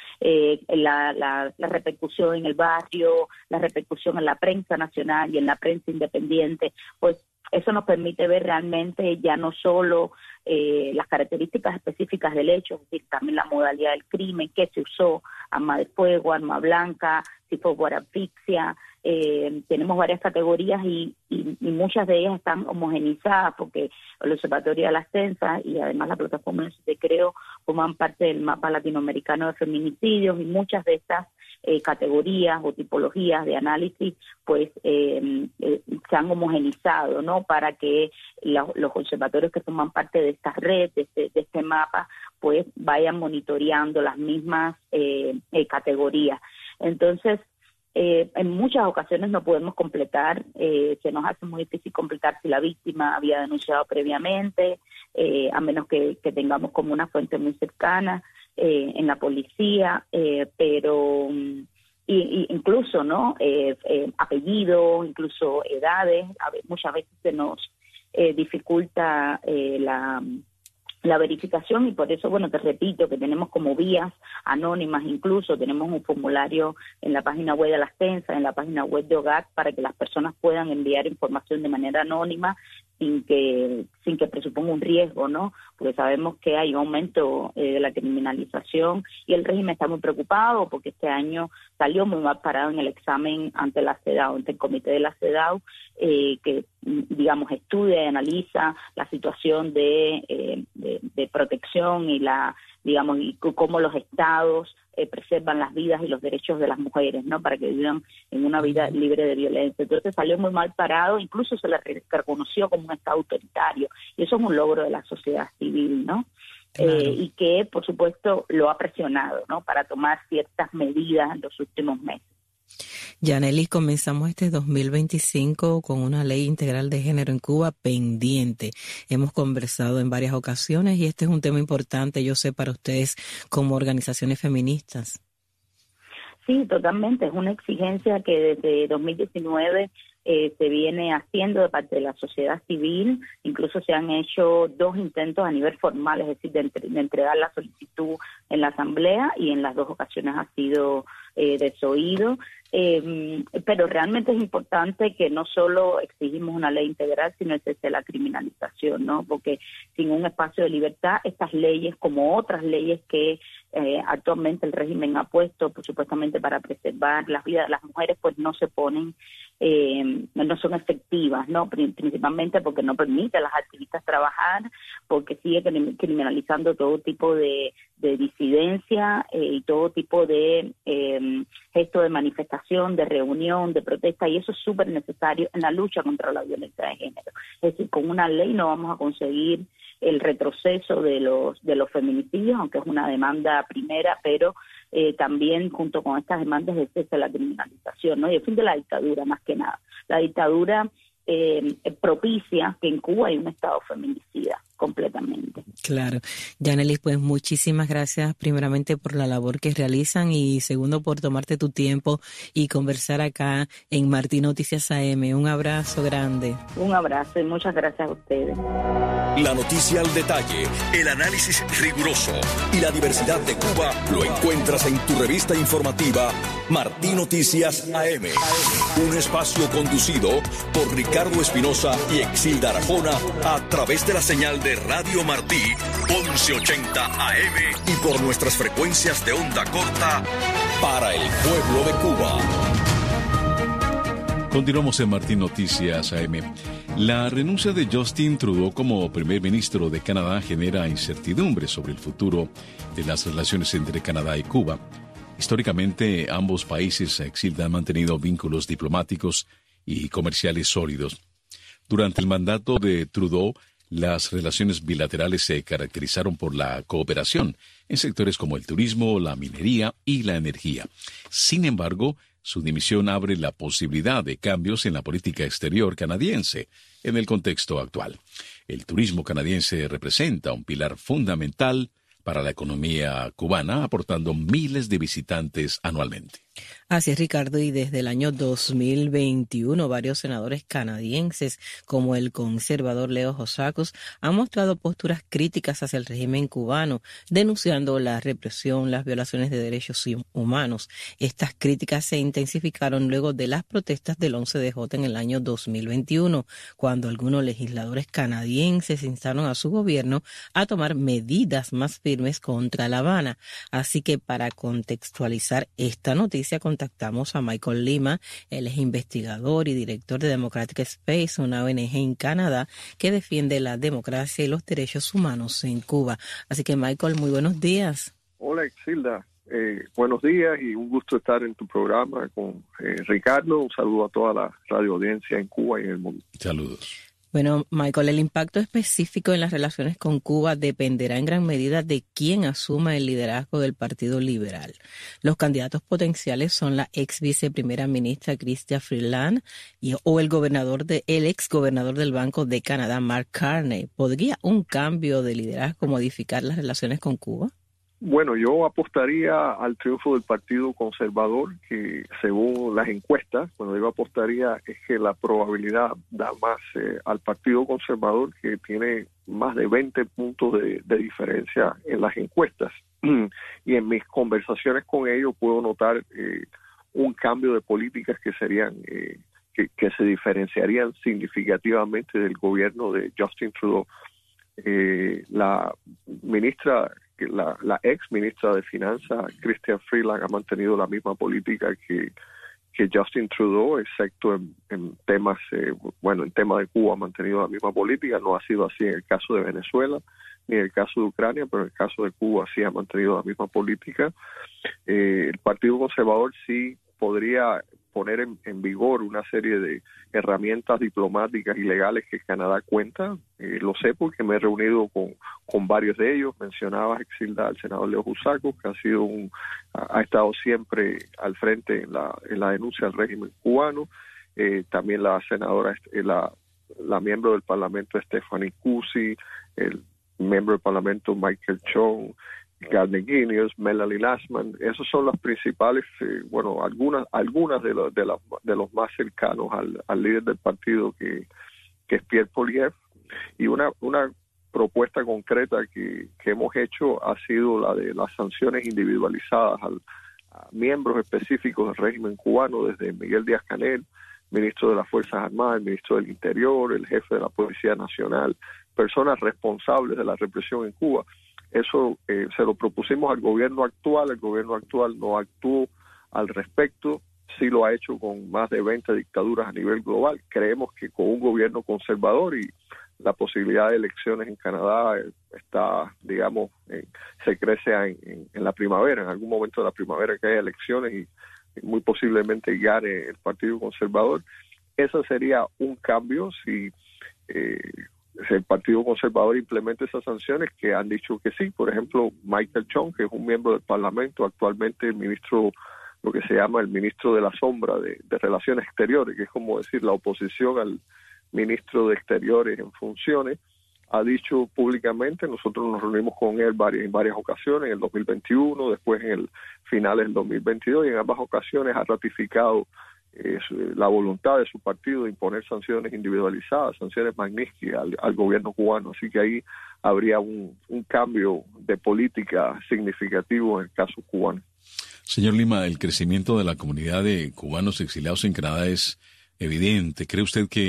S10: la repercusión en el barrio, la repercusión en la prensa nacional y en la prensa independiente, pues eso nos permite ver realmente ya no solo las características específicas del hecho, es decir, también la modalidad del crimen, qué se usó, arma de fuego, arma blanca, si fue por asfixia. Tenemos varias categorías y muchas de ellas están homogenizadas porque el Observatorio de las Censas y además la plataforma de Creo forman parte del mapa latinoamericano de feminicidios y muchas de estas categorías o tipologías de análisis pues se han homogenizado, ¿no? Para que los observatorios que forman parte de esta red, de este mapa, pues vayan monitoreando las mismas categorías. Entonces, en muchas ocasiones no podemos completar, se nos hace muy difícil completar si la víctima había denunciado previamente, a menos que tengamos como una fuente muy cercana en la policía, pero incluso, ¿no? Apellido, incluso edades, muchas veces se nos dificulta la verificación y por eso, bueno, te repito que tenemos como vías anónimas, incluso tenemos un formulario en la página web de las Censas, en la página web de OGAC, para que las personas puedan enviar información de manera anónima sin que presuponga un riesgo, ¿no? Porque sabemos que hay un aumento de la criminalización y el régimen está muy preocupado porque este año salió muy mal parado en el examen ante la CEDAW, ante el comité de la CEDAW, que, digamos, estudia y analiza la situación de protección y digamos, y cómo los estados preservan las vidas y los derechos de las mujeres, ¿no? Para que vivan en una vida libre de violencia. Entonces salió muy mal parado, incluso se le reconoció como un estado autoritario, y eso es un logro de la sociedad civil, ¿no? Claro. Y que, por supuesto, lo ha presionado, ¿no? Para tomar ciertas medidas en los últimos meses.
S3: Yanelis, comenzamos este 2025 con una ley integral de género en Cuba pendiente. Hemos conversado en varias ocasiones y este es un tema importante, yo sé, para ustedes como organizaciones feministas.
S10: Sí, totalmente. Es una exigencia que desde 2019 se viene haciendo de parte de la sociedad civil. Incluso se han hecho 2 intentos a nivel formal, es decir, de entregar la solicitud en la asamblea, y en las 2 ocasiones ha sido desoído. Pero realmente es importante que no solo exigimos una ley integral, sino el cese de la criminalización, ¿no? Porque sin un espacio de libertad, estas leyes, como otras leyes que actualmente el régimen ha puesto, pues, supuestamente para preservar las vidas de las mujeres, pues no se ponen, no son efectivas, ¿no? Principalmente porque no permite a las activistas trabajar, porque sigue criminalizando todo tipo de disidencia y todo tipo de gesto de manifestación, de reunión, de protesta, y eso es súper necesario en la lucha contra la violencia de género. Es decir, con una ley no vamos a conseguir el retroceso de los feminicidios, aunque es una demanda primera, pero también junto con estas demandas de cese de la criminalización, ¿no? Y el fin de la dictadura, más que nada. La dictadura propicia que en Cuba hay un estado feminicida completamente.
S3: Claro. Yanelis, pues muchísimas gracias primeramente por la labor que realizan y segundo por tomarte tu tiempo y conversar acá en Martí Noticias AM. Un abrazo grande.
S10: Un abrazo y muchas gracias a ustedes.
S2: La noticia al detalle, el análisis riguroso y la diversidad de Cuba lo encuentras en tu revista informativa Martí Noticias AM. Un espacio conducido por Ricardo Espinosa y Exilda Arjona a través de la señal de de Radio Martí, 1180 AM y por nuestras frecuencias de onda corta para el pueblo de Cuba.
S4: Continuamos en Martí Noticias AM. La renuncia de Justin Trudeau como primer ministro de Canadá genera incertidumbre sobre el futuro de las relaciones entre Canadá y Cuba. Históricamente, ambos países han mantenido vínculos diplomáticos y comerciales sólidos. Durante el mandato de Trudeau, las relaciones bilaterales se caracterizaron por la cooperación en sectores como el turismo, la minería y la energía. Sin embargo, su dimisión abre la posibilidad de cambios en la política exterior canadiense en el contexto actual. El turismo canadiense representa un pilar fundamental para la economía cubana, aportando miles de visitantes anualmente.
S3: Así es, Ricardo, y desde el año 2021 varios senadores canadienses, como el conservador Leo Housakos, han mostrado posturas críticas hacia el régimen cubano, denunciando la represión, las violaciones de derechos humanos. Estas críticas se intensificaron luego de las protestas del 11 en el año 2021, cuando algunos legisladores canadienses instaron a su gobierno a tomar medidas más firmes contra La Habana. Así que para contextualizar esta noticia, contactamos a Michael Lima. Él es investigador y director de Democratic Space, una ONG en Canadá que defiende la democracia y los derechos humanos en Cuba. Así que, Michael, muy buenos días.
S11: Hola, Exilda. Buenos días y un gusto estar en tu programa con Ricardo. Un saludo a toda la radio audiencia en Cuba y en el mundo.
S4: Saludos.
S3: Bueno, Michael, el impacto específico en las relaciones con Cuba dependerá en gran medida de quién asuma el liderazgo del Partido Liberal. Los candidatos potenciales son la ex viceprimera ministra Chrystia Freeland o el ex gobernador del Banco de Canadá, Mark Carney. ¿Podría un cambio de liderazgo modificar las relaciones con Cuba?
S11: Bueno, yo apostaría al triunfo del Partido Conservador, que según las encuestas, cuando digo apostaría es que la probabilidad da más al Partido Conservador, que tiene más de 20 puntos de diferencia en las encuestas. Y en mis conversaciones con ellos puedo notar un cambio de políticas que serían que se diferenciarían significativamente del gobierno de Justin Trudeau. La ex ministra de Finanzas, Chrystia Freeland, ha mantenido la misma política que Justin Trudeau, excepto en temas, en tema de Cuba ha mantenido la misma política. No ha sido así en el caso de Venezuela ni en el caso de Ucrania, pero en el caso de Cuba sí ha mantenido la misma política. El Partido Conservador sí podría poner en vigor una serie de herramientas diplomáticas y legales que Canadá cuenta. Lo sé porque me he reunido con varios de ellos. Mencionabas, Exilda, al senador Leo Housakos, que ha estado siempre al frente en la denuncia al régimen cubano. También la senadora, la miembro del Parlamento Stephanie Cusi, el miembro del Parlamento Michael Chong, Gardner Guinness, Melanie Lastman. Esos son las principales, algunas de los más cercanos al líder del partido, que es Pierre Poilievre. Y una propuesta concreta que hemos hecho ha sido la de las sanciones individualizadas a miembros específicos del régimen cubano, desde Miguel Díaz-Canel, ministro de las Fuerzas Armadas, el ministro del Interior, el jefe de la Policía Nacional, personas responsables de la represión en Cuba. Eso se lo propusimos al gobierno actual. El gobierno actual no actuó al respecto. Sí lo ha hecho con más de 20 dictaduras a nivel global. Creemos que con un gobierno conservador y la posibilidad de elecciones en Canadá está, se crece en la primavera, en algún momento de la primavera que haya elecciones y muy posiblemente gane el Partido Conservador. Ese sería un cambio si el Partido Conservador implementa esas sanciones, que han dicho que sí. Por ejemplo, Michael Chong, que es un miembro del Parlamento, actualmente el ministro, lo que se llama el ministro de la sombra de Relaciones Exteriores, que es como decir la oposición al ministro de Exteriores en funciones, ha dicho públicamente, nosotros nos reunimos con él en varias ocasiones, en el 2021, después en el finales del 2022, y en ambas ocasiones ha ratificado la voluntad de su partido de imponer sanciones individualizadas, sanciones Magnitsky al gobierno cubano. Así que ahí habría un cambio de política significativo en el caso cubano.
S4: Señor Lima, el crecimiento de la comunidad de cubanos exiliados en Canadá es evidente. ¿Cree usted que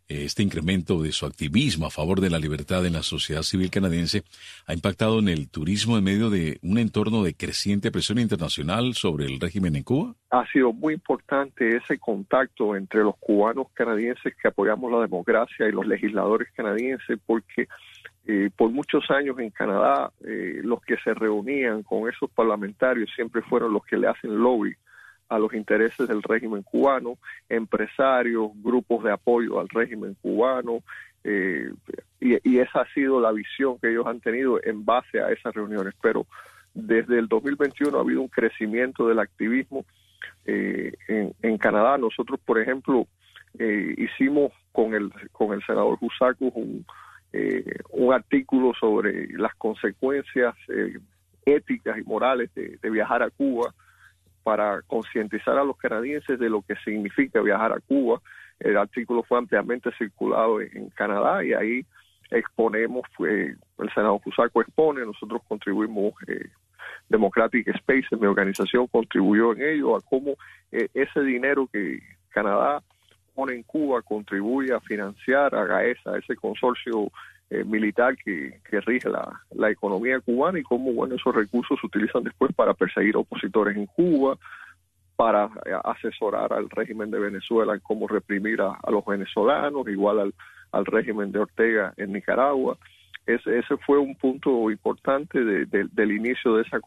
S4: este incremento de su activismo a favor de la libertad en la sociedad civil canadiense ha impactado en el turismo en medio de un entorno de creciente presión internacional sobre el régimen en Cuba?
S11: Ha sido muy importante ese contacto entre los cubanos canadienses que apoyamos la democracia y los legisladores canadienses, porque por muchos años en Canadá los que se reunían con esos parlamentarios siempre fueron los que le hacen lobby a los intereses del régimen cubano, empresarios, grupos de apoyo al régimen cubano, y esa ha sido la visión que ellos han tenido en base a esas reuniones. Pero desde el 2021 ha habido un crecimiento del activismo en Canadá. Nosotros, por ejemplo, hicimos con el senador Cusackos un artículo sobre las consecuencias éticas y morales de viajar a Cuba, para concientizar a los canadienses de lo que significa viajar a Cuba. El artículo fue ampliamente circulado en Canadá y ahí exponemos, el senador Cusackos expone, nosotros contribuimos, Democratic Spaces, mi organización contribuyó en ello, a cómo ese dinero que Canadá pone en Cuba contribuye a financiar a GAESA, ese consorcio militar que rige la economía cubana, y cómo esos recursos se utilizan después para perseguir opositores en Cuba, para asesorar al régimen de Venezuela en cómo reprimir a los venezolanos, igual al régimen de Ortega en Nicaragua. Ese fue un punto importante del inicio de esa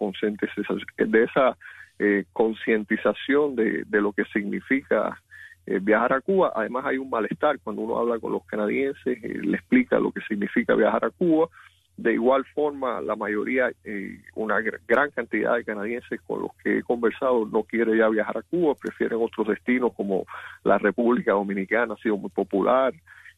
S11: concientización de lo que significa viajar a Cuba. Además hay un malestar cuando uno habla con los canadienses, le explica lo que significa viajar a Cuba. De igual forma, la mayoría, una gran cantidad de canadienses con los que he conversado no quiere ya viajar a Cuba, prefieren otros destinos como la República Dominicana, ha sido muy popular.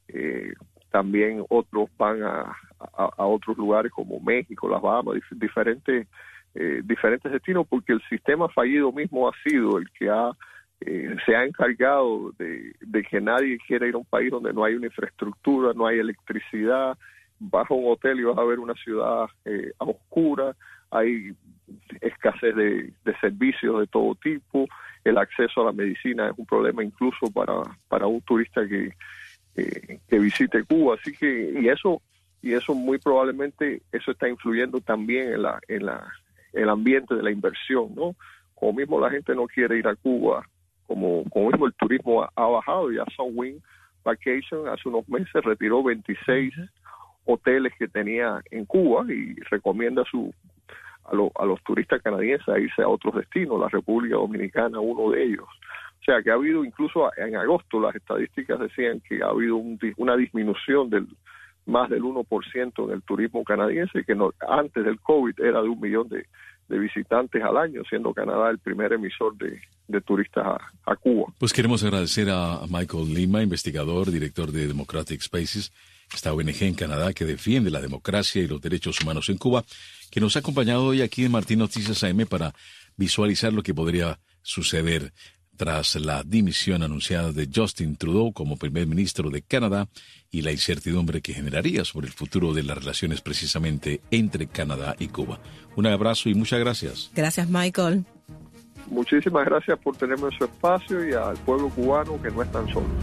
S11: También otros van a otros lugares como México, las Bahamas, diferentes destinos, porque el sistema fallido mismo ha sido el que se ha encargado de que nadie quiera ir a un país donde no hay una infraestructura, no hay electricidad. Vas a un hotel y vas a ver una ciudad a oscura, hay escasez de servicios de todo tipo, el acceso a la medicina es un problema incluso para un turista que visite Cuba. Así que y eso muy probablemente eso está influyendo también en el ambiente de la inversión, ¿no? Como mismo la gente no quiere ir a Cuba, como mismo el turismo ha bajado. Ya Sunwing Vacation hace unos meses retiró 26 hoteles que tenía en Cuba y recomienda a los turistas canadienses a irse a otros destinos, la República Dominicana, uno de ellos. O sea que ha habido, incluso en agosto las estadísticas decían que ha habido una disminución del más del 1% en el turismo canadiense, que antes del COVID era de 1 millón de visitantes al año, siendo Canadá el primer emisor de turistas a Cuba.
S4: Pues queremos agradecer a Michael Lima, investigador, director de Democratic Spaces, esta ONG en Canadá que defiende la democracia y los derechos humanos en Cuba, que nos ha acompañado hoy aquí en Martín Noticias AM para visualizar lo que podría suceder tras la dimisión anunciada de Justin Trudeau como primer ministro de Canadá y la incertidumbre que generaría sobre el futuro de las relaciones precisamente entre Canadá y Cuba. Un abrazo y muchas gracias.
S3: Gracias, Michael.
S11: Muchísimas gracias por tenerme en su espacio y al pueblo cubano que no están solos.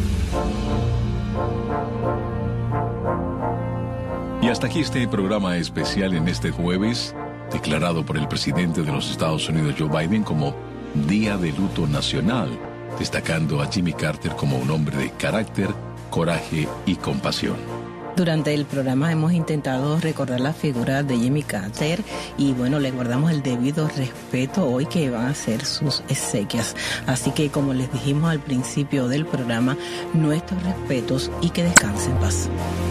S4: Y hasta aquí este programa especial en este jueves, declarado por el presidente de los Estados Unidos, Joe Biden, como Día de Luto Nacional, destacando a Jimmy Carter como un hombre de carácter, coraje y compasión.
S3: Durante el programa hemos intentado recordar la figura de Jimmy Carter y le guardamos el debido respeto hoy que van a ser sus exequias. Así que, como les dijimos al principio del programa, nuestros respetos y que descansen en paz.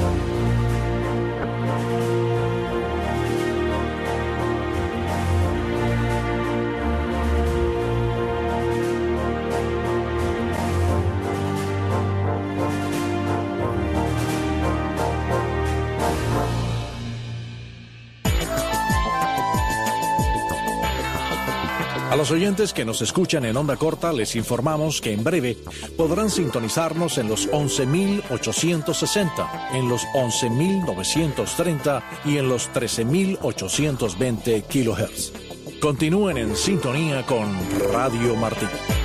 S12: A los oyentes que nos escuchan en onda corta les informamos que en breve podrán sintonizarnos en los 11.860, en los 11.930 y en los 13.820 kHz. Continúen en sintonía con Radio Martín.